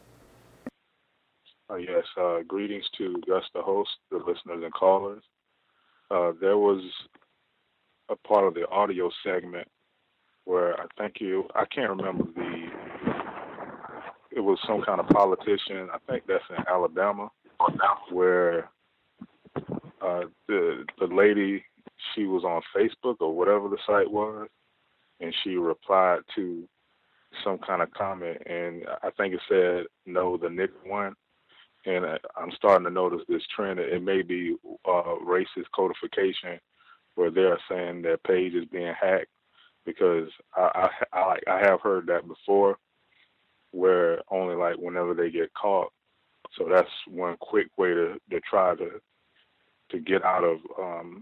Uh, yes. Uh, greetings to Gus, the host, the listeners and callers. Uh, there was a part of the audio segment where I think you, I can't remember the, it was some kind of politician, I think that's in Alabama, where uh, the the lady, she was on Facebook or whatever the site was, and she replied to some kind of comment, and I think it said, no, the nigger one. And I'm starting to notice this trend. It may be uh, racist codification where they're saying their page is being hacked, because I, I, I, I have heard that before, where only like whenever they get caught. So that's one quick way to, to try to to get out of um,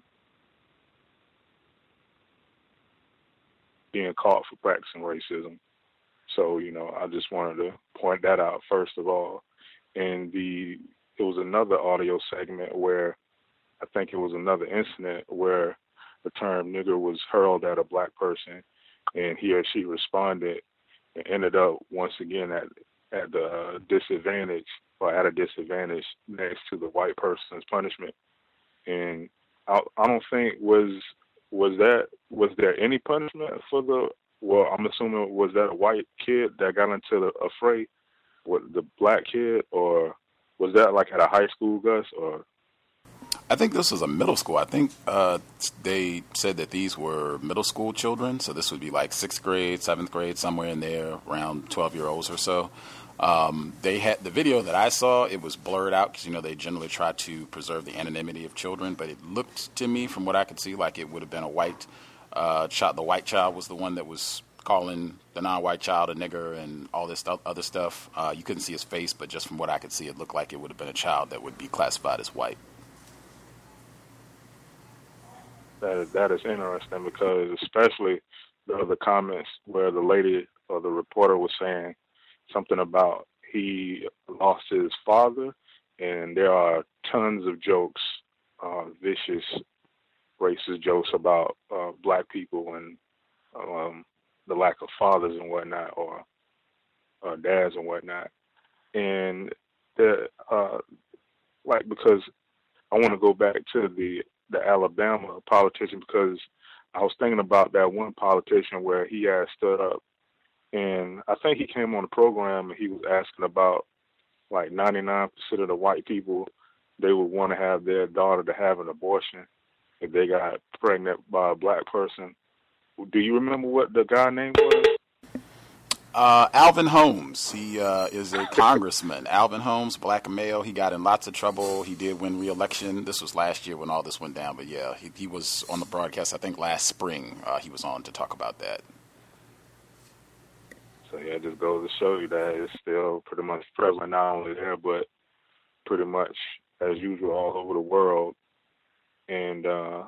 being caught for practicing racism. So, you know, I just wanted to point that out first of all. And the it was another audio segment where I think it was another incident where the term nigger was hurled at a black person, and he or she responded and ended up once again at at the disadvantage or at a disadvantage next to the white person's punishment. And I, I don't think was was that was there any punishment for the well, I'm assuming was that a white kid that got into the a fray with the black kid, or was that like at a high school, Gus? Or I think this was a middle school. I think uh, they said that these were middle school children, so this would be like sixth grade, seventh grade, somewhere in there, around twelve-year-olds or so. Um, they had the video that I saw. It was blurred out because, you know, they generally try to preserve the anonymity of children, but it looked to me, from what I could see, like it would have been a white uh, child. The white child was the one that was calling the non-white child a nigger and all this st- other stuff. Uh, you couldn't see his face, but just from what I could see, it looked like it would have been a child that would be classified as white. That is, that is interesting because especially the other comments where the lady or the reporter was saying something about he lost his father, and there are tons of jokes, uh, vicious, racist jokes about uh, black people and um, the lack of fathers and whatnot, or uh, dads and whatnot. And the uh, like because I want to go back to the the Alabama politician, because I was thinking about that one politician where he had stood up, and I think he came on the program and he was asking about like ninety-nine percent of the white people, they would want to have their daughter to have an abortion if they got pregnant by a black person. Do you remember what the guy name was? Uh, Alvin Holmes. He uh, is a congressman. Alvin Holmes, black male. He got in lots of trouble. He did win re-election. This was last year when all this went down. But yeah, he, he was on the broadcast, I think last spring. Uh, he was on to talk about that. So yeah, it just goes to show you that it's still pretty much prevalent, not only there, but pretty much as usual all over the world. And uh,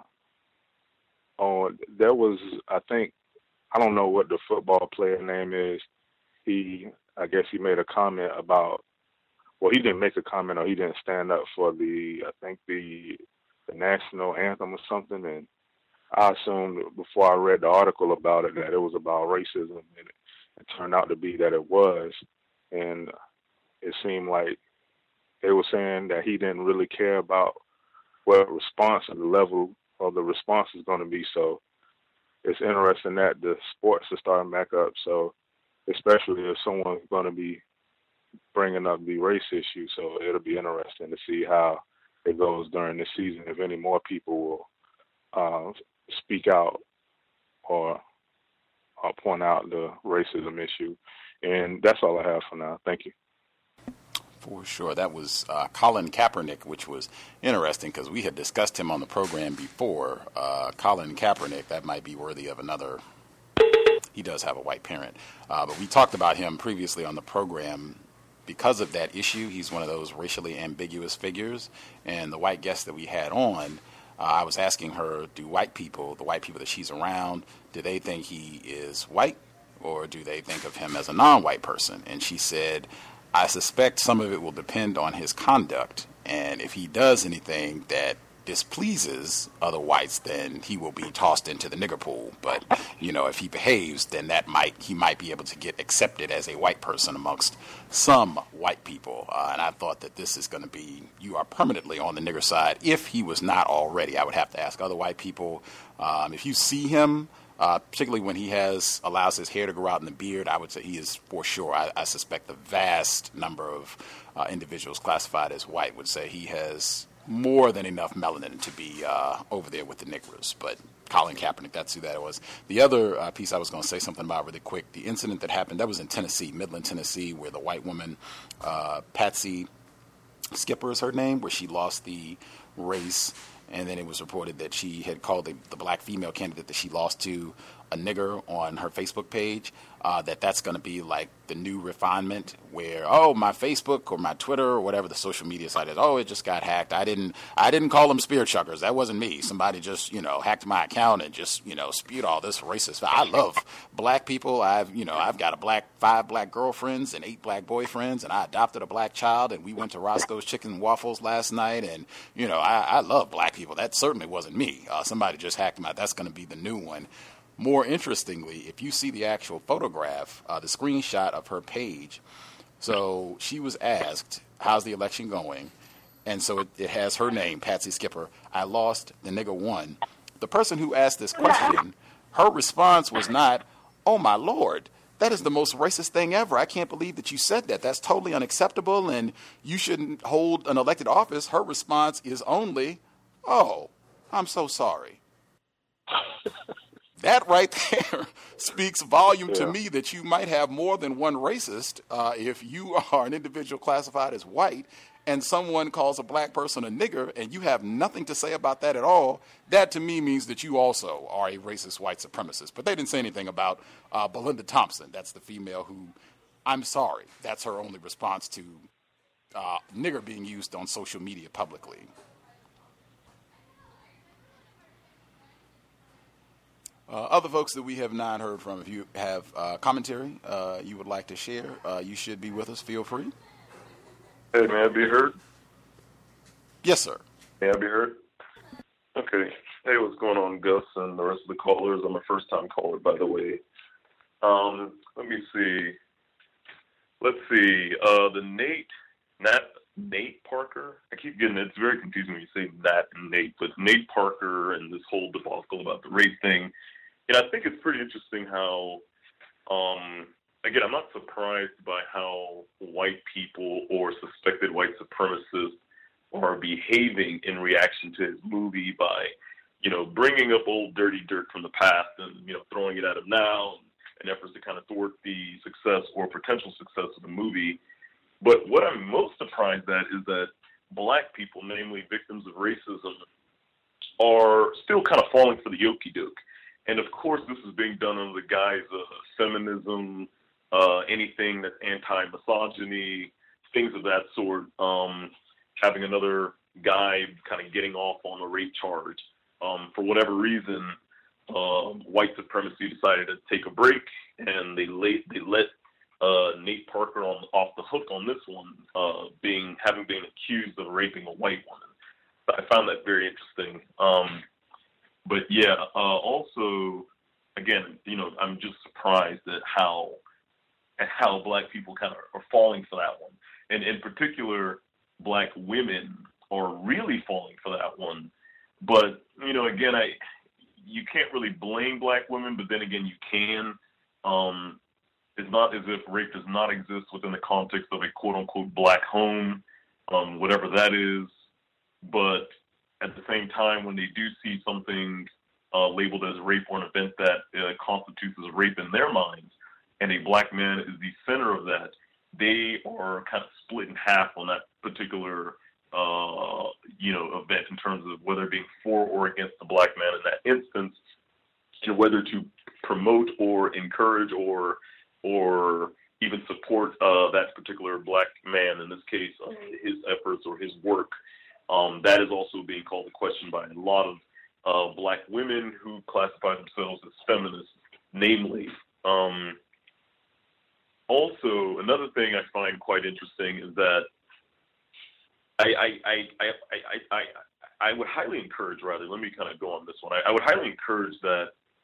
on there was, I think, I don't know what the football player name is. He, I guess he made a comment about, well, he didn't make a comment or he didn't stand up for the, I think the, the national anthem or something. And I assumed before I read the article about it that it was about racism, and it, it turned out to be that it was. And it seemed like they were saying that he didn't really care about what response and the level of the response is going to be. So it's interesting that the sports are starting back up. So especially if someone's going to be bringing up the race issue. So it'll be interesting to see how it goes during this season, if any more people will uh, speak out or uh, point out the racism issue. And that's all I have for now. Thank you. For sure. That was uh, Colin Kaepernick, which was interesting because we had discussed him on the program before. Uh, Colin Kaepernick, that might be worthy of another. He does have a white parent. Uh, but we talked about him previously on the program because of that issue. He's one of those racially ambiguous figures. And the white guest that we had on, uh, I was asking her, do white people, the white people that she's around, do they think he is white or do they think of him as a non-white person? And she said, I suspect some of it will depend on his conduct, and if he does anything that displeases other whites, then he will be tossed into the nigger pool. But, you know, if he behaves, then that might he might be able to get accepted as a white person amongst some white people. Uh, and I thought that this is going to be, you are permanently on the nigger side. If he was not already, I would have to ask other white people. Um, if you see him, Uh, particularly when he has allows his hair to grow out in the beard, I would say he is for sure. I, I suspect the vast number of uh, individuals classified as white would say he has more than enough melanin to be uh, over there with the niggers. But Colin Kaepernick, that's who that was. The other uh, piece I was going to say something about really quick, the incident that happened, that was in Tennessee, Midland, Tennessee, where the white woman, uh, Patsy Skipper is her name, where she lost the race. And then it was reported that she had called the, the black female candidate that she lost to a nigger on her Facebook page, uh, that that's going to be like the new refinement where, oh, my Facebook or my Twitter or whatever the social media site is, oh, it just got hacked. I didn't I didn't call them spear chuckers. That wasn't me. Somebody just, you know, hacked my account and just, you know, spewed all this racist. I love black people. I've, you know, I've got a black, five black girlfriends and eight black boyfriends, and I adopted a black child, and we went to Roscoe's Chicken and Waffles last night, and, you know, I, I love black people. That certainly wasn't me. Uh, somebody just hacked my, that's going to be the new one. More interestingly, if you see the actual photograph, uh, the screenshot of her page, so she was asked, how's the election going? And so it, it has her name, Patsy Skipper. I lost, the nigger won. The person who asked this question, her response was not, oh, my Lord, that is the most racist thing ever. I can't believe that you said that. That's totally unacceptable, and you shouldn't hold an elected office. Her response is only, oh, I'm so sorry. That right there speaks volume yeah. to me that you might have more than one racist uh, if you are an individual classified as white and someone calls a black person a nigger and you have nothing to say about that at all, that to me means that you also are a racist white supremacist. But they didn't say anything about uh, Belinda Thompson. That's the female who, I'm sorry, that's her only response to uh, nigger being used on social media publicly. Uh, other folks that we have not heard from, if you have uh, commentary uh, you would like to share, uh, you should be with us. Feel free. Hey, may I be heard? Yes, sir. May I be heard? Okay. Hey, what's going on, Gus and the rest of the callers? I'm a first-time caller, by the way. Um, let me see. Let's see. Uh, the Nate, Nat, Nate Parker. I keep getting it. It's very confusing when you say Nat and Nate, but Nate Parker and this whole debacle about the race thing. And I think it's pretty interesting how, um, again, I'm not surprised by how white people or suspected white supremacists are behaving in reaction to his movie by, you know, bringing up old dirty dirt from the past and, you know, throwing it at him now in efforts to kind of thwart the success or potential success of the movie. But what I'm most surprised at is that black people, namely victims of racism, are still kind of falling for the okie-doke. And, of course, this is being done under the guise of feminism, uh, anything that's anti-misogyny, things of that sort, um, having another guy kind of getting off on a rape charge. Um, for whatever reason, um, white supremacy decided to take a break, and they, lay, they let uh, Nate Parker on, off the hook on this one, uh, being having been accused of raping a white woman. I found that very interesting. Um, but, yeah, uh, also, again, you know, I'm just surprised at how at how black people kind of are falling for that one. And in particular, black women are really falling for that one. But, you know, again, I you can't really blame black women, but then again, you can. Um, it's not as if rape does not exist within the context of a quote-unquote black home, um, whatever that is. But at the same time, when they do see something uh, labeled as rape or an event that uh, constitutes as rape in their minds, and a black man is the center of that, they are kind of split in half on that particular, uh, you know, event in terms of whether being for or against the black man in that instance, and whether to promote or encourage or or even support uh, that particular black man, in this case, uh, his efforts or his work. Um, that is also being called into question by a lot of uh, black women who classify themselves as feminists, namely. Um, Also, another thing I find quite interesting is that I I I I I, I, I would highly encourage, rather, let me kind of go on this one. I, I would highly encourage that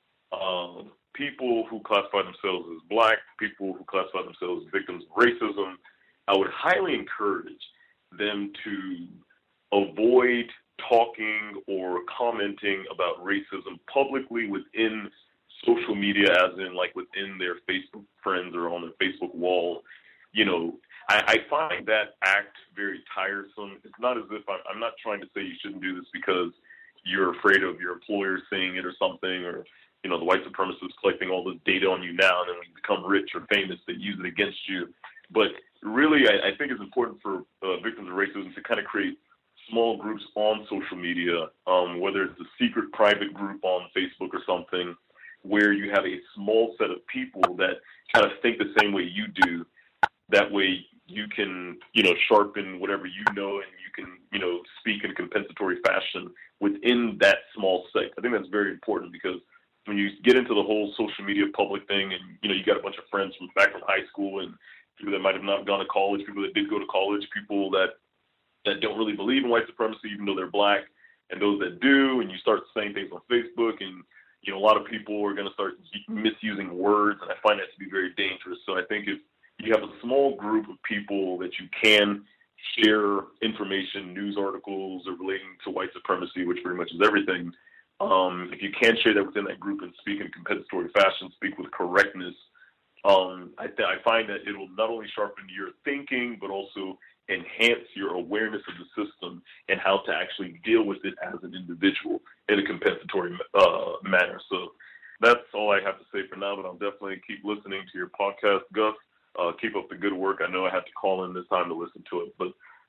um, people who classify themselves as black, people who classify themselves as victims of racism, I would highly encourage them to avoid talking or commenting about racism publicly within social media, as in like within their Facebook friends or on their Facebook wall. You know, I, I find that act very tiresome. It's not as if I'm, I'm not trying to say you shouldn't do this because you're afraid of your employer seeing it or something, or, you know, the white supremacists collecting all this data on you now, and then when you become rich or famous, they use it against you. But really, I, I think it's important for uh, victims of racism to kind of create small groups on social media, um, whether it's a secret private group on Facebook or something, where you have a small set of people that kind of think the same way you do. That way you can, you know, sharpen whatever you know, and you can, you know, speak in a compensatory fashion within that small sect. I think that's very important, because when you get into the whole social media public thing, and, you know, you got a bunch of friends from back from high school, and people that might have not gone to college, people that did go to college, people that, that don't really believe in white supremacy, even though they're black, and those that do, and you start saying things on Facebook, and, you know, a lot of people are going to start misusing words, and I find that to be very dangerous. So I think if you have a small group of people that you can share information, news articles, or relating to white supremacy, which very much is everything, um, if you can share that within that group and speak in compensatory fashion, speak with correctness, um, I, th- I find that it will not only sharpen your thinking, but also enhance your awareness of the system and how to actually deal with it as an individual in a compensatory uh, manner. So that's all I have to say for now, but I'll definitely keep listening to your podcast, Gus. Uh, keep up the good work. I know I had to call in this time to listen to it, but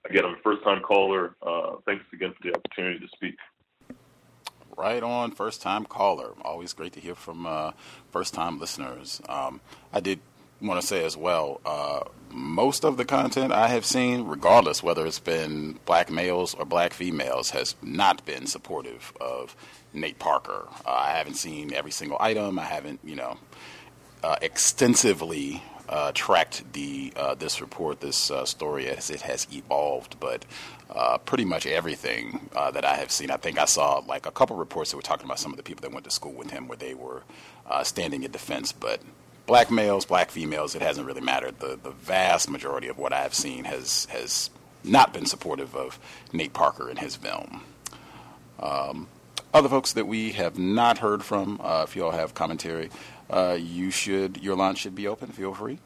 again, I'm a first-time caller. Uh, thanks again for the opportunity to speak. Right on, first-time caller. Always great to hear from uh, first-time listeners. Um, I did want to say as well, uh, most of the content I have seen, regardless whether it's been black males or black females, has not been supportive of Nate Parker. Uh, I haven't seen every single item. I haven't, you know, uh, extensively uh, tracked the uh, this report, this uh, story as it has evolved, but uh, pretty much everything uh, that I have seen. I think I saw like a couple reports that were talking about some of the people that went to school with him where they were uh, standing in defense, but black males, black females, it hasn't really mattered. The the vast majority of what I have seen has has not been supportive of Nate Parker and his film. Um, other folks that we have not heard from, uh, if you all have commentary, uh, you should your line should be open. Feel free.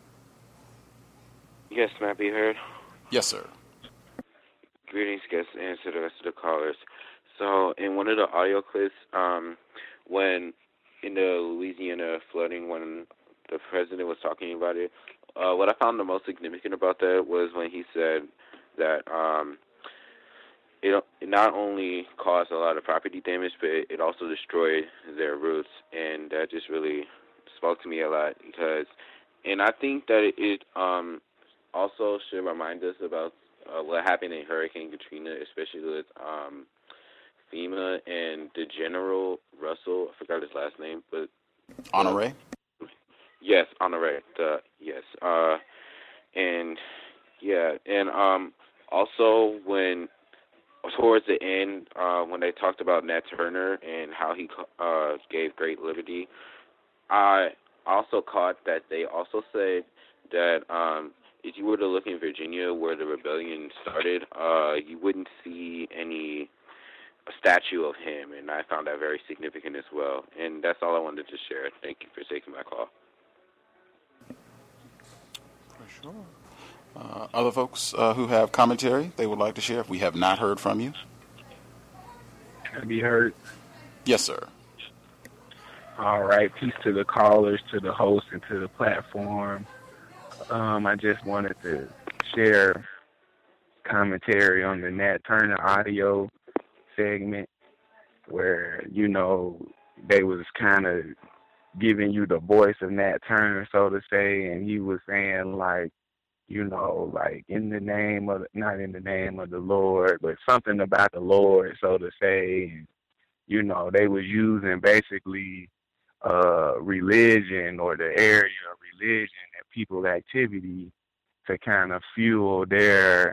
Yes, may I be heard? Yes, sir. Greetings, guests, and to the rest of the callers. So, in one of the audio clips, um, when in the Louisiana flooding, when the president was talking about it, uh, what I found the most significant about that was when he said that um, it, it not only caused a lot of property damage, but it, it also destroyed their roots, and that just really spoke to me a lot because, and I think that it um, also should remind us about uh, what happened in Hurricane Katrina, especially with um, FEMA and the General Russell, I forgot his last name, but Honoré. Yes, Honoré. The yes, uh, and yeah, and um, also when towards the end, uh, when they talked about Nat Turner and how he uh, gave great liberty, I also caught that they also said that um, if you were to look in Virginia where the rebellion started, uh, you wouldn't see any a statue of him, and I found that very significant as well. And that's all I wanted to share. Thank you for taking my call. For sure. Uh, other folks uh, who have commentary they would like to share, if we have not heard from you. Have you heard? Yes, sir. All right. Peace to the callers, to the host, and to the platform. Um, I just wanted to share commentary on the Nat Turner audio segment where, you know, they was kind of giving you the voice of Nat Turner, so to say, and he was saying, like, you know, like, in the name of, not in the name of the Lord, but something about the Lord, so to say. And, you know, they was using basically uh, religion or the area of religion and people's activity to kind of fuel their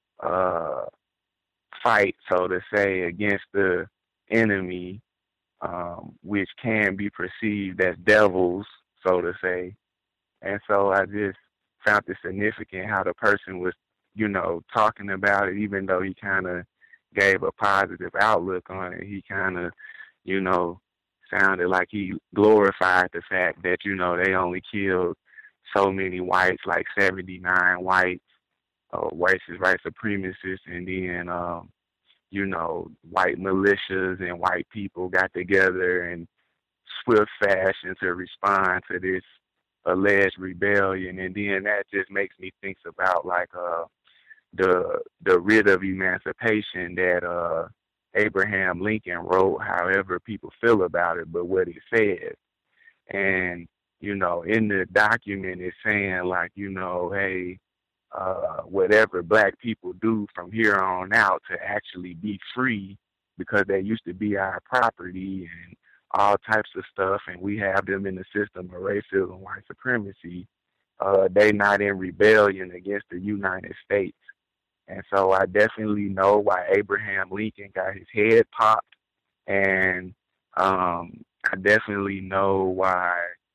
uh, fight, so to say, against the enemy, um, which can be perceived as devils, so to say. And so I just found it significant how the person was, you know, talking about it, even though he kind of gave a positive outlook on it. He kind of, you know, sounded like he glorified the fact that, you know, they only killed so many whites, like seventy-nine whites, uh, whites is white supremacists, and then, um, you know, white militias and white people got together in swift fashion to respond to this alleged rebellion. And then that just makes me think about, like, uh, the the writ of emancipation that uh, Abraham Lincoln wrote, however people feel about it, but what it says. And, you know, in the document it's saying, like, you know, hey, uh, whatever black people do from here on out to actually be free, because they used to be our property and all types of stuff, and we have them in the system of racism, white supremacy, uh, they not in rebellion against the United States. And so I definitely know why Abraham Lincoln got his head popped, and um, I definitely know why,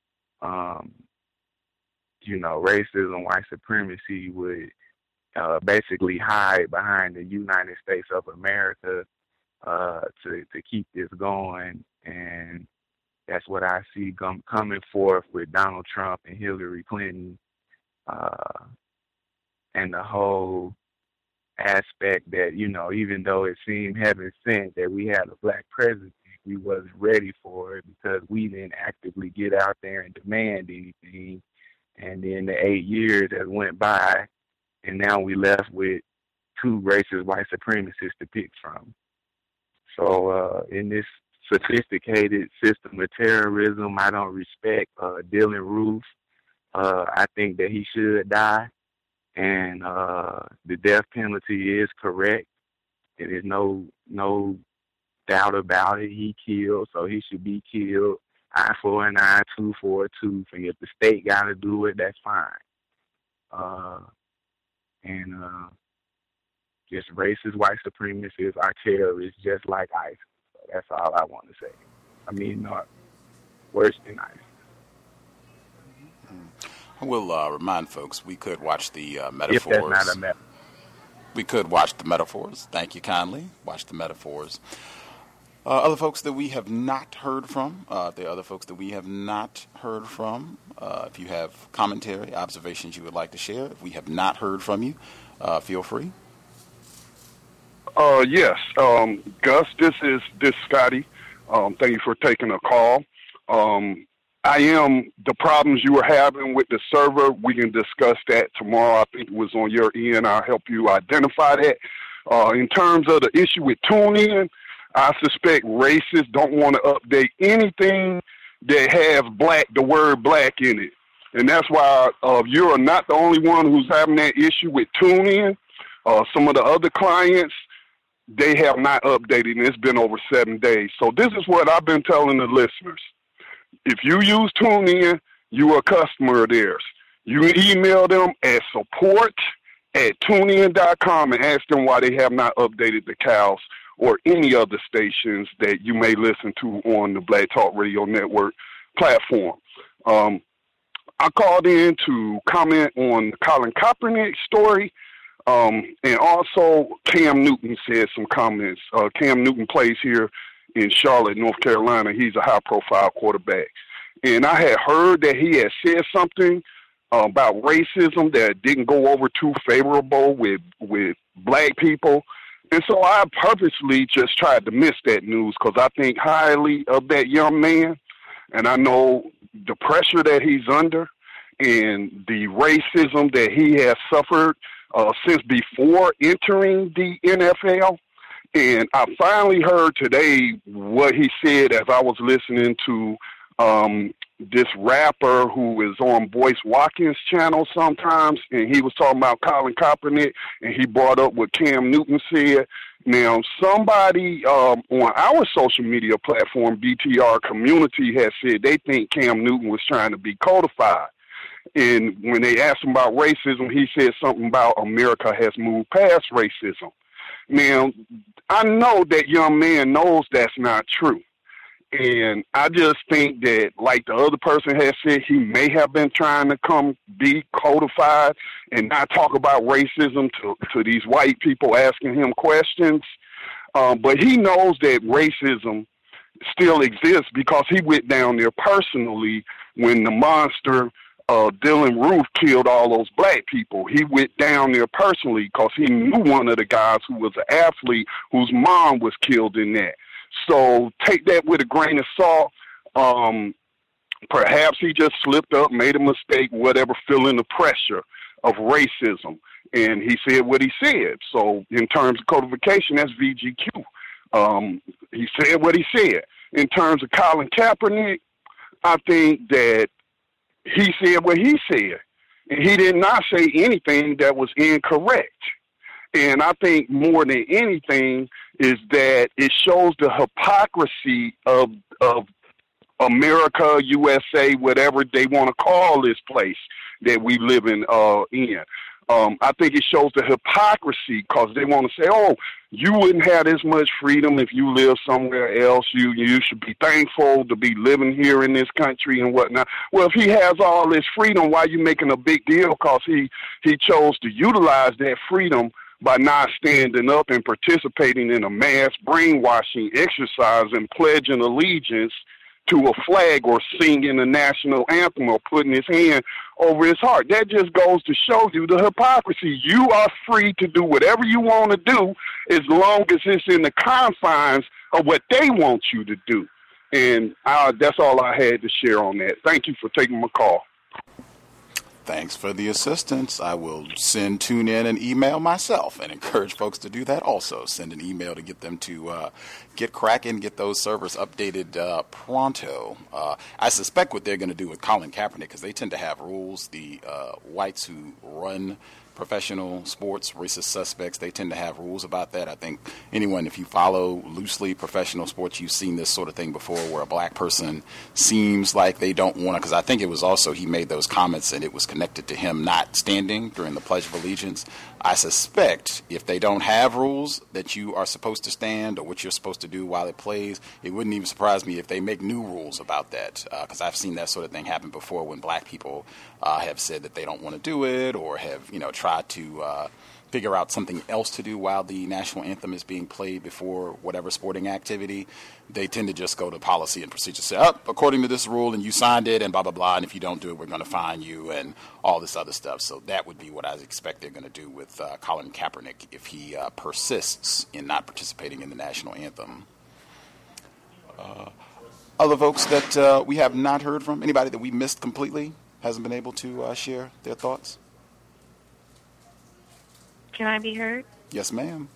um, you know, racism, white supremacy would uh, basically hide behind the United States of America uh, to to keep this going. And that's what I see com- coming forth with Donald Trump and Hillary Clinton, uh, and the whole aspect that, you know, even though it seemed heaven sent that we had a black president, we wasn't ready for it because we didn't actively get out there and demand anything. And then the eight years that went by, and now we left with two racist white supremacists to pick from. So uh, in this sophisticated system of terrorism, I don't respect uh, Dylan Roof. Uh, I think that he should die, and uh, the death penalty is correct. There is no no doubt about it. He killed, so he should be killed. Eye for an eye, two for a tooth, and if the state got to do it, that's fine. Uh, and uh, just racist white supremacists are terrorists, just like ISIS. So that's all I want to say. I mean, not worse than ISIS. I will uh, remind folks we could watch the uh, metaphors. If that's not a metaphor. We could watch the metaphors. Thank you kindly. Watch the metaphors. Uh, other folks that we have not heard from, uh, there are other folks that we have not heard from. Uh, if you have commentary, observations you would like to share, if we have not heard from you, uh, feel free. Uh, yes, um, Gus, this is this Scotty. Um, thank you for taking a call. Um, I am the problems you were having with the server. We can discuss that tomorrow. I think it was on your end. I'll help you identify that. Uh, in terms of the issue with TuneIn, I suspect racists don't want to update anything that has black, the word black in it. And that's why uh, you're not the only one who's having that issue with TuneIn. Uh, some of the other clients, they have not updated, and it's been over seven days. So this is what I've been telling the listeners. If you use TuneIn, you're a customer of theirs. You email them at support at tunein dot com and ask them why they have not updated the cows or any other stations that you may listen to on the Black Talk Radio Network platform. Um, I called in to comment on the Colin Kaepernick story, um, and also Cam Newton said some comments. Uh, Cam Newton plays here in Charlotte, North Carolina. He's a high-profile quarterback. And I had heard that he had said something uh, about racism that didn't go over too favorable with with black people. And so I purposely just tried to miss that news because I think highly of that young man. And I know the pressure that he's under and the racism that he has suffered uh, since before entering the N F L. And I finally heard today what he said as I was listening to um, this rapper who is on Boyce Watkins' channel sometimes, and he was talking about Colin Kaepernick, and he brought up what Cam Newton said. Now, somebody um, on our social media platform, B T R Community, has said they think Cam Newton was trying to be codified. And when they asked him about racism, he said something about America has moved past racism. Now, I know that young man knows that's not true. And I just think that, like the other person has said, he may have been trying to come be codified and not talk about racism to, to these white people asking him questions. Um, but he knows that racism still exists because he went down there personally when the monster uh, Dylan Roof killed all those black people. He went down there personally because he knew one of the guys who was an athlete whose mom was killed in that. So take that with a grain of salt. Um, perhaps he just slipped up, made a mistake, whatever, feeling the pressure of racism. And he said what he said. So in terms of codification, that's V G Q. Um, he said what he said. In terms of Colin Kaepernick, I think that he said what he said. And he did not say anything that was incorrect. And I think more than anything is that it shows the hypocrisy of of America, U S A, whatever they want to call this place that we live in. Uh, in. Um, I think it shows the hypocrisy because they want to say, oh, you wouldn't have this much freedom if you lived somewhere else. You you should be thankful to be living here in this country and whatnot. Well, if he has all this freedom, why are you making a big deal? Because he, he chose to utilize that freedom by not standing up and participating in a mass brainwashing exercise and pledging allegiance to a flag or singing the national anthem or putting his hand over his heart. That just goes to show you the hypocrisy. You are free to do whatever you want to do as long as it's in the confines of what they want you to do. And uh, that's all I had to share on that. Thank you for taking my call. Thanks for the assistance. I will send tune in an email myself and encourage folks to do that also. Send an email to get them to uh, get cracking, get those servers updated uh, pronto. Uh, I suspect what they're going to do with Colin Kaepernick, because they tend to have rules. The uh, whites who run professional sports, racist suspects, they tend to have rules about that. I think anyone, if you follow loosely professional sports, you've seen this sort of thing before where a black person seems like they don't want to, because I think it was also, he made those comments and it was connected to him not standing during the Pledge of Allegiance. I suspect if they don't have rules that you are supposed to stand or what you're supposed to do while it plays, it wouldn't even surprise me if they make new rules about that, because uh, I've seen that sort of thing happen before when black people uh, have said that they don't want to do it or have, you know, tried to uh, figure out something else to do while the national anthem is being played before whatever sporting activity. They tend to just go to policy and procedure, say, oh, according to this rule, and you signed it, and blah, blah, blah, and if you don't do it, we're going to fine you, and all this other stuff. So that would be what I expect they're going to do with uh, Colin Kaepernick if he uh, persists in not participating in the national anthem. Uh, other folks that uh, we have not heard from, anybody that we missed completely, hasn't been able to uh, share their thoughts? Can I be heard? Yes, ma'am.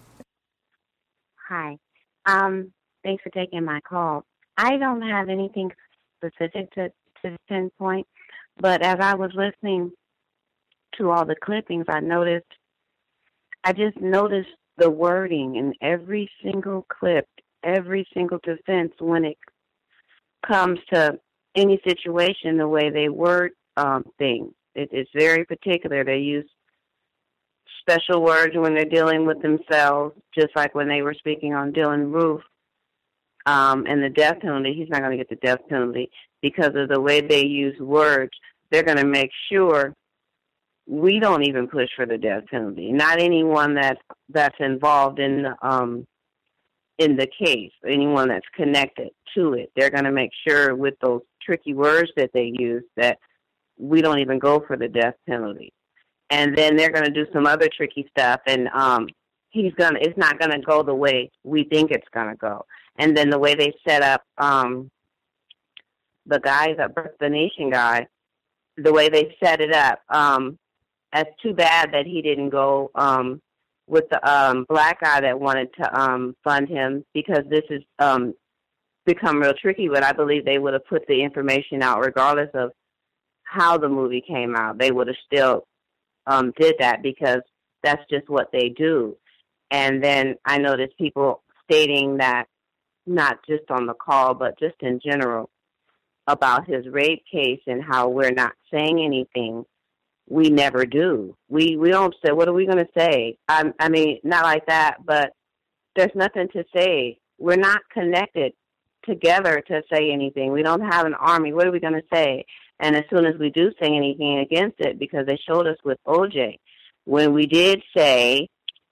Hi. Um, thanks for taking my call. I don't have anything specific to, to pinpoint, but as I was listening to all the clippings, I noticed, I just noticed the wording in every single clip, every single defense when it comes to any situation, the way they word um, things. It, it's very particular. They use special words when they're dealing with themselves, just like when they were speaking on Dylan Roof um, and the death penalty. He's not going to get the death penalty because of the way they use words. They're going to make sure we don't even push for the death penalty. Not anyone that's that's involved in the, um, in the case, anyone that's connected to it. They're going to make sure with those tricky words that they use that we don't even go for the death penalty. And then they're going to do some other tricky stuff, and um, he's gonna. It's not going to go the way we think it's going to go. And then the way they set up um, the guy, the Birth of the Nation guy, the way they set it up, um, that's too bad that he didn't go um, with the um, black guy that wanted to um, fund him, because this has um, become real tricky. But I believe they would have put the information out regardless of how the movie came out. They would have still Um, did that because that's just what they do. And then I noticed people stating that, not just on the call, but just in general, about his rape case and how we're not saying anything. We never do. We we don't say, what are we going to say? I, I mean, not like that, but there's nothing to say. We're not connected together to say anything. We don't have an army. What are we going to say? And as soon as we do say anything against it, because they showed us with O J, when we did say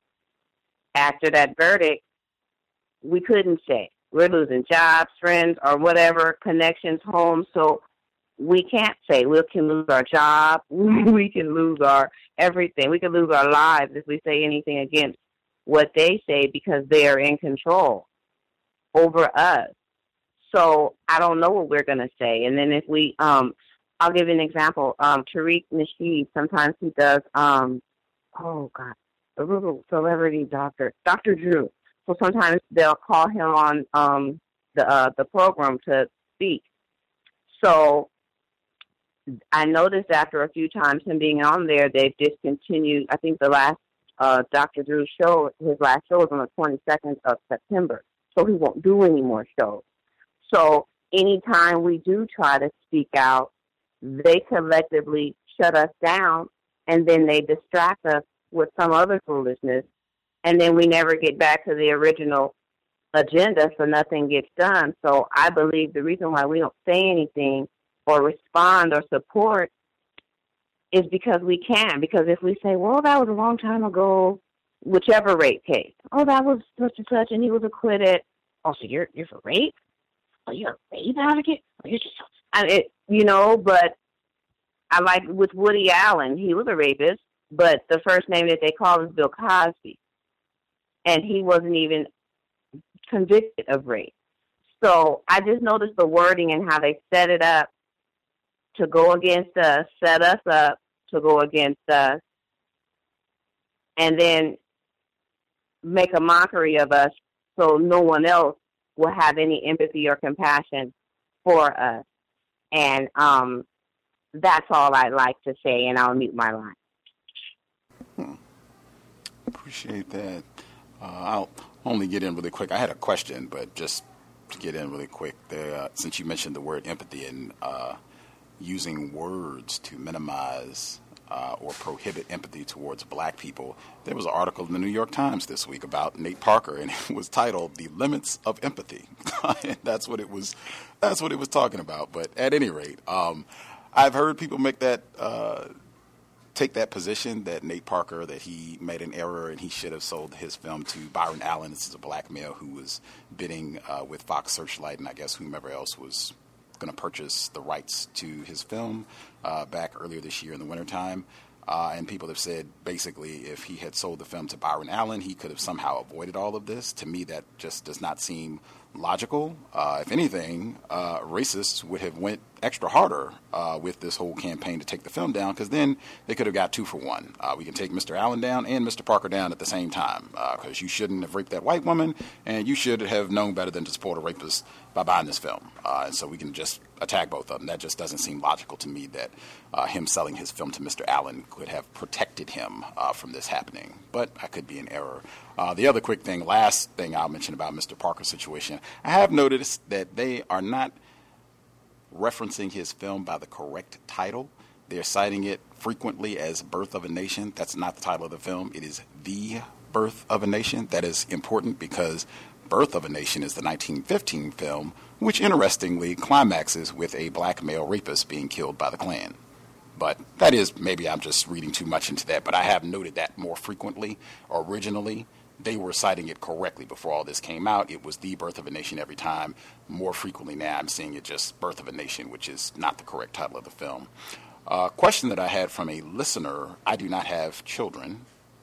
after that verdict, we couldn't say. We're losing jobs, friends, or whatever, connections, homes. So we can't say. We can lose our job. We can lose our everything. We can lose our lives if we say anything against what they say, because they are in control over us. So I don't know what we're going to say. And then if we, um, I'll give you an example. Um, Tariq Nasheed, sometimes he does, um, oh, God, the little celebrity doctor, Doctor Drew. So sometimes they'll call him on um, the uh, the program to speak. So I noticed after a few times him being on there, they've discontinued, I think the last uh, Doctor Drew show, his last show was on the twenty-second of September. So he won't do any more shows. So anytime we do try to speak out, they collectively shut us down, and then they distract us with some other foolishness, and then we never get back to the original agenda, so nothing gets done. So I believe the reason why we don't say anything or respond or support is because we can. Because if we say, well, that was a long time ago, whichever rape case, oh, that was such and such, and he was acquitted. Oh, so you're you're for rape? Oh, you're a rape advocate? Oh, you're just, I mean, it, you know, but I like with Woody Allen, he was a rapist, but the first name that they called was Bill Cosby. And he wasn't even convicted of rape. So I just noticed the wording and how they set it up to go against us, set us up to go against us, and then make a mockery of us so no one else will have any empathy or compassion for us. And um, that's all I'd like to say, and I'll mute my line. Hmm. Appreciate that. Uh, I'll only get in really quick. I had a question, but just to get in really quick, there, uh, since you mentioned the word empathy and uh, using words to minimize uh, or prohibit empathy towards black people, there was an article in the New York Times this week about Nate Parker, and it was titled "The Limits of Empathy." And that's what it was. That's what it was talking about. But at any rate, um, I've heard people make that. Uh, take that position that Nate Parker, that he made an error and he should have sold his film to Byron Allen. This is a black male who was bidding uh, with Fox Searchlight and I guess whomever else was going to purchase the rights to his film uh, back earlier this year in the wintertime. Uh, and people have said basically if he had sold the film to Byron Allen, he could have somehow avoided all of this. To me, that just does not seem logical. Uh, if anything, uh, racists would have went extra harder uh, with this whole campaign to take the film down, because then they could have got two for one. Uh, we can take Mister Allen down and Mister Parker down at the same time, because uh, you shouldn't have raped that white woman, and you should have known better than to support a rapist by buying this film. Uh, and so we can just attack both of them. That just doesn't seem logical to me that uh, him selling his film to Mister Allen could have protected him uh, from this happening. But I could be in error. Uh, the other quick thing, last thing I'll mention about Mister Parker's situation, I have noticed that they are not referencing his film by the correct title. They're citing it frequently as Birth of a Nation. That's not the title of the film. It is The Birth of a Nation. That is important because Birth of a Nation is the nineteen fifteen film, which interestingly climaxes with a black male rapist being killed by the Klan. But that is, maybe I'm just reading too much into that, but I have noted that more frequently. Originally, they were citing it correctly before all this came out. It was The Birth of a Nation every time. More frequently now, I'm seeing it just Birth of a Nation, which is not the correct title of the film. A uh, question that I had from a listener: I do not have children.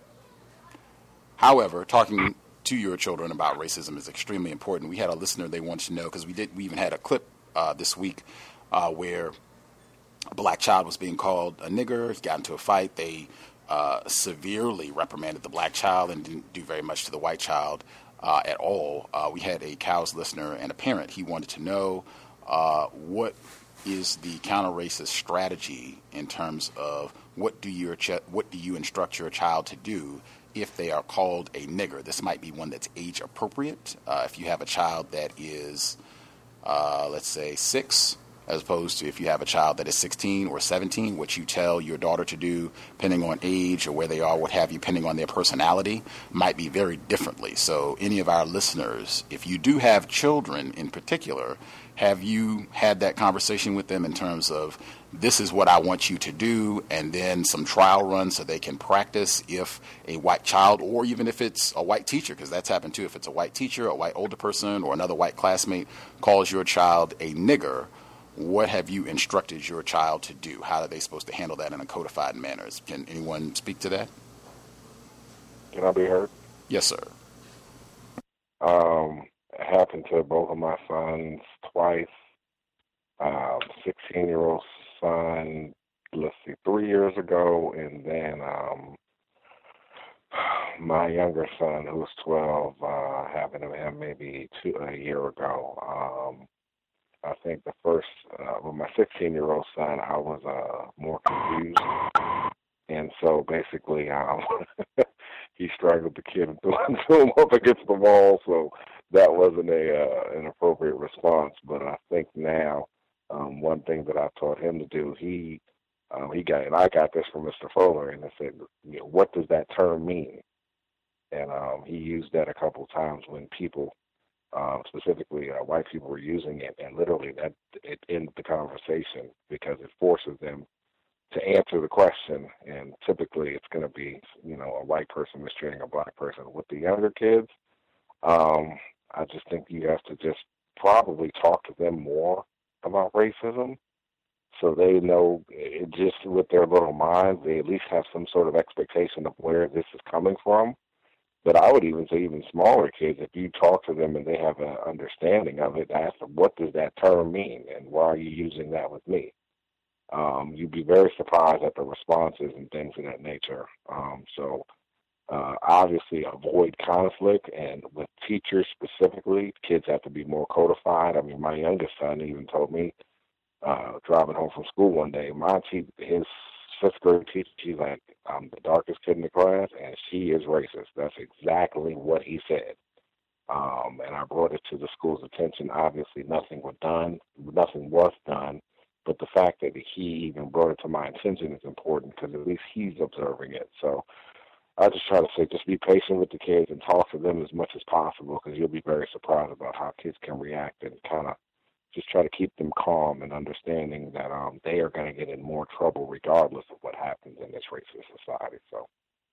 However, talking to your children about racism is extremely important. We had a listener, they wanted to know, because we did. We even had a clip uh, this week uh, where a black child was being called a nigger. He got into a fight. They uh, severely reprimanded the black child and didn't do very much to the white child uh, at all. Uh, we had a Cows listener and a parent. He wanted to know uh, what is the counter-racist strategy in terms of what do your ch- what do you instruct your child to do if they are called a nigger. This might be one that's age appropriate. Uh, if you have a child that is, uh, let's say, six, as opposed to if you have a child that is sixteen or seventeen, what you tell your daughter to do, depending on age or where they are, what have you, depending on their personality, might be very differently. So any of our listeners, if you do have children in particular, have you had that conversation with them in terms of this is what I want you to do, and then some trial runs so they can practice if a white child, or even if it's a white teacher, because that's happened too, if it's a white teacher, a white older person, or another white classmate calls your child a nigger, what have you instructed your child to do? How are they supposed to handle that in a codified manner? Can anyone speak to that? Can I be heard? Yes, sir. Um, it happened to both of my sons twice. Um, sixteen-year-old son, let's see, three years ago, and then um, my younger son, who was twelve, uh, happened to him maybe two, a year ago. Um, I think the first, uh, with my sixteen-year-old son, I was uh, more confused. And so basically, um, he strangled the kid and threw, threw him up against the wall. So that wasn't a uh, an appropriate response. But I think now, um, one thing that I taught him to do, he um, he got, and I got this from Mister Fuller, and I said, you know, what does that term mean? And um, he used that a couple of times when people, Uh, specifically, uh, white people were using it, and literally that it ended the conversation because it forces them to answer the question. And typically, it's going to be, you know, a white person mistreating a black person. With the younger kids, um, I just think you have to just probably talk to them more about racism, so they know it just with their little minds, they at least have some sort of expectation of where this is coming from. But I would even say even smaller kids, if you talk to them and they have an understanding of it, ask them, what does that term mean and why are you using that with me? um, you'd be very surprised at the responses and things of that nature. Um, so uh, obviously avoid conflict, and with teachers specifically, kids have to be more codified. I mean, my youngest son even told me, uh, driving home from school one day, my te- his fifth grade teacher, she's like, I'm the darkest kid in the class, and she is racist. That's exactly what he said. Um, and I brought it to the school's attention. Obviously, nothing was done. Nothing was done. But the fact that he even brought it to my attention is important, because at least he's observing it. So I just try to say, just be patient with the kids and talk to them as much as possible, because you'll be very surprised about how kids can react, and kind of just try to keep them calm and understanding that um, they are going to get in more trouble regardless of what happens in this racist society. So.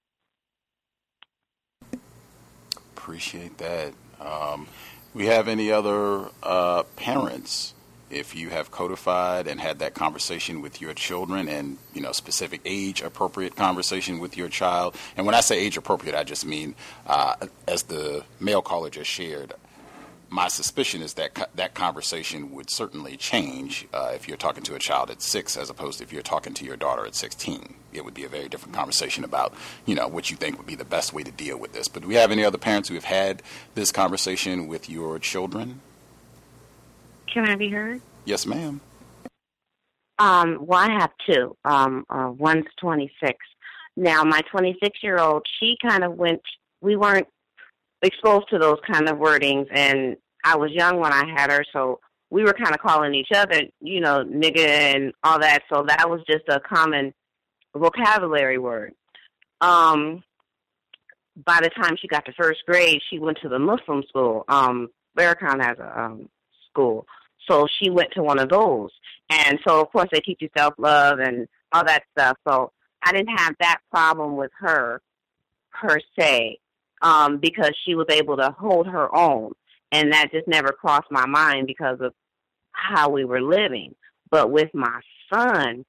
Appreciate that. Um, we have any other uh, parents, if you have codified and had that conversation with your children, and, you know, specific age appropriate conversation with your child? And when I say age appropriate, I just mean, uh, as the male caller just shared, my suspicion is that co- that conversation would certainly change uh, if you're talking to a child at six as opposed to if you're talking to your daughter at sixteen. It would be a very different conversation about, you know, what you think would be the best way to deal with this. But do we have any other parents who have had this conversation with your children? Can I be heard? Yes, ma'am. Um, well, I have two. Um, uh, one's twenty-six. Now, my twenty-six-year-old, she kind of went, we weren't exposed to those kind of wordings, and I was young when I had her, so we were kind of calling each other, you know, nigga and all that, so that was just a common vocabulary word. Um, by the time she got to first grade, she went to the Muslim school. Um, Barracon has a um, school, so she went to one of those, and so, of course, they teach you self-love and all that stuff, so I didn't have that problem with her, per se. Um, because she was able to hold her own. And that just never crossed my mind because of how we were living. But with my son,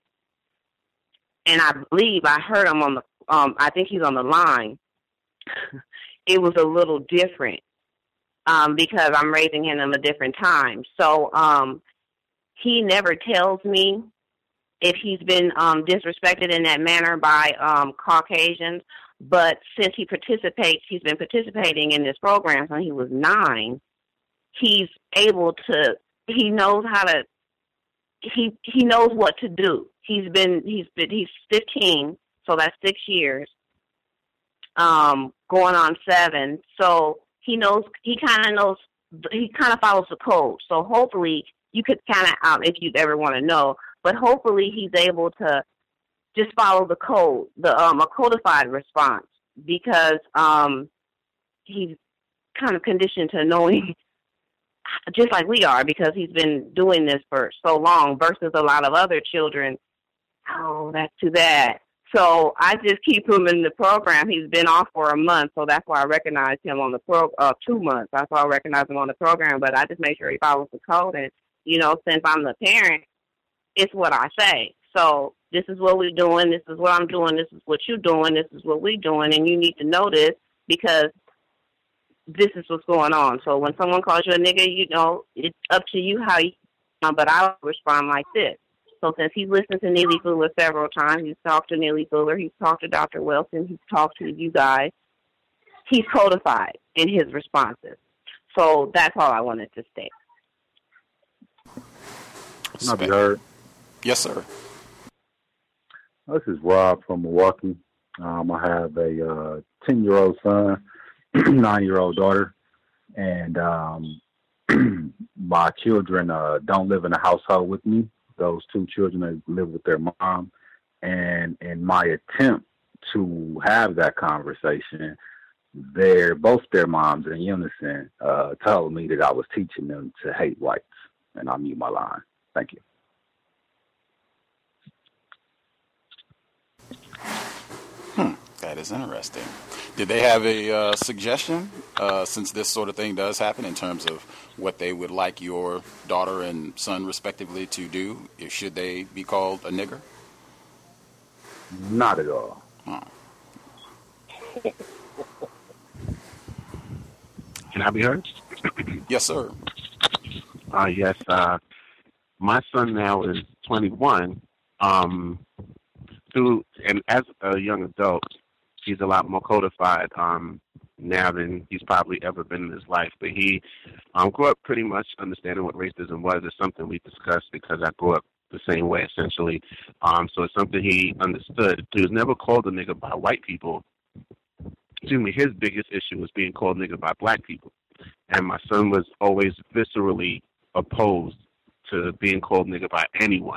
and I believe I heard him on the, um, I think he's on the line, it was a little different um, because I'm raising him in a different time. So um, he never tells me if he's been um, disrespected in that manner by um, Caucasians. But since he participates, he's been participating in this program since he was nine. He's able to. He knows how to. He he knows what to do. He's been. He's been. He's fifteen, so that's six years. Um, going on seven. So he knows. He kind of knows. He kind of follows the code. So hopefully, you could kind of, um, if you ever want to know, but hopefully he's able to just follow the code, the um, a codified response, because um, he's kind of conditioned to knowing, just like we are, because he's been doing this for so long versus a lot of other children. Oh, that's too bad. So I just keep him in the program. He's been off for a month, so that's why I recognize him on the pro. Uh, two months. That's why I recognize him on the program. But I just make sure he follows the code, and you know, since I'm the parent, it's what I say. So this is what we're doing, this is what I'm doing, this is what you're doing, this is what we're doing, and you need to know this because this is what's going on. So when someone calls you a nigga, you know, it's up to you how you, but I'll respond like this. So since he's listened to Neely Fuller several times, he's talked to Neely Fuller, he's talked to Doctor Wilson, he's talked to you guys, he's codified in his responses. So that's all I wanted to state. Can I be heard? Yes, sir. This is Rob from Milwaukee. Um, I have a uh, ten-year-old son, nine-year-old daughter, and um, my children uh, don't live in a household with me. Those two children they live with their mom. And in my attempt to have that conversation, they're, both their moms in unison uh, told me that I was teaching them to hate whites. And I'll mute my line. Thank you. Hmm, that is interesting. Did they have a uh, suggestion, uh, since this sort of thing does happen, in terms of what they would like your daughter and son, respectively, to do? If, should they be called a nigger? Not at all. Oh. Can I be heard? Yes, sir. Uh, yes. Uh, my son now is twenty-one. um, through and as a young adult, he's a lot more codified um, now than he's probably ever been in his life. But he um, grew up pretty much understanding what racism was. It's something we discussed because I grew up the same way, essentially. Um, so it's something he understood. He was never called a nigger by white people. Excuse me, his biggest issue was being called nigger by black people. And my son was always viscerally opposed to being called nigger by anyone.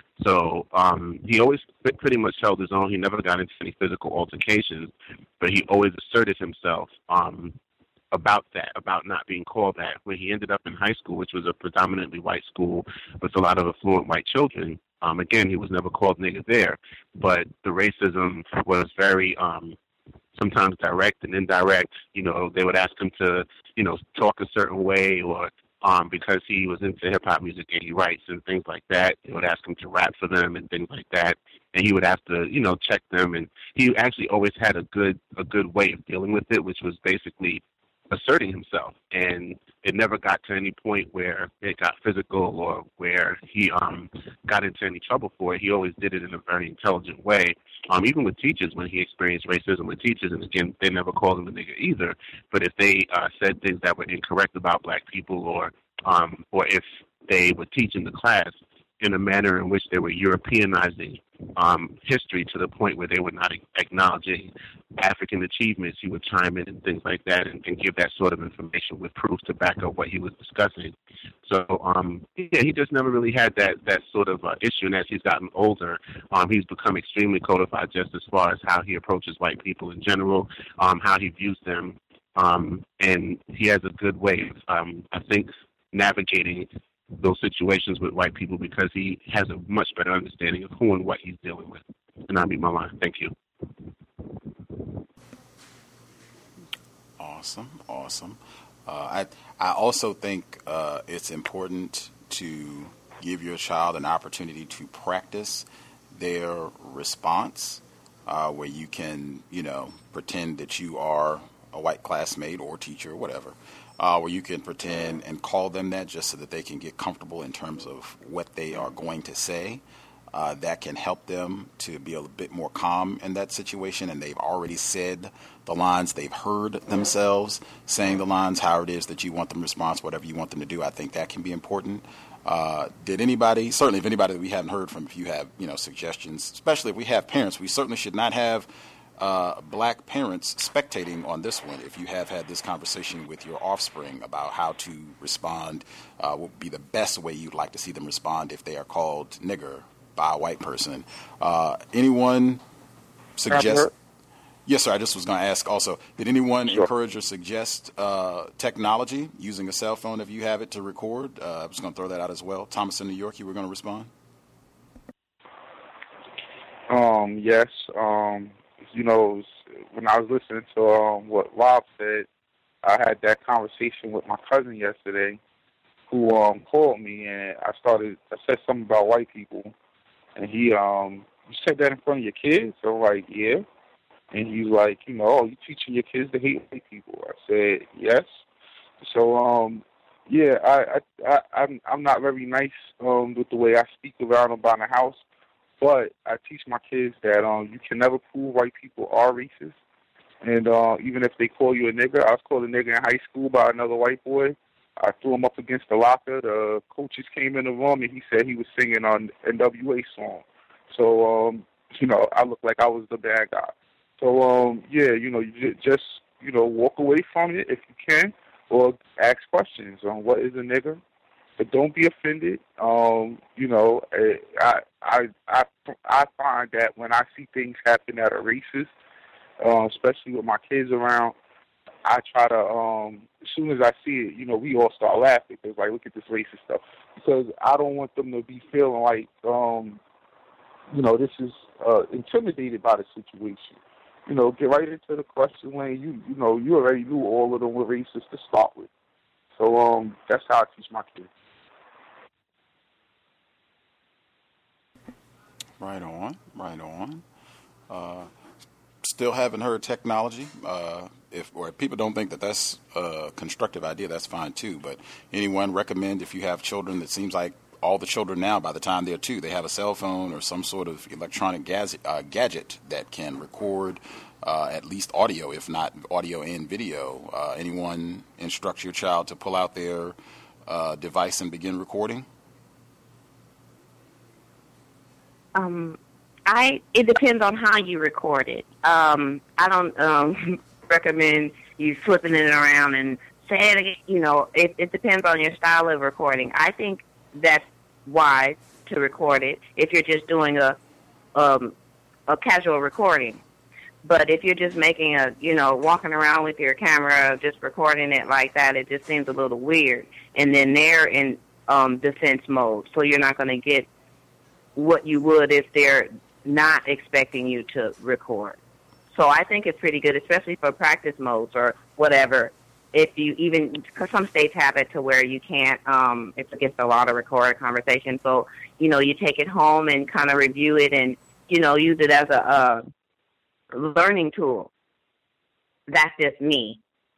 So um, he always pretty much held his own. He never got into any physical altercations, but he always asserted himself um, about that, about not being called that. When he ended up in high school, which was a predominantly white school with a lot of affluent white children, um, again, he was never called nigger there. But the racism was very um, sometimes direct and indirect. You know, they would ask him to, you know, talk a certain way, or Um, because he was into hip-hop music and he writes and things like that. They would ask him to rap for them and things like that. And he would have to, you know, check them. And he actually always had a good a good way of dealing with it, which was basically asserting himself. And it never got to any point where it got physical or where he um, got into any trouble for it. He always did it in a very intelligent way. Um, even with teachers, when he experienced racism with teachers, and again, they never called him a nigger either, but if they uh, said things that were incorrect about black people, or um, or if they were teaching the class in a manner in which they were Europeanizing um, history to the point where they were not acknowledging African achievements, he would chime in and things like that and, and give that sort of information with proof to back up what he was discussing. So, um, yeah, he just never really had that, that sort of uh, issue. And as he's gotten older, um, he's become extremely codified just as far as how he approaches white people in general, um, how he views them. Um, and he has a good way of, um, I think, navigating those situations with white people because he has a much better understanding of who and what he's dealing with. And I'll meet my line. Thank you. Awesome, awesome. Uh, I I also think uh, it's important to give your child an opportunity to practice their response, uh, where you can, you know, pretend that you are a white classmate or teacher or whatever. Uh, where you can pretend and call them that just so that they can get comfortable in terms of what they are going to say. Uh, that can help them to be a bit more calm in that situation, and they've already said the lines, they've heard themselves saying the lines, how it is that you want them to respond, whatever you want them to do. I think that can be important. Uh, did anybody, certainly if anybody that we haven't heard from, if you have, you know, suggestions, especially if we have parents, we certainly should not have Uh, black parents spectating on this one. If you have had this conversation with your offspring about how to respond, uh, what would be the best way you'd like to see them respond if they are called nigger by a white person. Uh, anyone suggest? Yes, sir. I just was going to ask also, did anyone sure. encourage or suggest uh, technology, using a cell phone if you have it to record? Uh, I was going to throw that out as well. Thomas in New York, you were going to respond? Um, yes. Um, You know, when I was listening to um, what Rob said, I had that conversation with my cousin yesterday, who um, called me, and I started. I said something about white people, and he, um, you said that in front of your kids? So I'm like, yeah. And he's like, you know, oh, you teaching your kids to hate white people? I said, yes. So, um, yeah, I, I, I, I'm, I'm not very nice um, with the way I speak around about the house. But I teach my kids that um, you can never prove white people are racist. And uh, even if they call you a nigger, I was called a nigger in high school by another white boy. I threw him up against the locker. The coaches came in the room, and he said he was singing an N W A song. So, um, you know, I looked like I was the bad guy. So, um, yeah, you know, you just, you know, walk away from it if you can, or ask questions on what is a nigger. But don't be offended. Um, you know, I, I I I find that when I see things happen that are racist, uh, especially with my kids around, I try to, um, as soon as I see it, you know, we all start laughing. Because, like, look at this racist stuff. Because I don't want them to be feeling like, um, you know, this is uh, intimidated by the situation. You know, get right into the question lane. You, you know, you already knew all of them were racist to start with. So um, that's how I teach my kids. Right on, right on. Uh, still haven't heard technology. Uh, if or if people don't think that that's a constructive idea, that's fine too. But anyone recommend if you have children that seems like all the children now, by the time they're two, they have a cell phone or some sort of electronic gadget, uh, gadget that can record uh, at least audio, if not audio and video. Uh, anyone instruct your child to pull out their uh, device and begin recording? Um, I it depends on how you record it. Um, I don't um, recommend you flipping it around and saying it. You know, it, it depends on your style of recording. I think that's wise to record it if you're just doing a um, a casual recording. But if you're just making a, you know, walking around with your camera, just recording it like that, it just seems a little weird. And then they're in um, defense mode, so you're not going to get what you would if they're not expecting you to record. So I think it's pretty good, especially for practice modes or whatever. If you even, because some states have it to where you can't, um, it's against the law to record a conversation. So, you know, you take it home and kind of review it and, you know, use it as a, a learning tool. That's just me.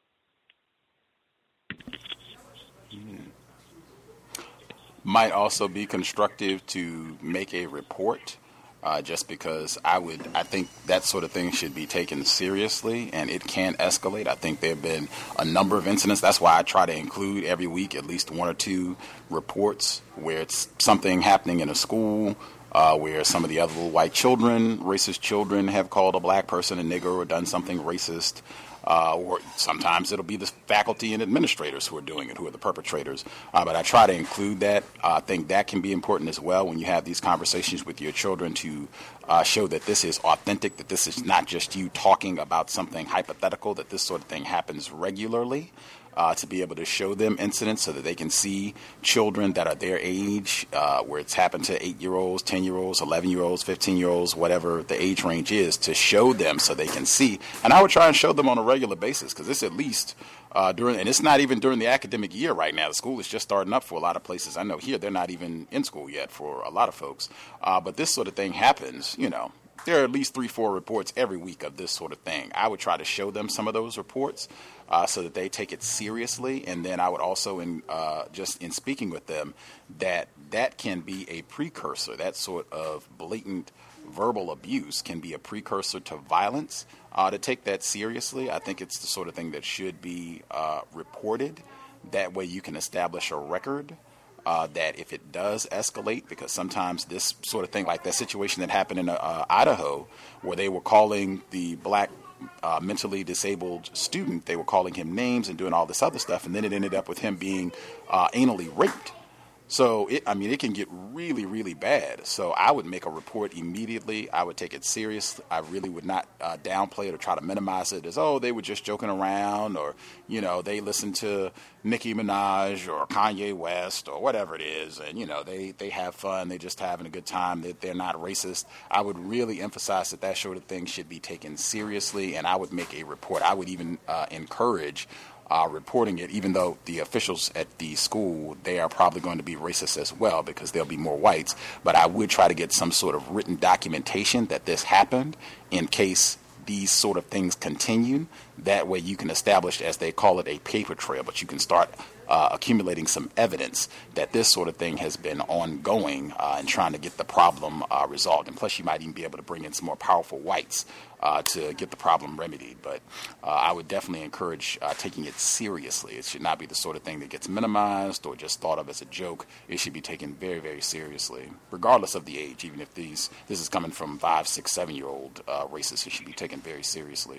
Might also be constructive to make a report, uh, just because I would, I think that sort of thing should be taken seriously, and it can escalate. I think there have been a number of incidents. That's why I try to include every week at least one or two reports where it's something happening in a school, uh, where some of the other little white children, racist children, have called a black person a nigger or done something racist. Uh, or sometimes it'll be the faculty and administrators who are doing it, who are the perpetrators. Uh, but I try to include that. Uh, I think that can be important as well when you have these conversations with your children to uh, show that this is authentic, that this is not just you talking about something hypothetical, that this sort of thing happens regularly. Uh, to be able to show them incidents so that they can see children that are their age, uh, where it's happened to eight-year-olds, ten-year-olds, eleven-year-olds, fifteen-year-olds, whatever the age range is, to show them so they can see. And I would try and show them on a regular basis, because it's at least uh, during, and it's not even during the academic year right now. The school is just starting up for a lot of places. I know here they're not even in school yet for a lot of folks. Uh, but this sort of thing happens, you know. There are at least three, four reports every week of this sort of thing. I would try to show them some of those reports uh, so that they take it seriously. And then I would also, in uh, just in speaking with them, that that can be a precursor. That sort of blatant verbal abuse can be a precursor to violence. Uh, to take that seriously, I think it's the sort of thing that should be uh, reported. That way you can establish a record. Uh, that if it does escalate, because sometimes this sort of thing, like that situation that happened in uh, Idaho, where they were calling the black uh, mentally disabled student, they were calling him names and doing all this other stuff, and then it ended up with him being uh, anally raped. So, it, I mean, it can get really, really bad. So I would make a report immediately. I would take it serious. I really would not uh, downplay it or try to minimize it as, oh, they were just joking around, or, you know, they listened to Nicki Minaj or Kanye West or whatever it is, and, you know, they, they have fun. They're just having a good time. They, they're not racist. I would really emphasize that that sort of thing should be taken seriously, and I would make a report. I would even uh, encourage Uh, reporting it, even though the officials at the school, they are probably going to be racist as well because there'll be more whites. But I would try to get some sort of written documentation that this happened in case these sort of things continue. That way you can establish, as they call it, a paper trail, but you can start uh, accumulating some evidence that this sort of thing has been ongoing uh, and trying to get the problem uh, resolved. And plus you might even be able to bring in some more powerful whites Uh, to get the problem remedied. But uh, I would definitely encourage uh, taking it seriously. It should not be the sort of thing that gets minimized or just thought of as a joke. It should be taken very, very seriously, regardless of the age. Even if these this is coming from five, six, seven-year-old uh, racists, it should be taken very seriously.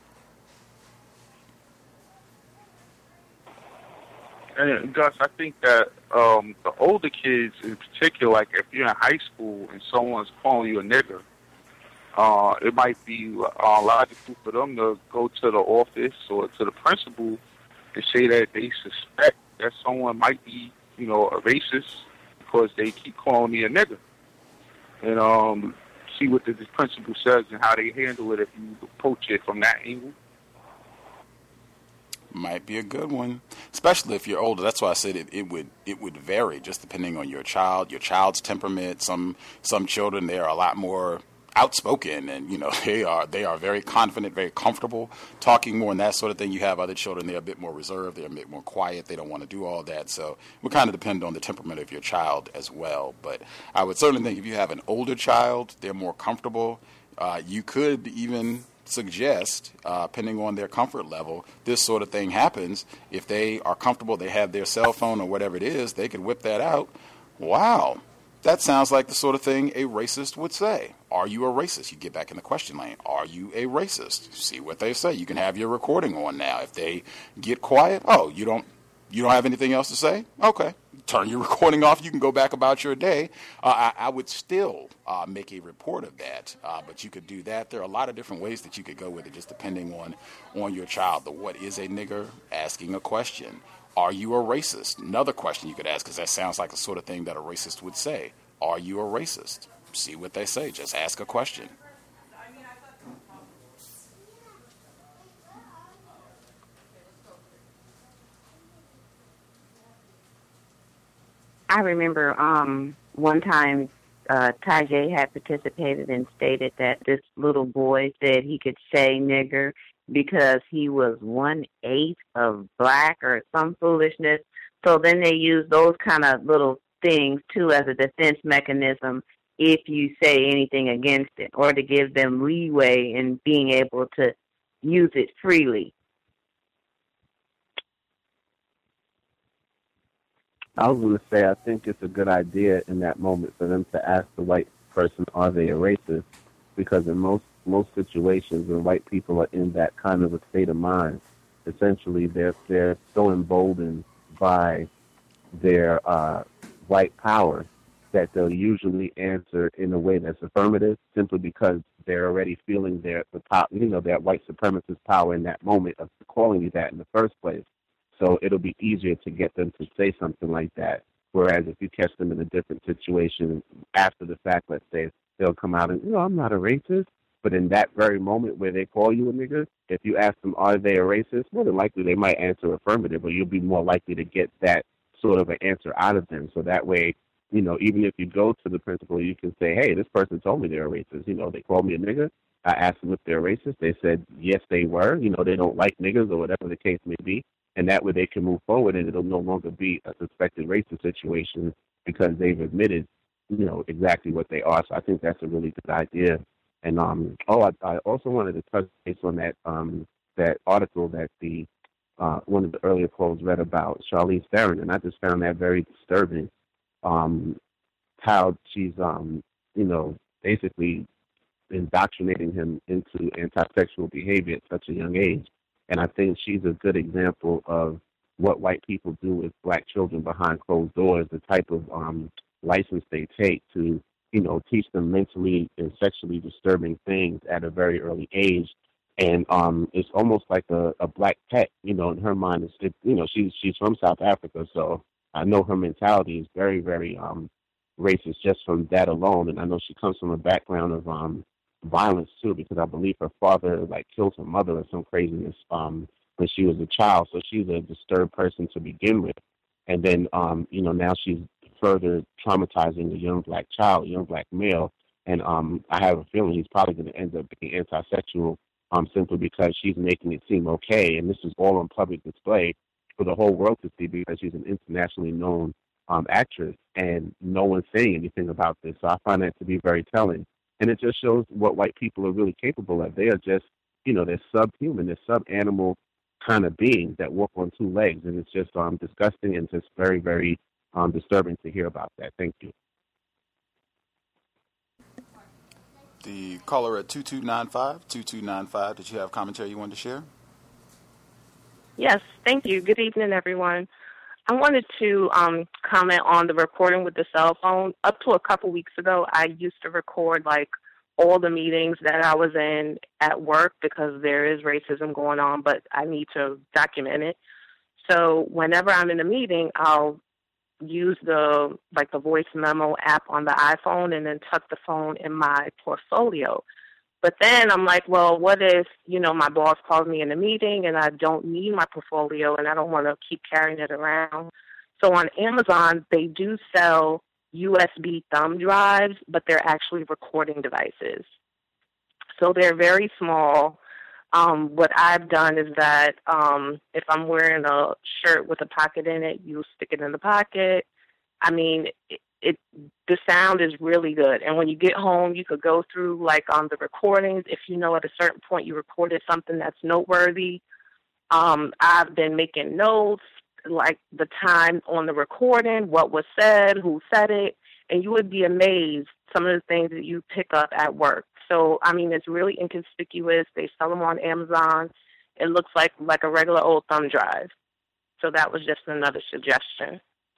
And Gus, I think that um, the older kids in particular, like if you're in high school and someone's calling you a nigger, Uh, it might be uh, logical for them to go to the office or to the principal and say that they suspect that someone might be, you know, a racist because they keep calling me a nigger. And um, see what the, the principal says and how they handle it if you approach it from that angle. Might be a good one, especially if you're older. That's why I said it, it would it would vary just depending on your child, your child's temperament. Some some children, they are a lot more outspoken, and you know they are they are very confident, very comfortable talking more and that sort of thing. You have other children, they're a bit more reserved, they're a bit more quiet, they don't want to do all that. So it would kind of depend on the temperament of your child as well. But I would certainly think if you have an older child, they're more comfortable. Uh, you could even suggest, uh, depending on their comfort level, this sort of thing happens. If they are comfortable, they have their cell phone or whatever it is, they could whip that out. Wow. That sounds like the sort of thing a racist would say. Are you a racist? You get back in the question lane. Are you a racist? See what they say. You can have your recording on now. If they get quiet, oh, you don't you don't have anything else to say? Okay. Turn your recording off. You can go back about your day. Uh, I, I would still uh, make a report of that, uh, but you could do that. There are a lot of different ways that you could go with it, just depending on, on your child. The what is a nigger? Asking a question. Are you a racist? Another question you could ask, because that sounds like the sort of thing that a racist would say. Are you a racist? See what they say. Just ask a question. I remember um, one time uh, Tajay had participated and stated that this little boy said he could say nigger because he was one-eighth of black or some foolishness. So then they use those kind of little things, too, as a defense mechanism if you say anything against it, or to give them leeway in being able to use it freely. I was going to say, I think it's a good idea in that moment for them to ask the white person, are they a racist? Because in most most situations, when white people are in that kind of a state of mind, essentially they're they're so emboldened by their uh, white power that they'll usually answer in a way that's affirmative, simply because they're already feeling their the power, you know, that white supremacist power in that moment of calling you that in the first place. So it'll be easier to get them to say something like that. Whereas if you catch them in a different situation after the fact, let's say, they'll come out and, you know, I'm not a racist. But in that very moment where they call you a nigger, if you ask them, are they a racist? More than likely they might answer affirmative, or you'll be more likely to get that sort of an answer out of them. So that way, you know, even if you go to the principal, you can say, hey, this person told me they're a racist. You know, they called me a nigger. I asked them if they're racist. They said, yes, they were. You know, they don't like niggers or whatever the case may be. And that way they can move forward, and it'll no longer be a suspected racist situation because they've admitted, you know, exactly what they are. So I think that's a really good idea. And um, oh, I, I also wanted to touch base on that um, that article that the uh, one of the earlier calls read about Charlize Theron, and I just found that very disturbing. Um, how she's um, you know, basically indoctrinating him into anti-sexual behavior at such a young age. And I think she's a good example of what white people do with black children behind closed doors, the type of um, license they take to, you know, teach them mentally and sexually disturbing things at a very early age. And um, it's almost like a, a black pet, you know, in her mind. It's, it, you know, she's, she's from South Africa, so I know her mentality is very, very um, racist just from that alone. And I know she comes from a background of um, violence too, because I believe her father like killed her mother or some craziness um, when she was a child. So she's a disturbed person to begin with. And then, um, you know, now she's further traumatizing a young black child, a young black male. And um, I have a feeling he's probably going to end up being anti-sexual um, simply because she's making it seem okay. And this is all on public display for the whole world to see because she's an internationally known um, actress and no one's saying anything about this. So I find that to be very telling. And it just shows what white people are really capable of. They are just, you know, they're subhuman, they're sub-animal kind of beings that walk on two legs. And it's just um, disgusting and just very, very um, disturbing to hear about that. Thank you. The caller at two two nine five, two two nine five, did you have commentary you wanted to share? Yes, thank you. Good evening, everyone. I wanted to um, comment on the recording with the cell phone. Up to a couple weeks ago, I used to record, like, all the meetings that I was in at work because there is racism going on, but I need to document it. So whenever I'm in a meeting, I'll use the, like, the voice memo app on the iPhone and then tuck the phone in my portfolio. But then I'm like, well, what if, you know, my boss calls me in a meeting and I don't need my portfolio and I don't want to keep carrying it around. So on Amazon, they do sell U S B thumb drives, but they're actually recording devices. So they're very small. Um, what I've done is that um, if I'm wearing a shirt with a pocket in it, you stick it in the pocket. I mean, it, it the sound is really good. And when you get home, you could go through, like, on the recordings. If you know at a certain point you recorded something that's noteworthy, um, I've been making notes, like the time on the recording, what was said, who said it, and you would be amazed some of the things that you pick up at work. So, I mean, it's really inconspicuous. They sell them on Amazon. It looks like, like a regular old thumb drive. So that was just another suggestion.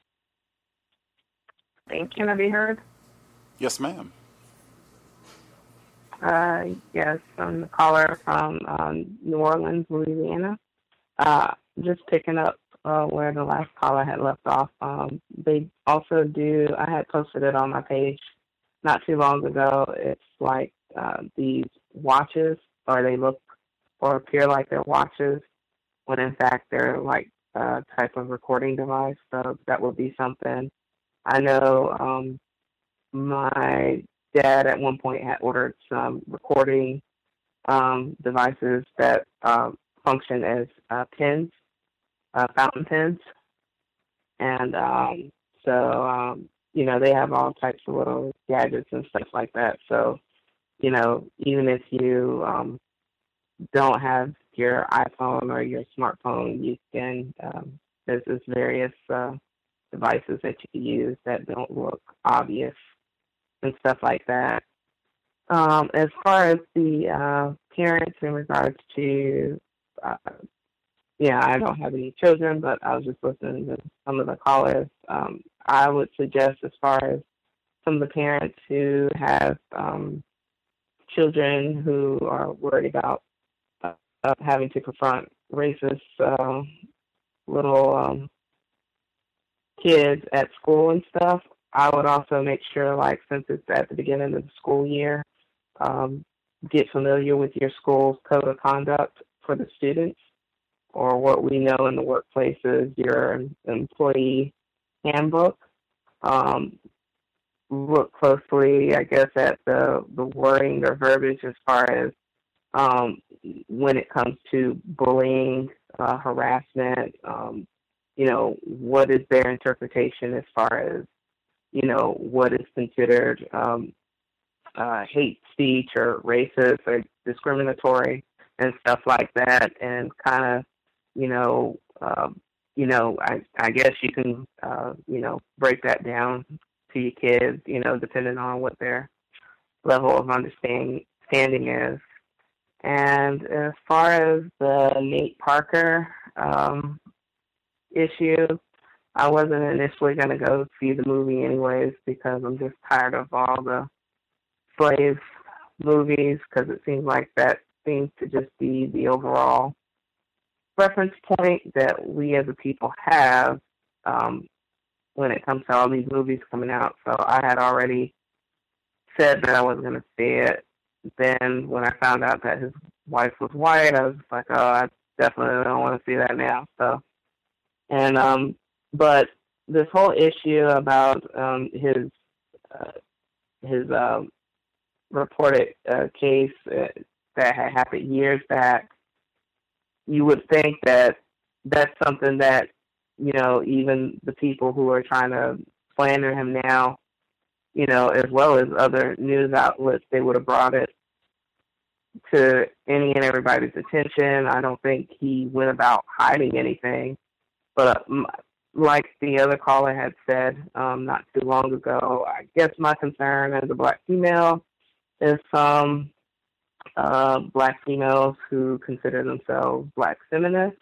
Thank you. Can I be heard? Yes, ma'am. Uh, yes, I'm the caller from um, New Orleans, Louisiana. Uh, just picking up uh, where the last caller had left off. Um, they also do, I had posted it on my page not too long ago. It's like uh, these watches, or they look or appear like they're watches, when in fact they're like a type of recording device. So that would be something. I know um, my dad at one point had ordered some recording um, devices that um, function as uh, pens, uh, fountain pens. And um, so, um, you know, they have all types of little gadgets and stuff like that. So, you know, even if you um, don't have your iPhone or your smartphone, you can, um, there's this various uh, devices that you can use that don't look obvious and stuff like that. Um, as far as the uh, parents in regards to, uh, yeah, I don't have any children, but I was just listening to some of the callers. Um, I would suggest, as far as some of the parents who have um, children who are worried about uh, having to confront racist uh, little um, kids at school and stuff, I would also make sure, like, since it's at the beginning of the school year, um, get familiar with your school's code of conduct for the students, or what we know in the workplace is your employee handbook. Um, look closely, I guess, at the, the wording or verbiage as far as um, when it comes to bullying, uh, harassment, um, you know, what is their interpretation as far as, you know, what is considered um, uh, hate speech or racist or discriminatory and stuff like that, and kind of, you know, um, you know, I, I guess you can, uh, you know, break that down to your kids, you know, depending on what their level of understanding standing is. And as far as the Nate Parker um, issue, I wasn't initially going to go see the movie anyways, because I'm just tired of all the slave movies, because it seems like that seems to just be the overall reference point that we as a people have um, when it comes to all these movies coming out. So I had already said that I wasn't going to see it. Then when I found out that his wife was white, I was like, oh, I definitely don't want to see that now. So, and um, but this whole issue about um, his uh, his um, reported uh, case uh, that had happened years back, you would think that that's something that, you know, even the people who are trying to slander him now, you know, as well as other news outlets, they would have brought it to any and everybody's attention. I don't think he went about hiding anything. But uh, like the other caller had said um, not too long ago, I guess my concern as a black female is some uh, black females who consider themselves black feminists.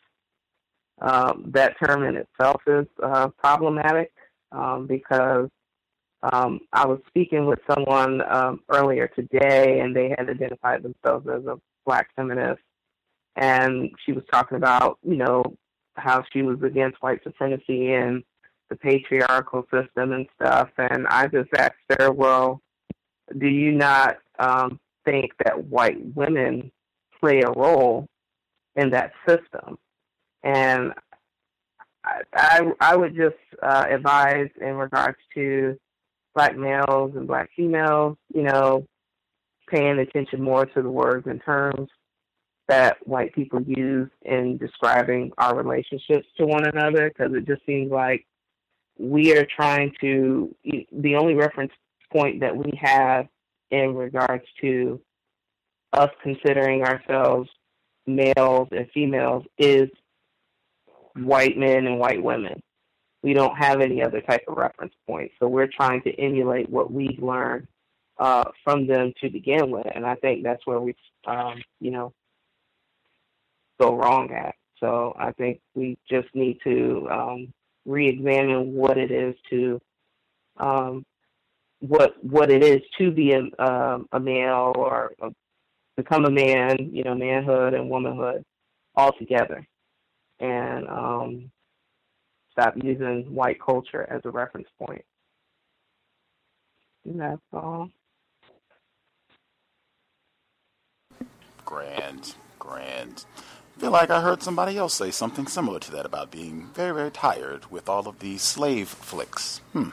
Um, that term in itself is uh, problematic um, because um, I was speaking with someone um, earlier today, and they had identified themselves as a black feminist, and she was talking about, you know, how she was against white supremacy and the patriarchal system and stuff, and I just asked her, well, do you not um, think that white women play a role in that system? And I, I, I would just uh, advise in regards to black males and black females, you know, paying attention more to the words and terms that white people use in describing our relationships to one another, because it just seems like we are trying to, the only reference point that we have in regards to us considering ourselves males and females is white men and white women. We don't have any other type of reference point. So we're trying to emulate what we've learned uh, from them to begin with. And I think that's where we, um, you know, go wrong at. So I think we just need to um, re-examine what it is to, um, what what it is to be a, um, a male or a, become a man, you know, manhood and womanhood all together. And um, stop using white culture as a reference point. And that's all. Grand, grand. I feel like I heard somebody else say something similar to that about being very, very tired with all of the slave flicks. Hmm.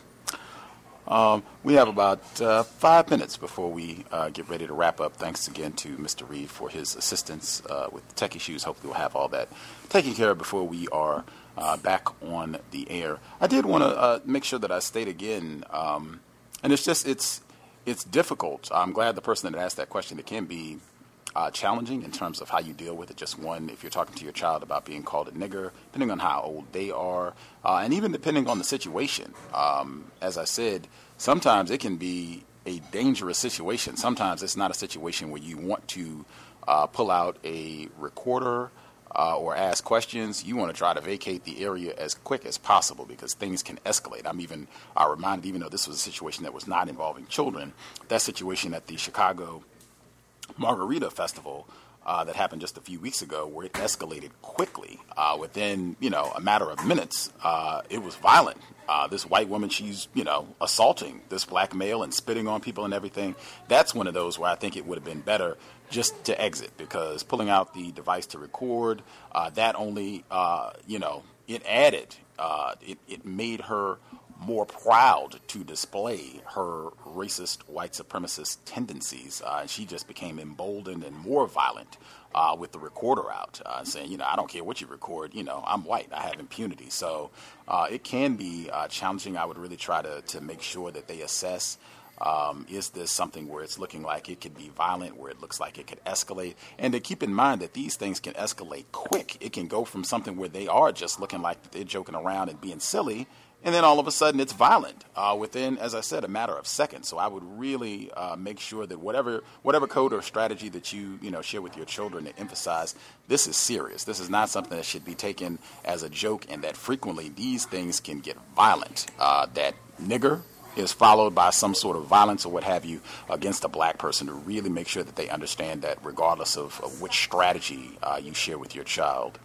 Um, we have about uh, five minutes before we uh, get ready to wrap up. Thanks again to Mister Reed for his assistance uh, with tech issues. Hopefully we'll have all that taken care of before we are uh, back on the air. I did want to uh, make sure that I state again, um, and it's just, it's it's difficult. I'm glad the person that asked that question, it can be uh, challenging in terms of how you deal with it. Just one, if you're talking to your child about being called a nigger, depending on how old they are, uh, and even depending on the situation. Um, as I said, sometimes it can be a dangerous situation. Sometimes it's not a situation where you want to uh, pull out a recorder uh, or ask questions. You want to try to vacate the area as quick as possible because things can escalate. I'm even I reminded, even though this was a situation that was not involving children, that situation at the Chicago Margarita Festival uh, that happened just a few weeks ago, where it escalated quickly. Uh, within, you know, a matter of minutes, uh, it was violent. Uh, this white woman, she's, you know, assaulting this black male and spitting on people and everything. That's one of those where I think it would have been better just to exit, because pulling out the device to record, uh, that only, uh, you know, it added, uh, it, it made her more proud to display her racist white supremacist tendencies. Uh, she just became emboldened and more violent uh, with the recorder out, uh, saying, you know, I don't care what you record, you know, I'm white, I have impunity. So uh, it can be uh, challenging. I would really try to, to make sure that they assess, um, is this something where it's looking like it could be violent, where it looks like it could escalate, and to keep in mind that these things can escalate quick. It can go from something where they are just looking like they're joking around and being silly, and then all of a sudden it's violent uh, within, as I said, a matter of seconds. So I would really uh, make sure that whatever whatever code or strategy that you you know share with your children, to emphasize this is serious. This is not something that should be taken as a joke, and that frequently these things can get violent. Uh, that nigger is followed by some sort of violence or what have you against a black person, to really make sure that they understand that regardless of, of which strategy uh, you share with your child.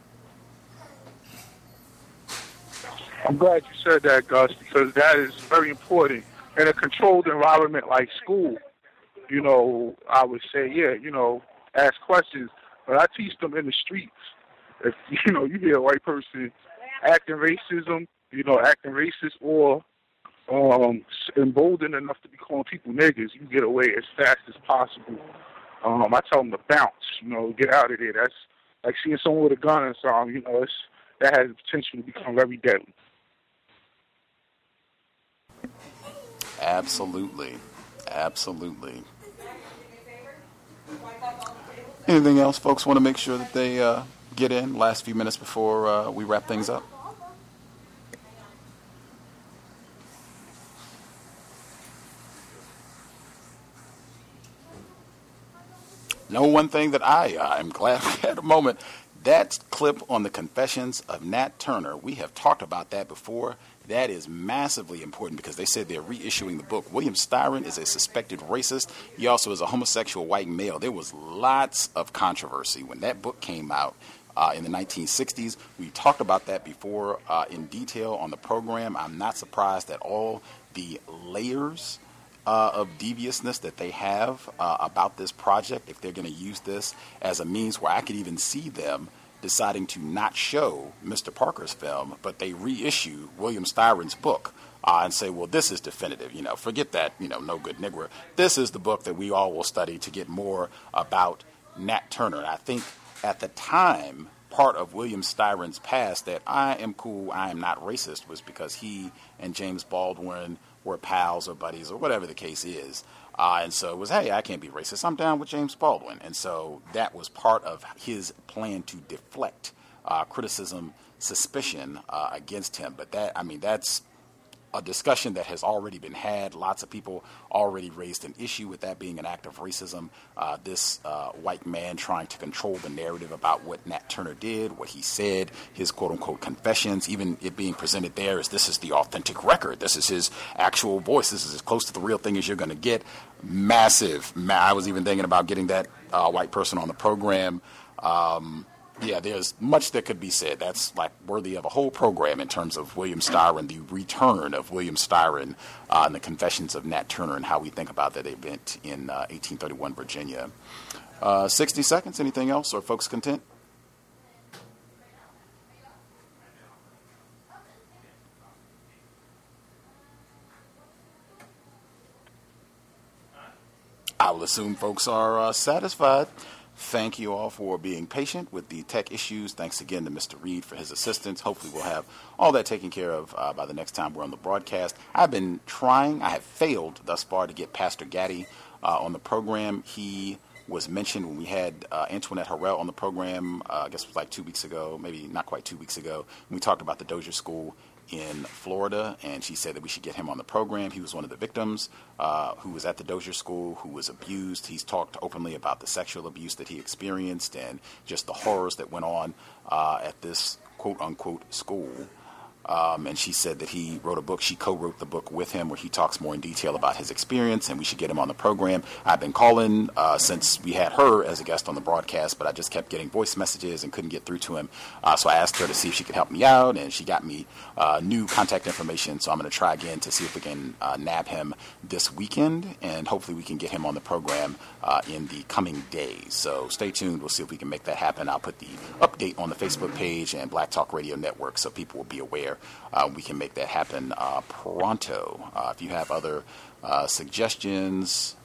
I'm glad you said that, Gus, because that is very important. In a controlled environment like school, you know, I would say, yeah, you know, ask questions, but I teach them in the streets. If, you know, you hear a white person acting racism, you know, acting racist or um, emboldened enough to be calling people niggers, you get away as fast as possible. Um, I tell them to bounce, you know, get out of there. That's like seeing someone with a gun or something, you know, it's, that has the potential to become very deadly. Absolutely. Absolutely. Anything else folks want to make sure that they uh, get in last few minutes before uh, we wrap things up? No, one thing that I, uh, I'm glad we had a moment. That clip on the Confessions of Nat Turner, we have talked about that before. That is massively important because they said they're reissuing the book. William Styron is a suspected racist. He also is a homosexual white male. There was lots of controversy when that book came out uh, in the nineteen sixties. We talked about that before uh, in detail on the program. I'm not surprised at all the layers Uh, of deviousness that they have uh, about this project, if they're going to use this as a means where I could even see them deciding to not show Mister Parker's film, but they reissue William Styron's book uh, and say, well, this is definitive. You know, forget that, you know, no good Negro. This is the book that we all will study to get more about Nat Turner. And I think at the time, part of William Styron's past that I am cool, I am not racist was because he and James Baldwin were pals or buddies or whatever the case is. Uh, and so it was, hey, I can't be racist. I'm down with James Baldwin. And so that was part of his plan to deflect uh, criticism, suspicion uh, against him. But that, I mean, that's a discussion that has already been had. Lots of people already raised an issue with that being an act of racism. Uh, this uh, white man trying to control the narrative about what Nat Turner did, what he said, his quote-unquote confessions, even it being presented there as this is the authentic record. This is his actual voice. This is as close to the real thing as you're going to get. Massive. I was even thinking about getting that uh, white person on the program. Um, Yeah, there's much that could be said. That's like worthy of a whole program in terms of William Styron, the return of William Styron uh, and the confessions of Nat Turner and how we think about that event in uh, eighteen thirty-one Virginia. Uh, sixty seconds, anything else? Are folks content? I will assume folks are uh, satisfied. Thank you all for being patient with the tech issues. Thanks again to Mister Reed for his assistance. Hopefully we'll have all that taken care of uh, by the next time we're on the broadcast. I've been trying. I have failed thus far to get Pastor Gaddy uh, on the program. He was mentioned when we had uh, Antoinette Harrell on the program, uh, I guess it was like two weeks ago, maybe not quite two weeks ago. We talked about the Dozier School in Florida, and she said that we should get him on the program. He was one of the victims uh, who was at the Dozier School, who was abused. He's talked openly about the sexual abuse that he experienced and just the horrors that went on uh, at this quote-unquote school. Um, and she said that he wrote a book. She co-wrote the book with him where he talks more in detail about his experience, and we should get him on the program. I've been calling uh, since we had her as a guest on the broadcast, but I just kept getting voice messages and couldn't get through to him. Uh, so I asked her to see if she could help me out, and she got me uh, new contact information. So I'm going to try again to see if we can uh, nab him this weekend, and hopefully we can get him on the program uh, in the coming days. So stay tuned. We'll see if we can make that happen. I'll put the update on the Facebook page and Black Talk Radio Network so people will be aware. Uh, we can make that happen uh, pronto. Uh, if you have other uh, suggestions,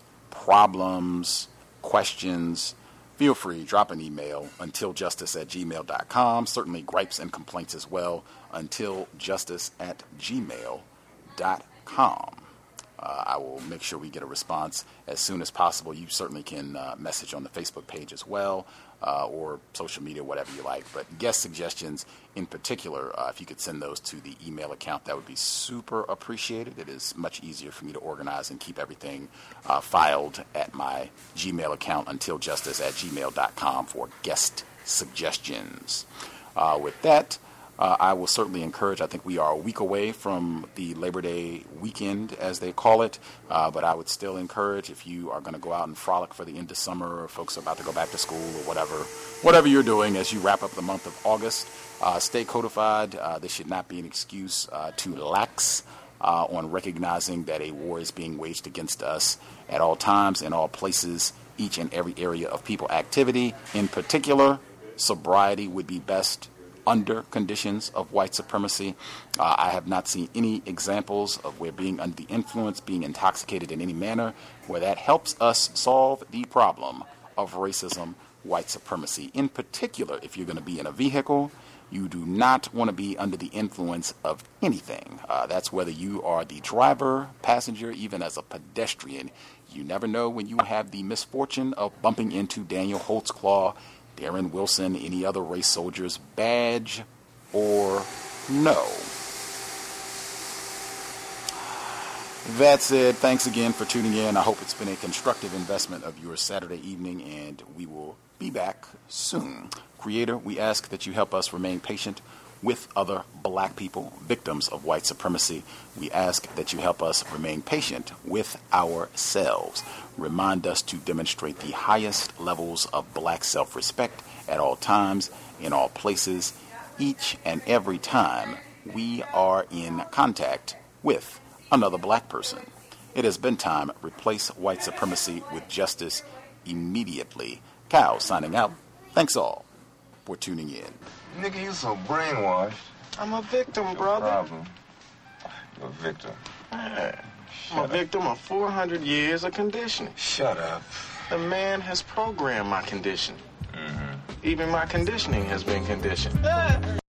problems, questions, feel free, drop an email, untiljustice at gmail dot com. Certainly gripes and complaints as well, untiljustice at gmail dot com. Uh, I will make sure we get a response as soon as possible. You certainly can uh, message on the Facebook page as well, uh, or social media, whatever you like. But guest suggestions in particular, uh, if you could send those to the email account, that would be super appreciated. It is much easier for me to organize and keep everything uh, filed at my Gmail account, untiljustice at gmail dot com, for guest suggestions. Uh, with that, Uh, I will certainly encourage, I think we are a week away from the Labor Day weekend, as they call it, uh, but I would still encourage, if you are going to go out and frolic for the end of summer, or folks are about to go back to school, or whatever, whatever you're doing as you wrap up the month of August, uh, stay codified. Uh, this should not be an excuse uh, to lax uh, on recognizing that a war is being waged against us at all times, in all places, each and every area of people activity. In particular, sobriety would be best under conditions of white supremacy. Uh, I have not seen any examples of where being under the influence, being intoxicated in any manner, where that helps us solve the problem of racism, white supremacy. In particular, if you're going to be in a vehicle, you do not want to be under the influence of anything. Uh, that's whether you are the driver, passenger, even as a pedestrian. You never know when you have the misfortune of bumping into Daniel Holtzclaw, Darren Wilson, any other race soldiers, badge or no. That's it. Thanks again for tuning in. I hope it's been a constructive investment of your Saturday evening, and we will be back soon. Creator, we ask that you help us remain patient with other black people, victims of white supremacy. We ask that you help us remain patient with ourselves. Remind us to demonstrate the highest levels of black self-respect at all times, in all places, each and every time we are in contact with another black person. It has been time. Replace white supremacy with justice immediately. Cal signing out. Thanks all. for tuning in. Nigga, you so brainwashed. I'm a victim, no brother. Problem. You're a victim. Man, I'm a victim of four hundred years of conditioning. Shut up. The man has programmed my conditioning. Mm-hmm. Even my conditioning has been conditioned.